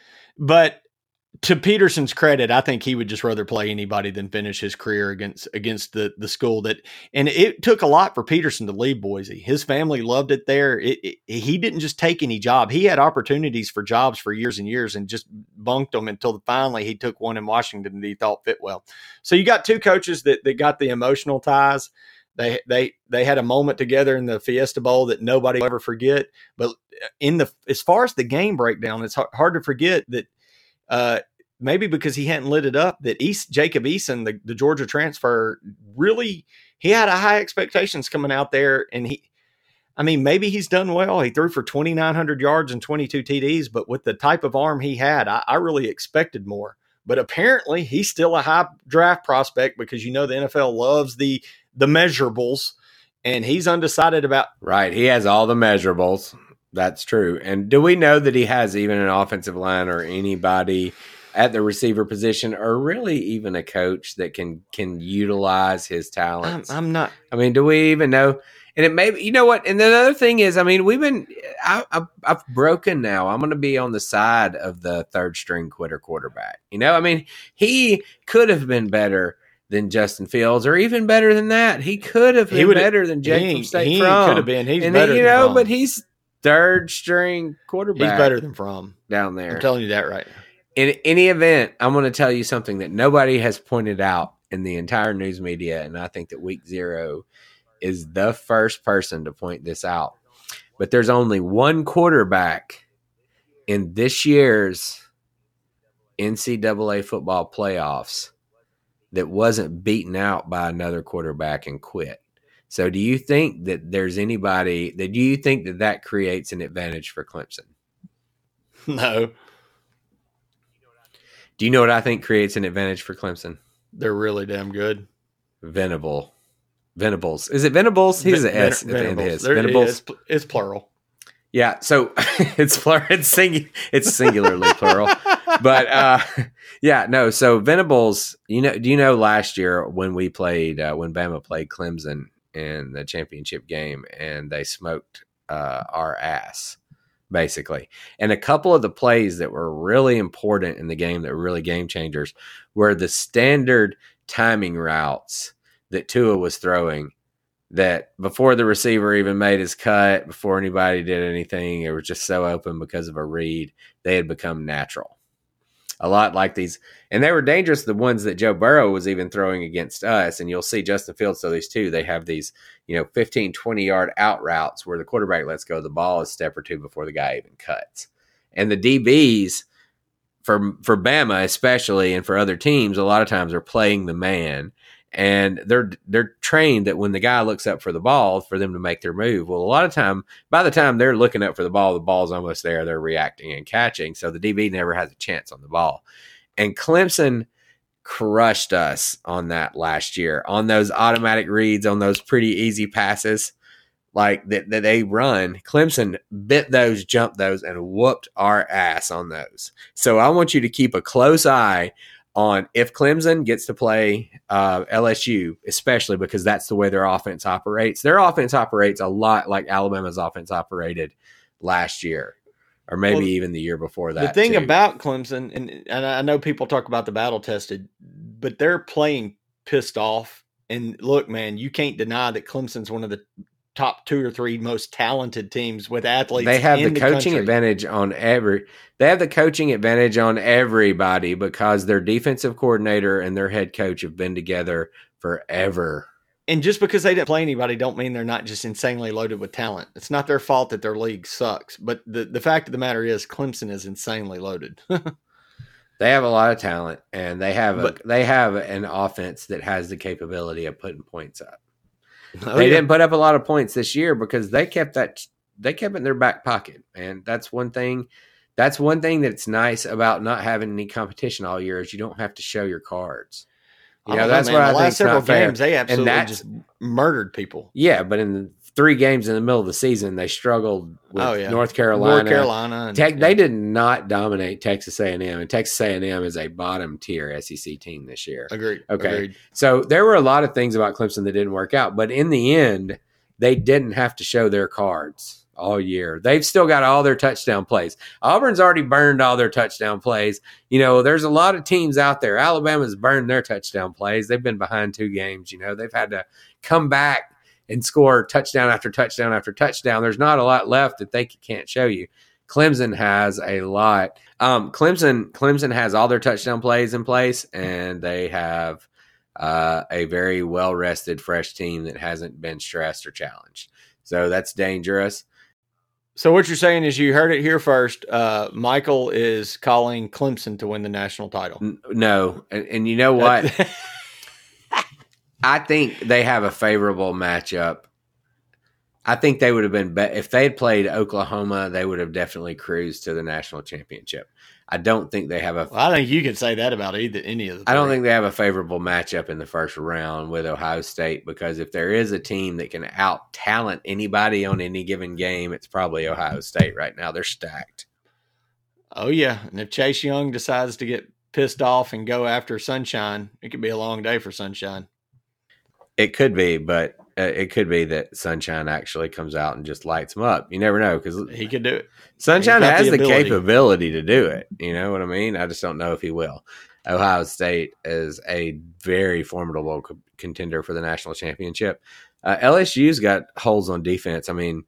B: But to Peterson's credit, I think he would just rather play anybody than finish his career against against the the school that. And it took a lot for Peterson to leave Boise. His family loved it there. It, it, he didn't just take any job. He had opportunities for jobs for years and years and just bunked them until finally he took one in Washington that he thought fit well. So you got two coaches that that got the emotional ties. They they they had a moment together in the Fiesta Bowl that nobody will ever forget. But in the as far as the game breakdown, it's hard to forget that. Uh, maybe because he hadn't lit it up, that East Jacob Eason, the, the Georgia transfer, really, he had a high expectations coming out there. And he, I mean, maybe he's done well. He threw for twenty-nine hundred yards and twenty-two T Ds, but with the type of arm he had, I, I really expected more. But apparently he's still a high draft prospect because, you know, the N F L loves the, the measurables, and he's undecided about.
C: Right. He has all the measurables. That's true. And do we know that he has even an offensive line or anybody at the receiver position, or really even a coach that can can utilize his talents?
B: I'm, I'm not.
C: I mean, do we even know? And it may be, you know what? And the other thing is, I mean, we've been, I, I've, I've broken now. I'm going to be on the side of the third string quitter quarterback. You know, I mean, he could have been better than Justin Fields, or even better than that. He could have been
B: He would
C: better than Jake from State
B: He
C: From.
B: could have been. He's
C: and
B: better
C: then, you
B: than
C: know,
B: Fromm.
C: but he's third string quarterback.
B: He's better than Fromm.
C: Down there.
B: I'm telling you that right now.
C: In any event, I'm going to tell you something that nobody has pointed out in the entire news media, and I think that Week Zero is the first person to point this out. But there's only one quarterback in this year's N C double A football playoffs that wasn't beaten out by another quarterback and quit. So do you think that there's anybody that do you think that that creates an advantage for Clemson?
B: No.
C: Do you know what I think creates an advantage for Clemson?
B: They're really damn good.
C: Venable. Venables. Is it Venables? He's an S at the end of his. Venables.
B: It's, it's plural.
C: Yeah, so it's plural. It's, sing, it's singularly plural. But uh, yeah, no. So Venables, you know, do you know last year when we played, uh, when Bama played Clemson in the championship game, and they smoked uh, our ass, basically. And a couple of the plays that were really important in the game that were really game changers were the standard timing routes that Tua was throwing, that before the receiver even made his cut, before anybody did anything, it was just so open because of a read, they had become natural. A lot like these, and they were dangerous, the ones that Joe Burrow was even throwing against us. And you'll see Justin Fields, so these two, they have these, you know, fifteen, twenty yard out routes where the quarterback lets go of the ball a step or two before the guy even cuts. And the D Bs for, for Bama especially, and for other teams, a lot of times are playing the man. And they're they're trained that when the guy looks up for the ball, for them to make their move. Well, a lot of time, by the time they're looking up for the ball, the ball's almost there. They're reacting and catching. So the D B never has a chance on the ball. And Clemson crushed us on that last year, on those automatic reads, on those pretty easy passes like that, that they run. Clemson bit those, jumped those, and whooped our ass on those. So I want you to keep a close eye on if Clemson gets to play uh, L S U, especially because that's the way their offense operates. Their offense operates a lot like Alabama's offense operated last year, or maybe well, even the year before that.
B: The thing
C: too.
B: about Clemson, and, and I know people talk about the battle tested, but they're playing pissed off. And look, man, you can't deny that Clemson's one of the top two or three most talented teams with athletes.
C: They have
B: in
C: the,
B: the
C: coaching
B: country.
C: advantage on every. They have the coaching advantage on everybody because their defensive coordinator and their head coach have been together forever.
B: And just because they didn't play anybody don't mean they're not just insanely loaded with talent. It's not their fault that their league sucks. But the, the fact of the matter is Clemson is insanely loaded.
C: They have a lot of talent, and they have a,
B: But-
C: they have an offense that has the capability of putting points up.
B: Oh,
C: they
B: yeah.
C: didn't put up a lot of points this year because they kept that they kept it in their back pocket, and that's one thing. That's one thing that's nice about not having any competition all year is you don't have to show your cards. You
B: I
C: know,
B: don't
C: that's
B: man.
C: what
B: the
C: I
B: last
C: think
B: several
C: not fair.
B: games they absolutely
C: that's-
B: just murdered people.
C: Yeah, but in the three games in the middle of the season, they struggled with
B: Oh, yeah.
C: North Carolina.
B: North Carolina. And,
C: Tech,
B: yeah.
C: They did not dominate Texas A and M, and Texas A and M is a bottom tier S E C team this year.
B: Agreed.
C: Okay.
B: Agreed.
C: So there were a lot of things about Clemson that didn't work out, but in the end, they didn't have to show their cards all year. They've still got all their touchdown plays. Auburn's already burned all their touchdown plays. You know, there's a lot of teams out there. Alabama's burned their touchdown plays. They've been behind two games. You know, they've had to come back and score touchdown after touchdown after touchdown. There's not a lot left that they can't show you. Clemson has a lot. Um, Clemson Clemson has all their touchdown plays in place, and they have uh, a very well-rested, fresh team that hasn't been stressed or challenged. So that's dangerous.
B: So what you're saying is you heard it here first. Uh, Michael is calling Clemson to win the national title.
C: N- No, and, and you know what? I think they have a favorable matchup. I think they would have been be- if they had played Oklahoma, they would have definitely cruised to the national championship. I don't think they have a.
B: Well, I think you could say that about either any of the.
C: I don't
B: three.
C: think they have a favorable matchup in the first round with Ohio State because if there is a team that can out talent anybody on any given game, it's probably Ohio State right now. They're stacked.
B: Oh yeah, and if Chase Young decides to get pissed off and go after Sunshine, it could be a long day for Sunshine.
C: It could be, but uh, it could be that Sunshine actually comes out and just lights them up. You never know because
B: He could do it.
C: Sunshine
B: He's got
C: has
B: the
C: the,
B: ability.
C: capability to do it. You know what I mean? I just don't know if he will. Ohio State is a very formidable co- contender for the national championship. Uh, L S U's got holes on defense. I mean,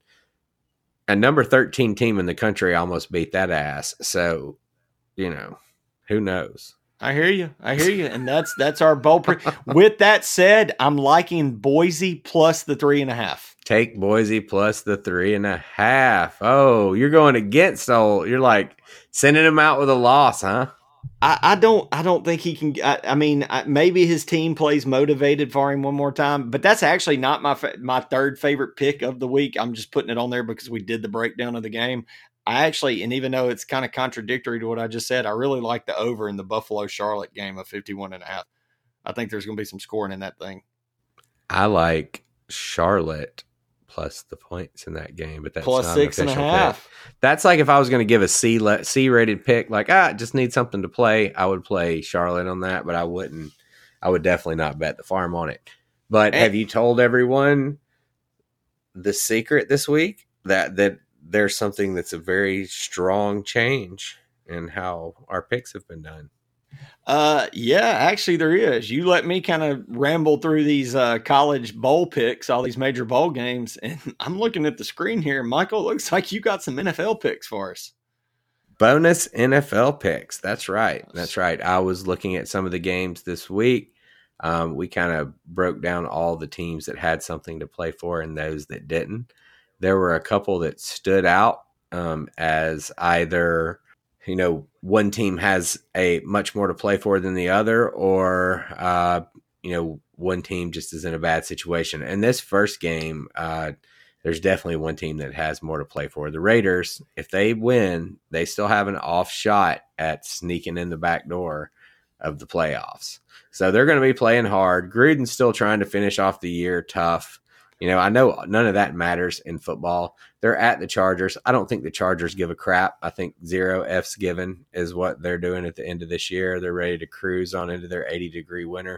C: a number thirteen team in the country almost beat that ass. So, you know, who knows?
B: I hear you. I hear you. And that's that's our bowl. Pre- With that said, I'm liking Boise plus the three and a half.
C: Take Boise plus the three and a half. Oh, you're going against old. You're like sending him out with a loss, huh?
B: I, I don't. I don't think he can. I, I mean, I, maybe his team plays motivated for him one more time. But that's actually not my fa- my third favorite pick of the week. I'm just putting it on there because we did the breakdown of the game. I actually, and even though it's kind of contradictory to what I just said, I really like the over in the Buffalo Charlotte game of fifty-one and a half. I think there's going to be some scoring in that thing.
C: I like Charlotte plus the points in that game, but that's
B: Plus
C: not
B: six
C: an
B: and a
C: official
B: half.
C: pick. That's like if I was going to give a C le- C rated pick, like ah, just need something to play. I would play Charlotte on that, but I wouldn't. I would definitely not bet the farm on it. But
B: And-
C: have you told everyone the secret this week that that there's something that's a very strong change in how our picks have been done?
B: Uh, yeah, actually there is. You let me kind of ramble through these uh, college bowl picks, all these major bowl games, and I'm looking at the screen here. Michael, it looks like you got some N F L picks for us.
C: Bonus N F L picks. That's right. That's right. I was looking at some of the games this week. Um, we kind of broke down all the teams that had something to play for and those that didn't. There were a couple that stood out um, as either, you know, one team has a much more to play for than the other, or, uh, you know, one team just is in a bad situation. And this first game, uh, there's definitely one team that has more to play for. The Raiders, if they win, they still have an off shot at sneaking in the back door of the playoffs. So they're going to be playing hard. Gruden's still trying to finish off the year tough. You know, I know none of that matters in football. They're at the Chargers. I don't think the Chargers give a crap. I think zero F's given is what they're doing at the end of this year. They're ready to cruise on into their eighty-degree winter.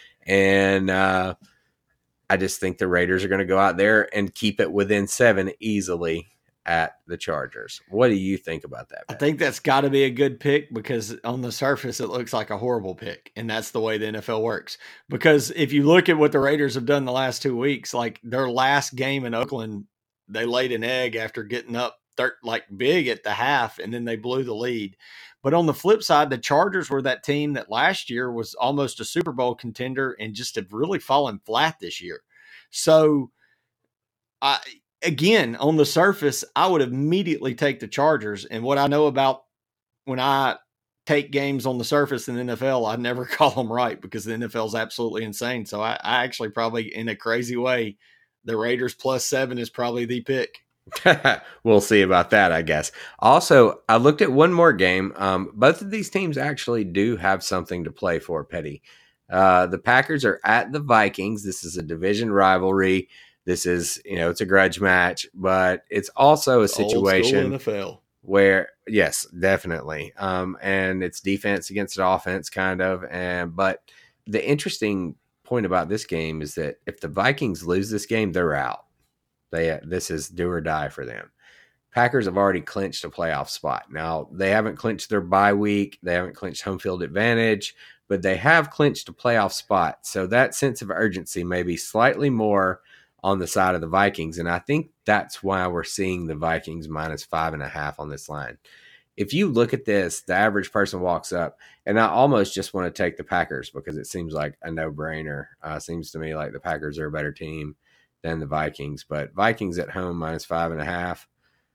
C: And uh, I just think the Raiders are going to go out there and keep it within seven easily at the Chargers. What do you think about that,
B: I
C: Ben?
B: think that's got to be a good pick because on the surface it looks like a horrible pick, and that's the way the N F L works. Because if you look at what the Raiders have done the last two weeks, like their last game in Oakland, they laid an egg after getting up thir- like big at the half, and then they blew the lead. But on the flip side, the Chargers were that team that last year was almost a Super Bowl contender and just have really fallen flat this year. So, I, again, on the surface, I would immediately take the Chargers. And what I know about when I take games on the surface in the N F L, I never call them right because the N F L is absolutely insane. So I, I actually probably, in a crazy way, the Raiders plus seven is probably the pick.
C: We'll see about that, I guess. Also, I looked at one more game. Um, both of these teams actually do have something to play for, Petty. Uh, the Packers are at the Vikings. This is a division rivalry. This is, you know, it's a grudge match, but it's also a situation
B: Old school N F L.
C: Where, yes, definitely. Um, and it's defense against offense, kind of. And but the interesting point about this game is that if the Vikings lose this game, they're out. They this is do or die for them. Packers have already clinched a playoff spot. Now, they haven't clinched their bye week. They haven't clinched home field advantage, but they have clinched a playoff spot. So that sense of urgency may be slightly more on the side of the Vikings. And I think that's why we're seeing the Vikings minus five and a half on this line. If you look at this, the average person walks up, and I almost just want to take the Packers because it seems like a no-brainer. Uh, seems to me like the Packers are a better team than the Vikings, but Vikings at home minus five and a half.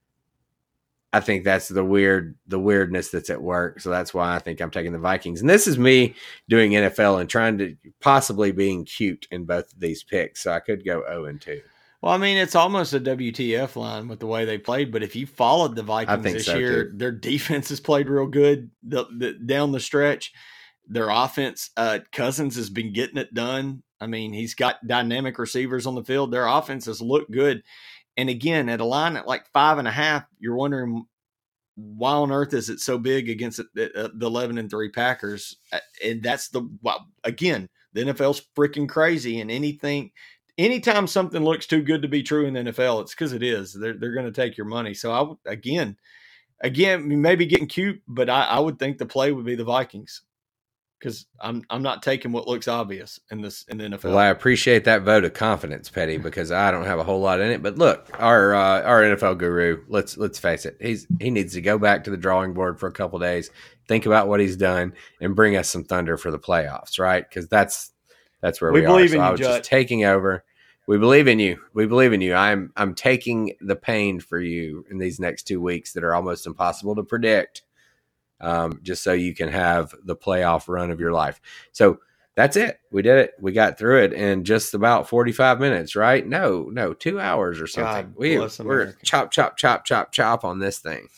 C: I think that's the weird, the weirdness that's at work. So that's why I think I'm taking the Vikings. And this is me doing N F L and trying to possibly being cute in both of these picks. So I could go oh and two.
B: Well, I mean, it's almost a W T F line with the way they played. But if you followed the Vikings this so year, too. Their defense has played real good the, the, down the stretch. Their offense, uh, Cousins has been getting it done. I mean, he's got dynamic receivers on the field. Their offense has looked good. And again, at a line at like five and a half, you're wondering why on earth is it so big against the eleven and three Packers? And that's the, again, the N F L's freaking crazy. And anything, anytime something looks too good to be true in the N F L, it's because it is. They're, they're going to take your money. So I, again, again, maybe getting cute, but I, I would think the play would be the Vikings. Because I'm I'm not taking what looks obvious in this in the N F L.
C: Well, I appreciate that vote of confidence, Petty, because I don't have a whole lot in it. But look, our uh, our N F L guru, let's let's face it, he's he needs to go back to the drawing board for a couple of days, think about what he's done, and bring us some thunder for the playoffs, right? Because that's that's where we,
B: we
C: are.
B: Believe
C: so
B: in
C: I
B: you,
C: was
B: Judd.
C: just taking over. We believe in you. We believe in you. I'm I'm taking the pain for you in these next two weeks that are almost impossible to predict. Um, just so you can have the playoff run of your life. So that's it. We did it. We got through it in just about forty-five minutes, right? No, no, two hours or something.
B: God
C: we,
B: bless
C: we're
B: America.
C: chop, chop, chop, chop, chop on this thing.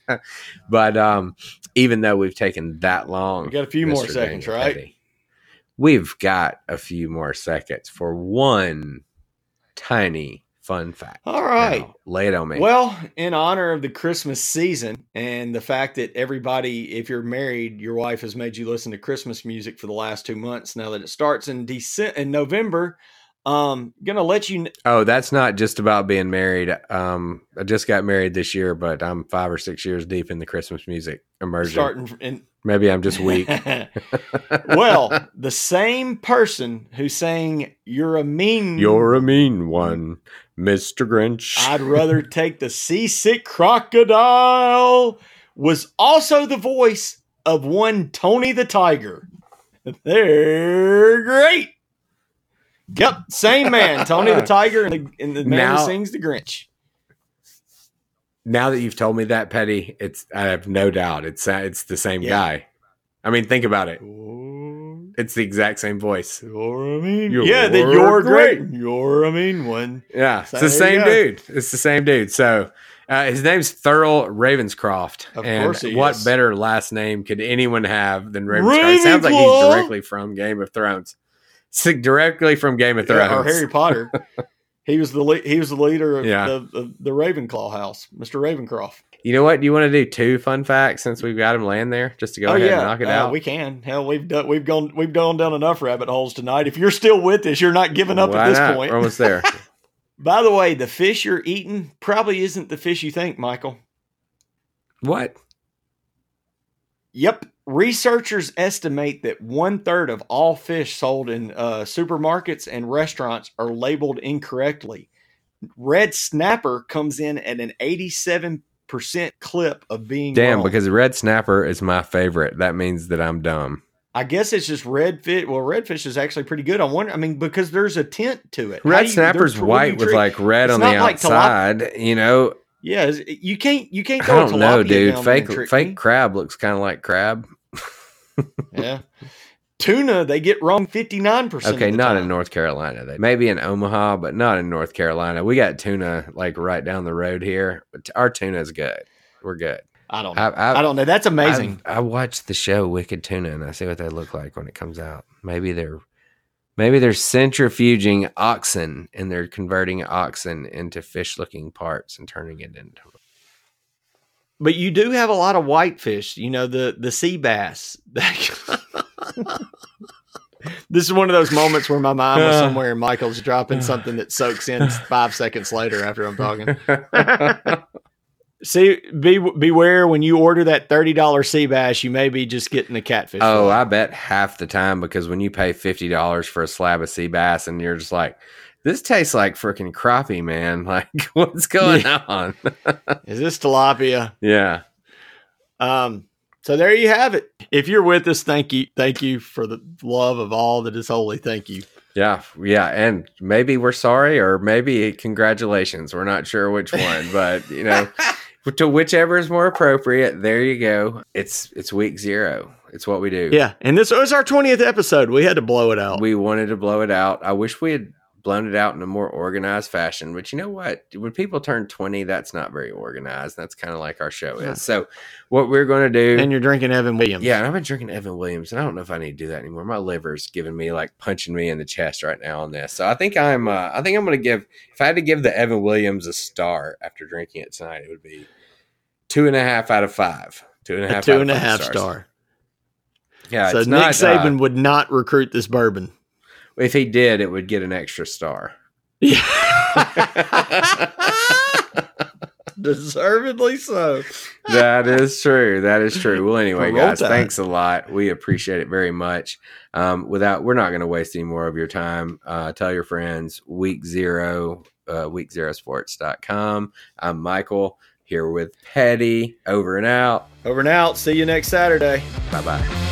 C: But um, even though we've taken that long,
B: We got a few more
C: Mister
B: seconds,
C: Daniel
B: right?
C: Petty, we've got a few more seconds for one tiny fun fact.
B: All right.
C: Now, lay it on me.
B: Well, in honor of the Christmas season and the fact that everybody, if you're married, your wife has made you listen to Christmas music for the last two months. Now that it starts in December, in November, um, gonna let you. Kn-
C: Oh, that's not just about being married. Um, I just got married this year, but I'm five or six years deep in the Christmas music immersion.
B: starting in.
C: Maybe I'm just weak.
B: Well, the same person who sang "You're a Mean,"
C: You're a mean one, Mister Grinch.
B: I'd rather take the seasick crocodile, was also the voice of one Tony the Tiger. They're great. Yep, same man, Tony the Tiger, and the, and the man
C: Now-
B: who sings the Grinch.
C: Now that you've told me that, Petty, it's I have no doubt it's uh, it's the same
B: Yeah.
C: guy. I mean, think about it.
B: Oh,
C: It's the exact same voice.
B: you're a mean,
C: You're
B: yeah, that you're great.
C: great.
B: You're a mean one.
C: Yeah, it's
B: So
C: the
B: there
C: same
B: you go.
C: dude. It's the same dude. So uh, his name's Thurl Ravenscroft.
B: Of
C: and
B: course he
C: what
B: is.
C: better last name could anyone have than Ravenscroft? It sounds like he's
B: Ravenclaw.
C: directly from Game of Thrones. It's directly from Game of Thrones.
B: Yeah, or Harry Potter. He was the le- he was the leader of,
C: Yeah.
B: the, of the Ravenclaw house, Mister Ravencroft.
C: You know what? Do you want to do two fun facts since we've got him laying there, just to go ahead and knock it
B: Uh,
C: out?
B: we can. Hell, we've done we've gone we've gone down enough rabbit holes tonight. If you're still with us, you're not giving up
C: Why
B: at this
C: not?
B: point.
C: We're almost there.
B: By the way, the fish you're eating probably isn't the fish you think, Michael.
C: What?
B: Yep. Researchers estimate that one third of all fish sold in uh, supermarkets and restaurants are labeled incorrectly. Red snapper comes in at an eighty-seven percent clip of being
C: Damn,
B: wrong.
C: because red snapper is my favorite. That means that I'm dumb.
B: I guess it's just redfish. Well, redfish is actually pretty good. I wonder. I mean, because there's a tint to it. How
C: Red
B: do you-
C: snapper's
B: there's- when
C: white
B: you
C: with
B: trick-
C: like red
B: it's
C: on the
B: not like
C: outside. You know,
B: Yeah, is- you can't. You can't
C: I
B: throw a
C: don't know,
B: tilapia
C: dude.
B: down there and
C: Fake
B: trick
C: fake
B: me.
C: crab looks kind of like crab.
B: Yeah, tuna they get wrong fifty nine percent.
C: Okay,
B: of the
C: not
B: time.
C: in North Carolina. They maybe in Omaha, but not in North Carolina. We got tuna like right down the road here. But our tuna is good. We're good.
B: I don't know.
C: I, I,
B: I don't know. That's amazing.
C: I, I watched the show Wicked Tuna, and I see what they look like when it comes out. Maybe they're maybe they're centrifuging oxen, and they're converting oxen into fish-looking parts and turning it into.
B: But you do have a lot of whitefish. You know the the sea bass. This is one of those moments where my mind was somewhere and Michael's dropping something that soaks in five seconds later after I'm talking. See, be beware when you order that thirty dollar sea bass, you may be just getting the catfish.
C: Oh,
B: fillet.
C: I bet half the time, because when you pay fifty dollars for a slab of sea bass, and you're just like, this tastes like freaking crappie, man. Like, what's going
B: Yeah.
C: on?
B: Is this tilapia?
C: Yeah.
B: Um, so there you have it. If you're with us, thank you. Thank you for the love of all that is holy. Thank you.
C: Yeah. Yeah. And maybe we're sorry, or maybe congratulations. We're not sure which one, but you know, to whichever is more appropriate. There you go. It's, it's week zero. It's what we do.
B: Yeah. And this was our twentieth episode. We had to blow it out.
C: We wanted to blow it out. I wish we had blown it out in a more organized fashion, but you know what? When people turn twenty, that's not very organized. That's kind of like our show
B: Yeah.
C: is. So what we're going to do.
B: And you're drinking Evan Williams.
C: Yeah, and I've been drinking Evan Williams, and I don't know if I need to do that anymore. My liver's giving me like punching me in the chest right now on this. So I think I'm, uh, I think I'm going to give. If I had to give the Evan Williams a star after drinking it tonight, it would be two and a half out of five. Two and a
B: A
C: half.
B: two
C: out
B: and
C: of
B: a
C: five
B: half
C: stars.
B: star.
C: Yeah.
B: So
C: it's
B: Nick
C: not,
B: Saban
C: uh,
B: would not recruit this bourbon.
C: if he did, it would get an extra star.
B: Yeah. Deservedly so.
C: That is true. That is true. Well, anyway,
B: For Roll
C: guys,
B: Tide.
C: thanks a lot. We appreciate it very much. Um, without, we're not going to waste any more of your time. Uh, tell your friends. Week zero, uh, week zero sports dot com. I'm Michael here with Petty. Over and out.
B: Over and out. See you next Saturday.
C: Bye bye.